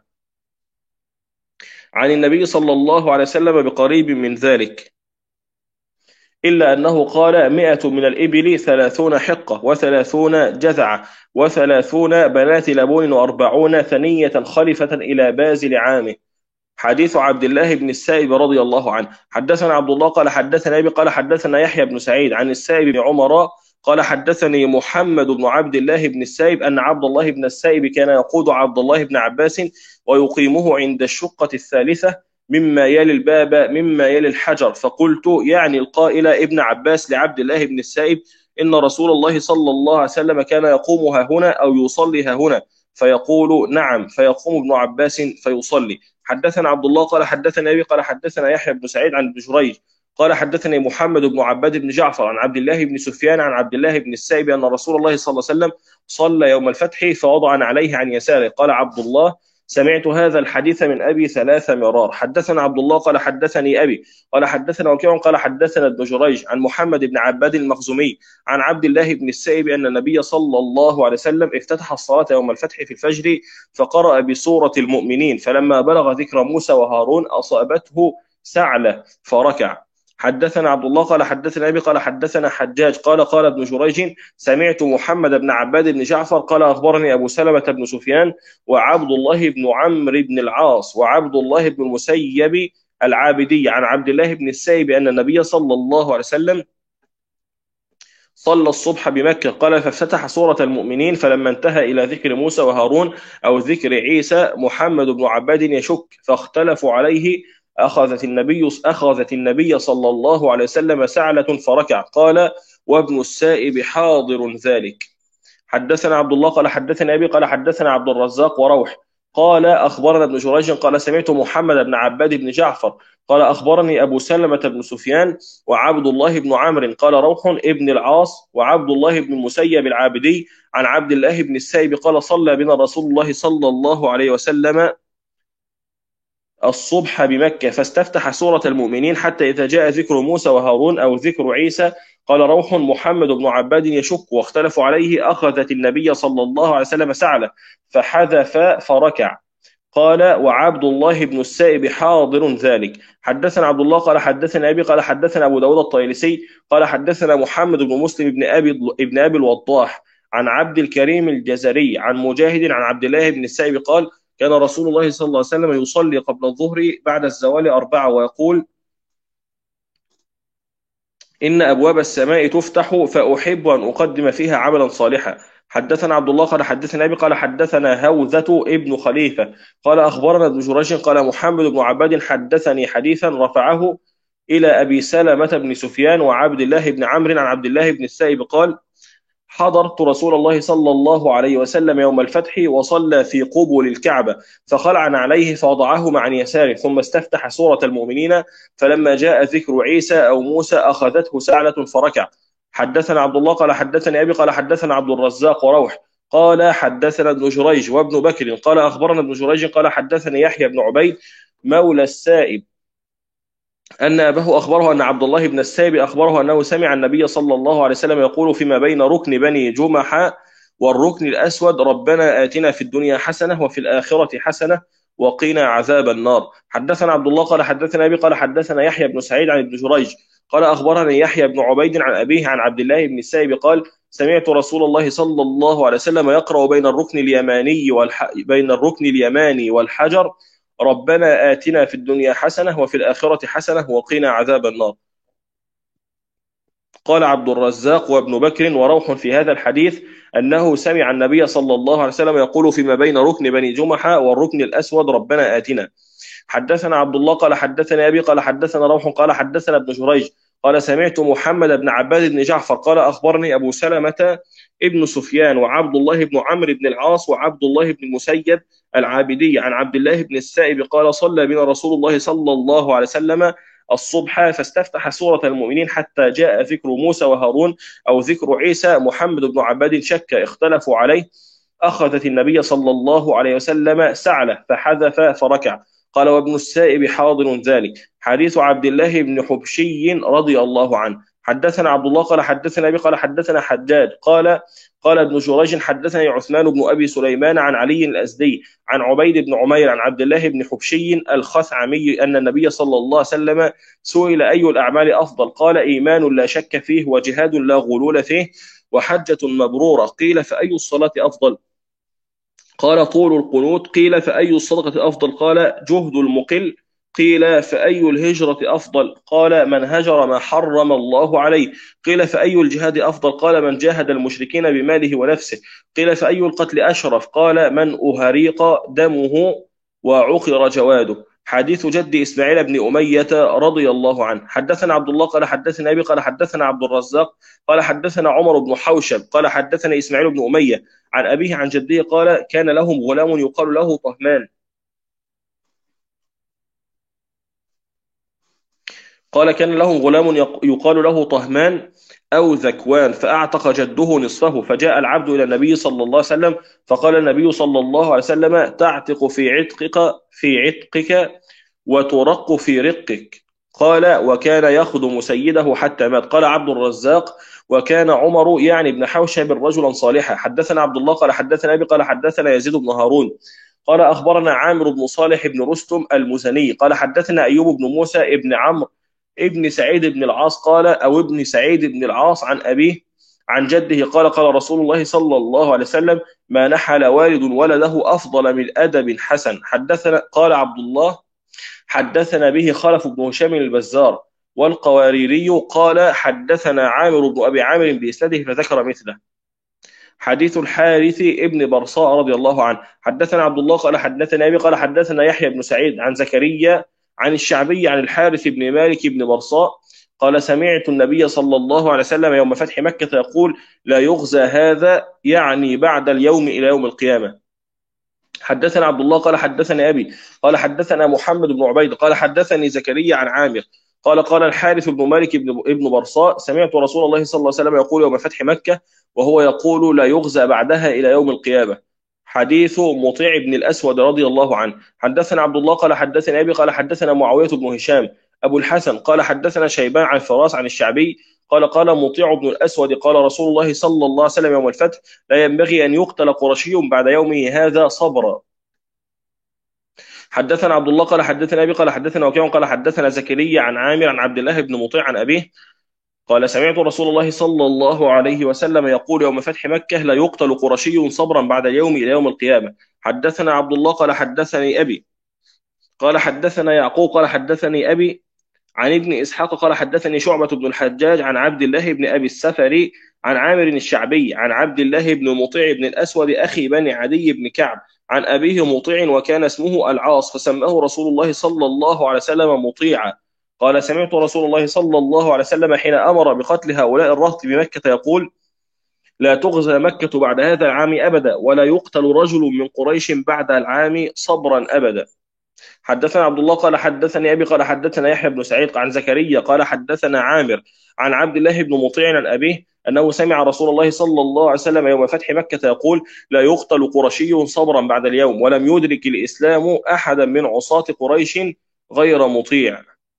عن النبي صلى الله عليه وسلم بقريب من ذلك إلا أنه قال 100 من الإبل 30 حقة و30 جذعة و30 بنات لبون و40 ثنية خلفة إلى بازل عامه. حديث عبد الله بن السائب رضي الله عنه. حدثنا عبد الله قال حدثنا أبي قال حدثنا يحيى بن سعيد عن السائب بن عمر قال حدثني محمد بن عبد الله بن السائب أن عبد الله بن السائب كان يقود عبد الله بن عباس ويقيمه عند الشقة الثالثة مما يلي الباب مما يلي الحجر، فقلت يعني القائل ابن عباس لعبد الله بن السائب إن رسول الله صلى الله عليه وسلم كان يقوم ها هنا أو يصلي ها هنا، فيقول نعم، فيقوم ابن عباس فيصلي. حدثنا عبد الله قال حدثنا أبي قال حدثنا يحيى بن سعيد عن ابن جريج قال حدثني محمد بن عباد بن جعفر عن عبد الله بن سفيان عن عبد الله بن السائب أن رسول الله صلى الله عليه وسلم صلى يوم الفتح فوضع عليه عن يساره. قال عبد الله سمعت هذا الحديث من أبي 3 مرار. حدثنا عبد الله قال حدثني أبي قال حدثنا وكيع قال حدثنا ابن جريج عن محمد بن عباد المخزومي عن عبد الله بن السائب أن النبي صلى الله عليه وسلم افتتح الصلاة يوم الفتح في الفجر فقرأ بسورة المؤمنين، فلما بلغ ذكر موسى وهارون أصابته سعلة فركع. حدثنا عبد الله قال حدثنا أبي قال حدثنا حجاج قال ابن جريج سمعت محمد بن عباد بن جعفر قال أخبرني أبو سلمة بن سفيان وعبد الله بن عمرو بن العاص وعبد الله بن المسيب العابدي عن عبد الله بن السائب أن النبي صلى الله عليه وسلم صلى الصبح بمكة قال فافتتح سورة المؤمنين فلما انتهى إلى ذكر موسى وهارون أو ذكر عيسى محمد بن عباد يشك فاختلفوا عليه أخذت النبي صلى الله عليه وسلم سعلة فركع. قال وابن السائب حاضر ذلك. حدثنا عبد الله قال حدثنا أبي قال حدثنا عبد الرزاق وروح قال أخبرنا ابن جريج قال سمعت محمد بن عباد بن جعفر قال أخبرني أبو سلمة بن سفيان وعبد الله بن عمرو قال روح ابن العاص وعبد الله بن المسيب العابدي عن عبد الله بن السائب قال صلى بنا رسول الله صلى الله عليه وسلم الصبح بمكة فاستفتح سورة المؤمنين حتى إذا جاء ذكر موسى وهارون أو ذكر عيسى قال روح محمد بن عباد يشك واختلفوا عليه أخذت النبي صلى الله عليه وسلم سعلة فحذف فركع. قال وعبد الله بن السائب حاضر ذلك. حدثنا عبد الله قال حدثنا أبي قال حدثنا أبو داود الطيالسي قال حدثنا محمد بن مسلم بن أبي الوضاح عن عبد الكريم الجزري عن مجاهد عن عبد الله بن السائب قال كان رسول الله صلى الله عليه وسلم يصلي قبل الظهر بعد الزوال 4 ويقول إن أبواب السماء تفتح فأحب أن أقدم فيها عملا صالحا. حدثنا عبد الله قال حدثنا أبي قال حدثنا هوذة ابن خليفة قال أخبرنا ابن جريج قال محمد بن عباد حدثني حديثا رفعه إلى أبي سلمة بن سفيان وعبد الله بن عمرو عن عبد الله بن السائب قال حضرت رسول الله صلى الله عليه وسلم يوم الفتح وصلى في قبل الكعبة فخلع عليه فوضعهما عن يساره ثم استفتح سورة المؤمنين فلما جاء ذكر عيسى أو موسى أخذته سعلة فركع. حدثنا عبد الله قال حدثني أبي قال حدثنا عبد الرزاق وروح قال حدثنا ابن جريج وابن بكر قال أخبرنا ابن جريج قال حدثني يحيى بن عبيد مولى السائب أن أباه أخبره أن عبد الله بن السائب أخبره أنه سمع النبي صلى الله عليه وسلم يقول فيما بين ركن بني جمحة والركن الأسود ربنا آتنا في الدنيا حسنة وفي الآخرة حسنة وقنا عذاب النار. حدثنا عبد الله قال حدثنا أبي قال حدثنا يحيى بن سعيد عن ابن جريج قال أخبرني يحيى بن عبيد عن أبيه عن عبد الله بن السائب قال سمعت رسول الله صلى الله عليه وسلم يقرأ بين الركن اليماني والحجر ربنا آتنا في الدنيا حسنة وفي الآخرة حسنة وقنا عذاب النار. قال عبد الرزاق وابن بكر وروح في هذا الحديث أنه سمع النبي صلى الله عليه وسلم يقول فيما بين ركن بني جمحة والركن الأسود ربنا آتنا. حدثنا عبد الله قال حدثنا أبي قال حدثنا روح قال حدثنا ابن جريج قال سمعت محمد بن عباد بن جعفر قال أخبرني أبو سلمة ابن سفيان وعبد الله بن عمرو بن العاص وعبد الله بن المسيب العابدي عن عبد الله بن السائب قال صلى بنا رسول الله صلى الله عليه وسلم الصبح فاستفتح سورة المؤمنين حتى جاء ذكر موسى وهارون أو ذكر عيسى محمد بن عباد شك اختلفوا عليه أخذت النبي صلى الله عليه وسلم سعلة فحذف فركع. قال وابن السائب حاضر ذلك. حديث عبد الله بن حبشي رضي الله عنه. حدثنا عبد الله قال حدثنا أبي قال حدثنا حجاج قال ابن جريج حدثني عثمان بن أبي سليمان عن علي الأزدي عن عبيد بن عمير عن عبد الله بن حبشي الخثعمي أن النبي صلى الله عليه وسلم سئل أي الأعمال أفضل قال إيمان لا شك فيه وجهاد لا غلول فيه وحجة مبرورة قيل فأي الصلاة أفضل قال طول القنوت قيل فأي الصدقة أفضل قال جهد المقل قيل فأي الهجرة أفضل قال من هجر ما حرم الله عليه قيل فأي الجهاد أفضل قال من جاهد المشركين بماله ونفسه قيل فأي القتل أشرف قال من أهريق دمه وعقر جواده. حديث جد إسماعيل بن أمية رضي الله عنه. حدثنا عبد الله قال حدثنا أبي قال حدثنا عبد الرزاق قال حدثنا عمر بن حوشب قال حدثنا إسماعيل بن أمية عن أبيه عن جده قال كان لهم غلام يقال له طهمان يقال له طهمان أو ذكوان فأعتق جده نصفه فجاء العبد إلى النبي صلى الله عليه وسلم فقال النبي صلى الله عليه وسلم تعتق في عتقك وترق في رقك قال وكان يخدم سيده حتى مات. قال عبد الرزاق وكان عمر يعني ابن حوشب رجلا صالحا. حدثنا عبد الله قال حدثنا أبي قال حدثنا يزيد بن هارون قال أخبرنا عامر بن صالح بن رستم المزني قال حدثنا أيوب بن موسى ابن عمرو ابن سعيد بن العاص قال أو ابن سعيد بن العاص عن أبيه عن جده قال قال رسول الله صلى الله عليه وسلم ما نحل والد ولده أفضل من أدب حسن. حدثنا قال عبد الله حدثنا به خلف بن هشام البزار والقواريري قال حدثنا عامر بن أبي عامر بإسناده فذكر مثله. حديث الحارث ابن برصاء رضي الله عنه. حدثنا عبد الله قال حدثنا أبي قال حدثنا يحيى بن سعيد عن زكريا عن الشعبي عن الحارث بن مالك بن برصاء قال سمعت النبي صلى الله عليه وسلم يوم فتح مكة يقول لا يغزى هذا يعني بعد اليوم إلى يوم القيامة. حدثنا عبد الله قال حدثنا أبي قال حدثنا محمد بن عبيد قال حدثني زكريا عن عامر قال الحارث بن مالك ابن برصاء سمعت رسول الله صلى الله عليه وسلم يقول يوم فتح مكة وهو يقول لا يغزى بعدها إلى يوم القيامة. حديث مطيع بن الأسود رضي الله عنه. حدثنا عبد الله قال حدثنا أبي قال حدثنا معاوية بن هشام أبو الحسن قال حدثنا شيبان عن فراس عن الشعبي قال مطيع بن الأسود قال رسول الله صلى الله عليه وسلم يوم الفتح لا ينبغي أن يقتل قرشي بعد يومه هذا صبرا. حدثنا عبد الله قال حدثنا أبي قال حدثنا وكيع قال حدثنا زكريا عن عامر عن عبد الله بن مطيع عن أبيه قال سمعت رسول الله صلى الله عليه وسلم يقول يوم فتح مكة لا يقتل قرشي صبرا بعد اليوم إلى يوم القيامة. حدثنا عبد الله قال حدثني أبي قال حدثنا يعقوب قال حدثني أبي عن ابن إسحاق قال حدثني شعبة بن الحجاج عن عبد الله بن أبي السفري عن عامر الشعبي عن عبد الله بن مطيع بن الأسود أخي بني عدي بن كعب عن أبيه مطيع وكان اسمه العاص فسماه رسول الله صلى الله عليه وسلم مطيعا. قال سمعت رسول الله صلى الله عليه وسلم حين أمر بقتل هؤلاء الرهط بمكة يقول لا تغزى مكة بعد هذا العام أبدا ولا يقتل رجل من قريش بعد العام صبرا أبدا. حدثنا عبد الله قال حدثني أبي قال حدثنا يحيى بن سعيد عن زكريا قال حدثنا عامر عن عبد الله بن مطيع عن أبيه أنه سمع رسول الله صلى الله عليه وسلم يوم فتح مكة يقول لا يقتل قرشي صبرا بعد اليوم ولم يدرك الإسلام أحدا من عصاة قريش غير مطيع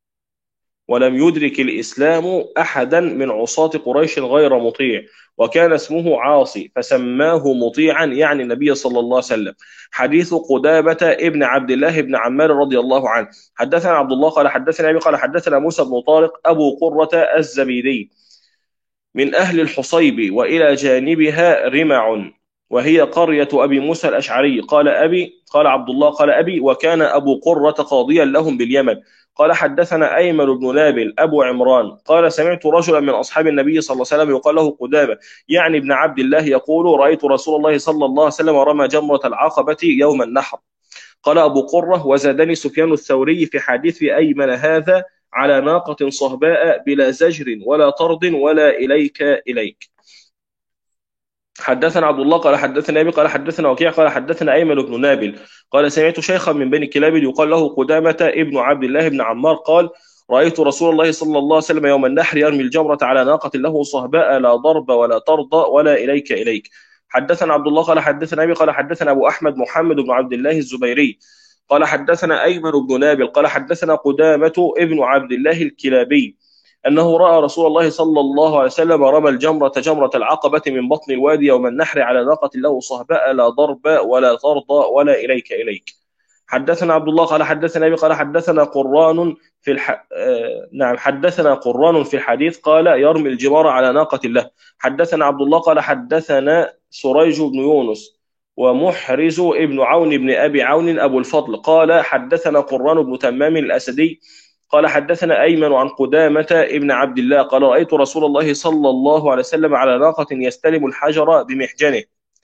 وكان اسمه عاصي فسماه مطيعا يعني النبي صلى الله عليه وسلم. حديث قدامة ابن عبد الله بن عمار رضي الله عنه. حدثنا عبد الله قال حدثنا أبي قال حدثنا موسى بن طارق أبو قرة الزبيدي من أهل الحصيب وإلى جانبها رمع وهي قرية أبي موسى الأشعري قال عبد الله قال أبي وكان أبو قرة قاضيا لهم باليمن. قال حدثنا أيمن بن نابل أبو عمران قال سمعت رجلا من أصحاب النبي صلى الله عليه وسلم يقال له قدامة يعني ابن عبد الله يقول رأيت رسول الله صلى الله عليه وسلم رمى جمرة العقبة يوم النحر. قال أبو قرة وزادني سفيان الثوري في حديث أيمن هذا على ناقة صهباء بلا زجر ولا طرد ولا إليك. حدثنا عبد الله قال حدثنا أبي قال حدثنا وكيع قال حدثنا أيمن بن نابل قال سمعت شيخا من بني كلاب يقال له قدامة ابن عبد الله بن عمار قال رأيت رسول الله صلى الله عليه وسلم يوم النحر يرمي الجمرة على ناقة له صهباء لا ضرب ولا طرد ولا إليك. حدثنا عبد الله قال حدثنا أبي قال حدثنا أبو أحمد محمد بن عبد الله الزبيري قال حدثنا أيمن بن نابل قال حدثنا قدامة ابن عبد الله الكلابي أنه رأى رسول الله صلى الله عليه وسلم رمى الجمرة جمرة العقبة من بطن الوادي يوم النحر على ناقة له صهباء لا ضرب ولا طرد ولا إليك. حدثنا عبد الله قال حدثنا أبي قال حدثنا قران في نعم حدثنا قران في الحديث قال يرمي الجمار على ناقة الله. حدثنا عبد الله قال حدثنا سريج بن يونس ومحرز ابن عون بن أبي عون أبو الفضل قال حدثنا قران بن تمام الأسدي قال حدثنا أيمن عن قدامة ابن عبد الله قال رأيت رسول الله صلى الله عليه وسلم على ناقة يستلم الحجر بمحجنه.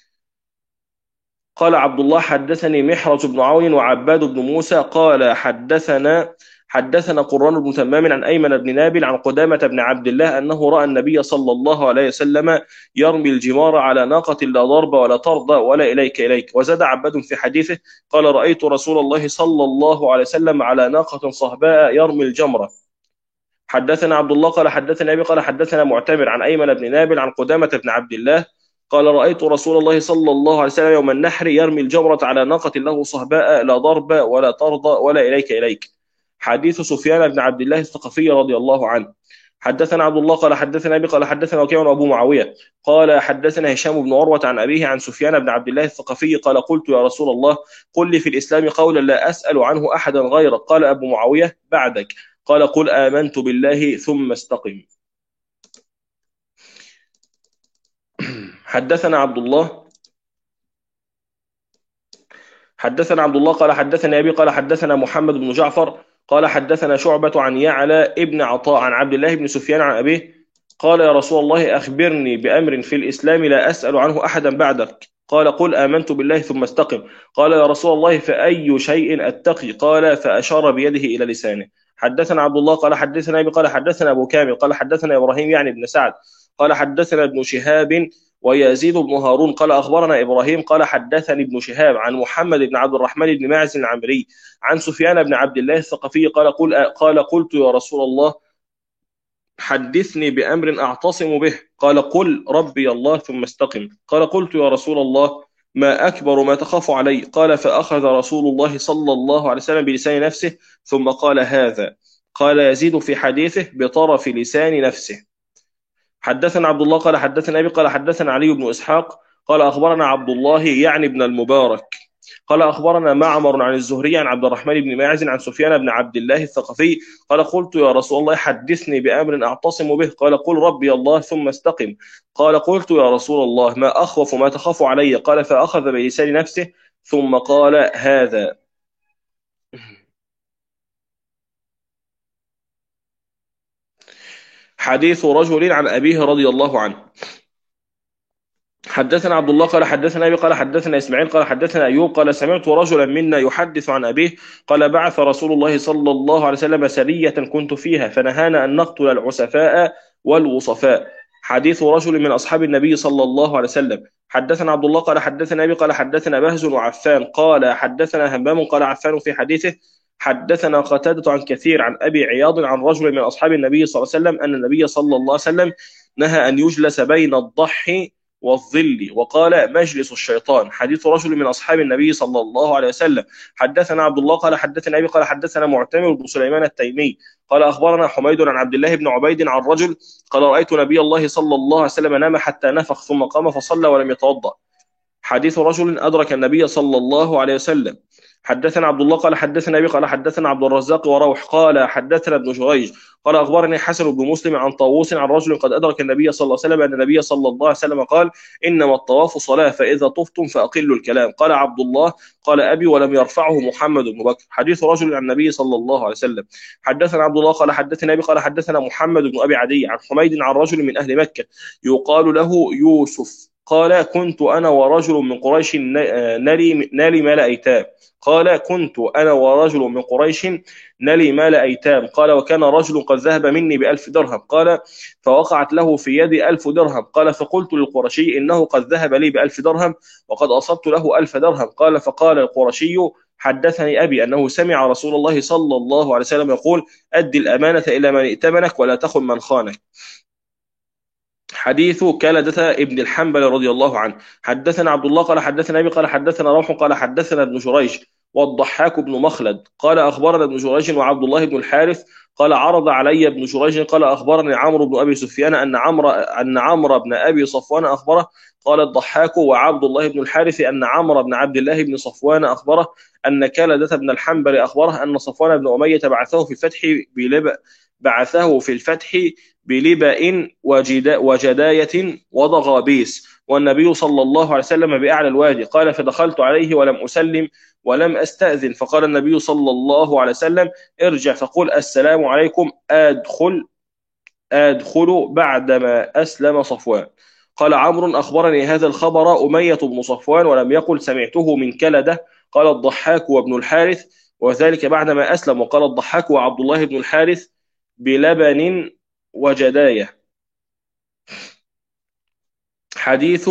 قال عبد الله حدثني محرز بن عون وعباد بن موسى قال حدثنا قران بن تمام عن أيمن بن نابل عن قدامة بن عبد الله أنه رأى النبي صلى الله عليه وسلم يرمي الجمار على ناقة لا ضرب ولا طرد ولا إليك. وزاد عباد في حديثه قال رأيت رسول الله صلى الله عليه وسلم على ناقة صهباء يرمي الجمرة. حدثنا عبد الله قال حدثنا أبي قال حدثنا معتمر عن أيمن بن نابل عن قدامة بن عبد الله قال رأيت رسول الله صلى الله عليه وسلم يوم النحر يرمي الجمرة على ناقة له صهباء لا ضرب ولا طرد ولا إليك. حديث سفيان بن عبد الله الثقفي رضي الله عنه. حدثنا عبد الله قال حدثنا أبي قال حدثنا وكيع أبو معاوية قال حدثنا هشام بن عروة عن أبيه عن سفيان بن عبد الله الثقفي قال قلت يا رسول الله قل لي في الإسلام قولا لا أسأل عنه أحدا غيرك. قال أبو معاوية بعدك. قال قل آمنت بالله ثم استقم. حدثنا عبد الله قال حدثنا أبي قال حدثنا محمد بن جعفر قال حدثنا شعبة عن يعلى ابن عطاء عن عبد الله بن سفيان عن أبيه قال يا رسول الله أخبرني بأمر في الإسلام لا أسأل عنه أحدا بعدك. قال قل آمنت بالله ثم استقم. قال يا رسول الله فأي شيء أتقي؟ قال فأشار بيده إلى لسانه. حدثنا عبد الله قال حدثنا أبي قال حدثنا أبو كامل قال حدثنا إبراهيم يعني بن سعد قال حدثنا ابن شهاب ويزيد بن هارون قال أخبرنا إبراهيم قال حدثني ابن شهاب عن محمد بن عبد الرحمن بن ماعز العمري عن سفيان بن عبد الله الثقفي قال قلت يا رسول الله حدثني بأمر أعتصم به. قال قل ربي الله ثم استقم. قال قلت يا رسول الله ما أكبر ما تخاف علي؟ قال فأخذ رسول الله صلى الله عليه وسلم بلسان نفسه ثم قال هذا. قال يزيد في حديثه بطرف لسان نفسه. حدثنا عبد الله قال حدثنا أبي قال حدثنا علي بن إسحاق قال أخبرنا عبد الله يعني ابن المبارك قال أخبرنا معمر عن الزهري عن عبد الرحمن بن ماعز عن سفيان بن عبد الله الثقفي قال قلت يا رسول الله حدثني بأمر أعتصم به. قال قل ربي الله ثم استقم. قال قلت يا رسول الله ما أخوف ما تخاف علي؟ قال فأخذ بلسان نفسه ثم قال هذا. حديث رجل عن أبيه رضي الله عنه. حدثنا عبد الله قال حدثنا أبي قال حدثنا إسماعيل قال حدثنا أيوب قال سمعت رجلا منا يحدث عن أبيه قال بعث رسول الله صلى الله عليه وسلم سرية كنت فيها فنهانا أن نقتل العسفاء والوصفاء. حديث رجل من أصحاب النبي صلى الله عليه وسلم. حدثنا عبد الله قال حدثنا أبي قال حدثنا بهز وعفان قال حدثنا همام قال عفان في حديثه حدثنا قتادة عن كثير عن أبي عياض عن رجل من أصحاب النبي صلى الله عليه وسلم أن النبي صلى الله عليه وسلم نهى أن يجلس بين الضحي والظل وقال مجلس الشيطان. حديث رجل من أصحاب النبي صلى الله عليه وسلم. حدثنا عبد الله قال حدثنا أبي قال حدثنا معتمر بن سليمان التيمي قال أخبرنا حميد عن عبد الله بن عبيد عن رجل قال رأيت نبي الله صلى الله عليه وسلم نام حتى نفخ ثم قام فصلى ولم يتوضأ. حديث رجل أدرك النبي صلى الله عليه وسلم. حدثنا عبد الله قال حدثنا أبي قال حدثنا عبد الرزاق وروح قال حدثنا ابن جريج قال أخبرني حسن بن مسلم عن طاووس عن رجل قد أدرك النبي صلى الله عليه وسلم أن النبي صلى الله عليه وسلم قال إنما الطواف صلاة فإذا طفتم فأقلوا الكلام. قال عبد الله قال أبي ولم يرفعه محمد بن بكر. حديث رجل عن النبي صلى الله عليه وسلم. حدثنا عبد الله قال حدثنا أبي قال حدثنا محمد بن أبي عدي عن حميد عن رجل من أهل مكة يقال له يوسف قال كنت أنا ورجل من قريش نالي مال أيتام. قال كنت أنا ورجل من قريش نلي مال أيتام. قال وكان رجل قد ذهب مني ب1000 درهم. قال فوقعت له في يدي 1000 درهم. قال فقلت للقرشي إنه قد ذهب لي ب1000 درهم وقد أصبت له 1000 درهم. قال فقال القرشي حدثني أبي أنه سمع رسول الله صلى الله عليه وسلم يقول أدي الأمانة إلى من ائتمنك ولا تخن من خانك. حديث كلدة ابن الحنبل رضي الله عنه. حدثنا عبد الله قال حدثنا أبي قال حدثنا روح قال حدثنا ابن جريج والضحاك بن مخلد قال أخبرنا ابن جريج وعبد الله بن الحارث قال عرض علي ابن جريج قال أخبرني عمرو بن أبي سفيان أن عمرو بن أبي صفوان أخبره قال الضحاك وعبد الله بن الحارث أن عمرو بن عبد الله بن صفوان أخبره أن كلدة بن الحنبل أخبره أن صفوان بن أمية بعثه في الفتح بلبأ وجداية وضغابيس والنبي صلى الله عليه وسلم بأعلى الوادي قال فدخلت عليه ولم أسلم ولم أستأذن فقال النبي صلى الله عليه وسلم ارجع فقل السلام عليكم أدخل بعدما أسلم صفوان. قال عمرو أخبرني هذا الخبر أمية بن صفوان ولم يقل سمعته من كلدة. قال الضحاك وابن الحارث وذلك بعدما أسلم. وقال الضحاك وعبد الله بن الحارث بلبن وجداية. حديث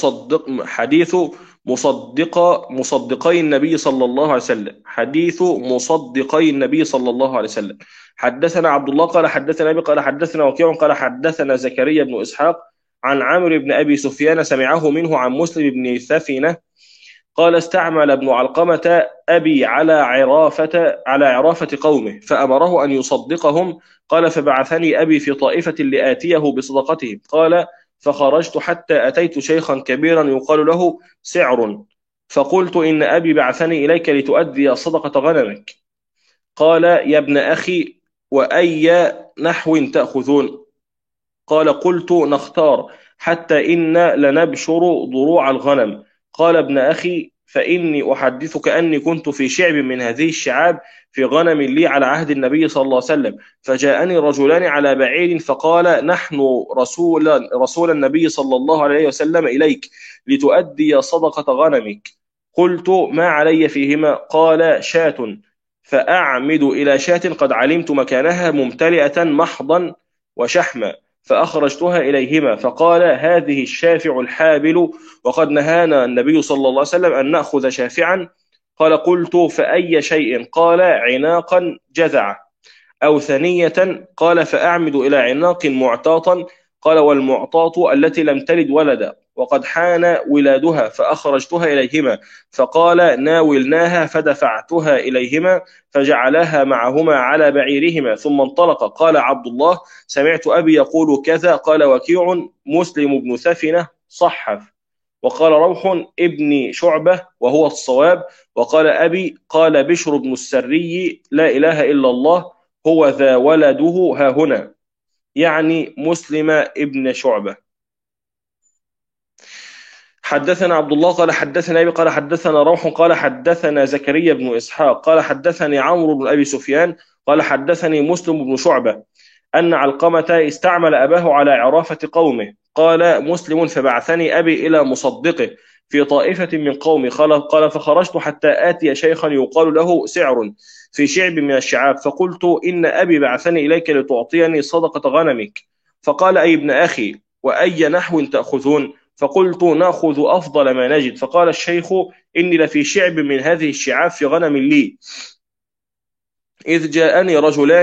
مصدقي النبي صلى الله عليه وسلم. حديث مصدقي النبي صلى الله عليه وسلم. حدثنا عبد الله قال حدثنا أبي قال حدثنا وكيع قال حدثنا زكريا بن إسحاق عن عمرو بن أبي سفيان سمعه منه عن مسلم بن ثفنة قال استعمل ابن علقمة أبي على عرافة قومه فأمره أن يصدقهم قال فبعثني أبي في طائفة لآتيه بصدقتهم قال فخرجت حتى أتيت شيخا كبيرا يقال له سعر فقلت إن أبي بعثني إليك لتؤدي صدقة غنمك قال يا ابن أخي وأي نحو تأخذون قال قلت نختار حتى إن لنبشر ضروع الغنم قال ابن أخي فإني أحدثك أني كنت في شعب من هذه الشعاب في غنم لي على عهد النبي صلى الله عليه وسلم فجاءني رجلان على بعير فقال نحن رسول النبي صلى الله عليه وسلم إليك لتؤدي صدقة غنمك قلت ما علي فيهما قال شاة فأعمد إلى شاة قد علمت مكانها ممتلئة محضا وشحما فأخرجتها إليهما فقال هذه الشافع الحابل وقد نهانا النبي صلى الله عليه وسلم أن نأخذ شافعا قال قلت فأي شيء قال عناقا جذع أو ثنية قال فأعمد إلى عناق معتاطا قال والمعتاط التي لم تلد ولدا وقد حان ولادها فأخرجتها إليهما فقال ناولناها فدفعتها إليهما فجعلها معهما على بعيرهما ثم انطلق. قال عبد الله سمعت أبي يقول كذا قال وكيع مسلم بن ثفنة صحف وقال روح ابن شعبة وهو الصواب وقال أبي قال بشر بن السري لا إله إلا الله هو ذا ولده ها هنا يعني مسلم ابن شعبة. حدثنا عبد الله قال حدثنا أبي قال حدثنا روح قال حدثنا زكريا بن إسحاق قال حدثني عمرو بن أبي سفيان قال حدثني مسلم بن شعبة أن علقمة استعمل أباه على عرافة قومه قال مسلم فبعثني أبي إلى مصدقه في طائفة من قومي قال فخرجت حتى آتي شيخا يقال له سعر في شعب من الشعاب فقلت إن أبي بعثني إليك لتعطيني صدقة غنمك فقال أي ابن أخي وأي نحو تأخذون فقلت نأخذ أفضل ما نجد فقال الشيخ إني لفي شعب من هذه الشعاب في غنم لي إذ جاءني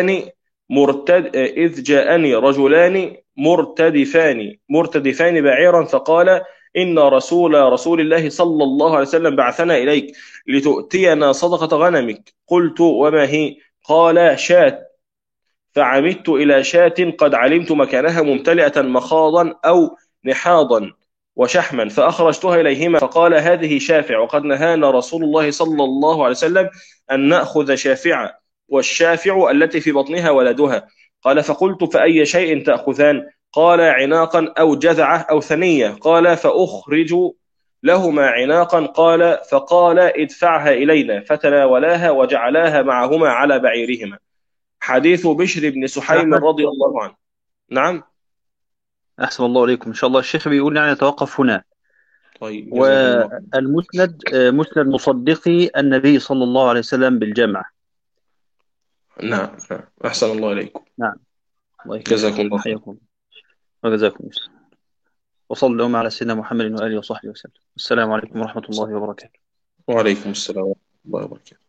رجلان مرتدفان بعيرا فقال إن رسول الله صلى الله عليه وسلم بعثنا إليك لتؤتينا صدقة غنمك قلت وما هي قال شاة فعمدت إلى شاة قد علمت مكانها ممتلئة مخاضا أو نحاضا وشحما فأخرجتها إليهما فقال هذه شافع وقد نهانا رسول الله صلى الله عليه وسلم أن نأخذ شافعا والشافع التي في بطنها ولدها قال فقلت فأي شيء تأخذان قال عناقا أو جذعة أو ثنية قال فأخرج لهما عناقا فقال ادفعها إلينا فتناولاها وجعلاها معهما على بعيرهما. حديث بشر بن سحيم رضي الله عنه. نعم أحسن الله عليكم. إن شاء الله الشيخ بيقول يعني نتوقف هنا. طيب والمسند مسند مصدقي النبي صلى الله عليه وسلم بالجمع. نعم أحسن الله إليكم. نعم جزاكم الله خير. حياكم وجزاكم الله. وصلى اللهم على سيدنا محمد وآله وصحبه وسلم. السلام عليكم ورحمة الله وبركاته. وعليكم السلام ورحمة الله وبركاته.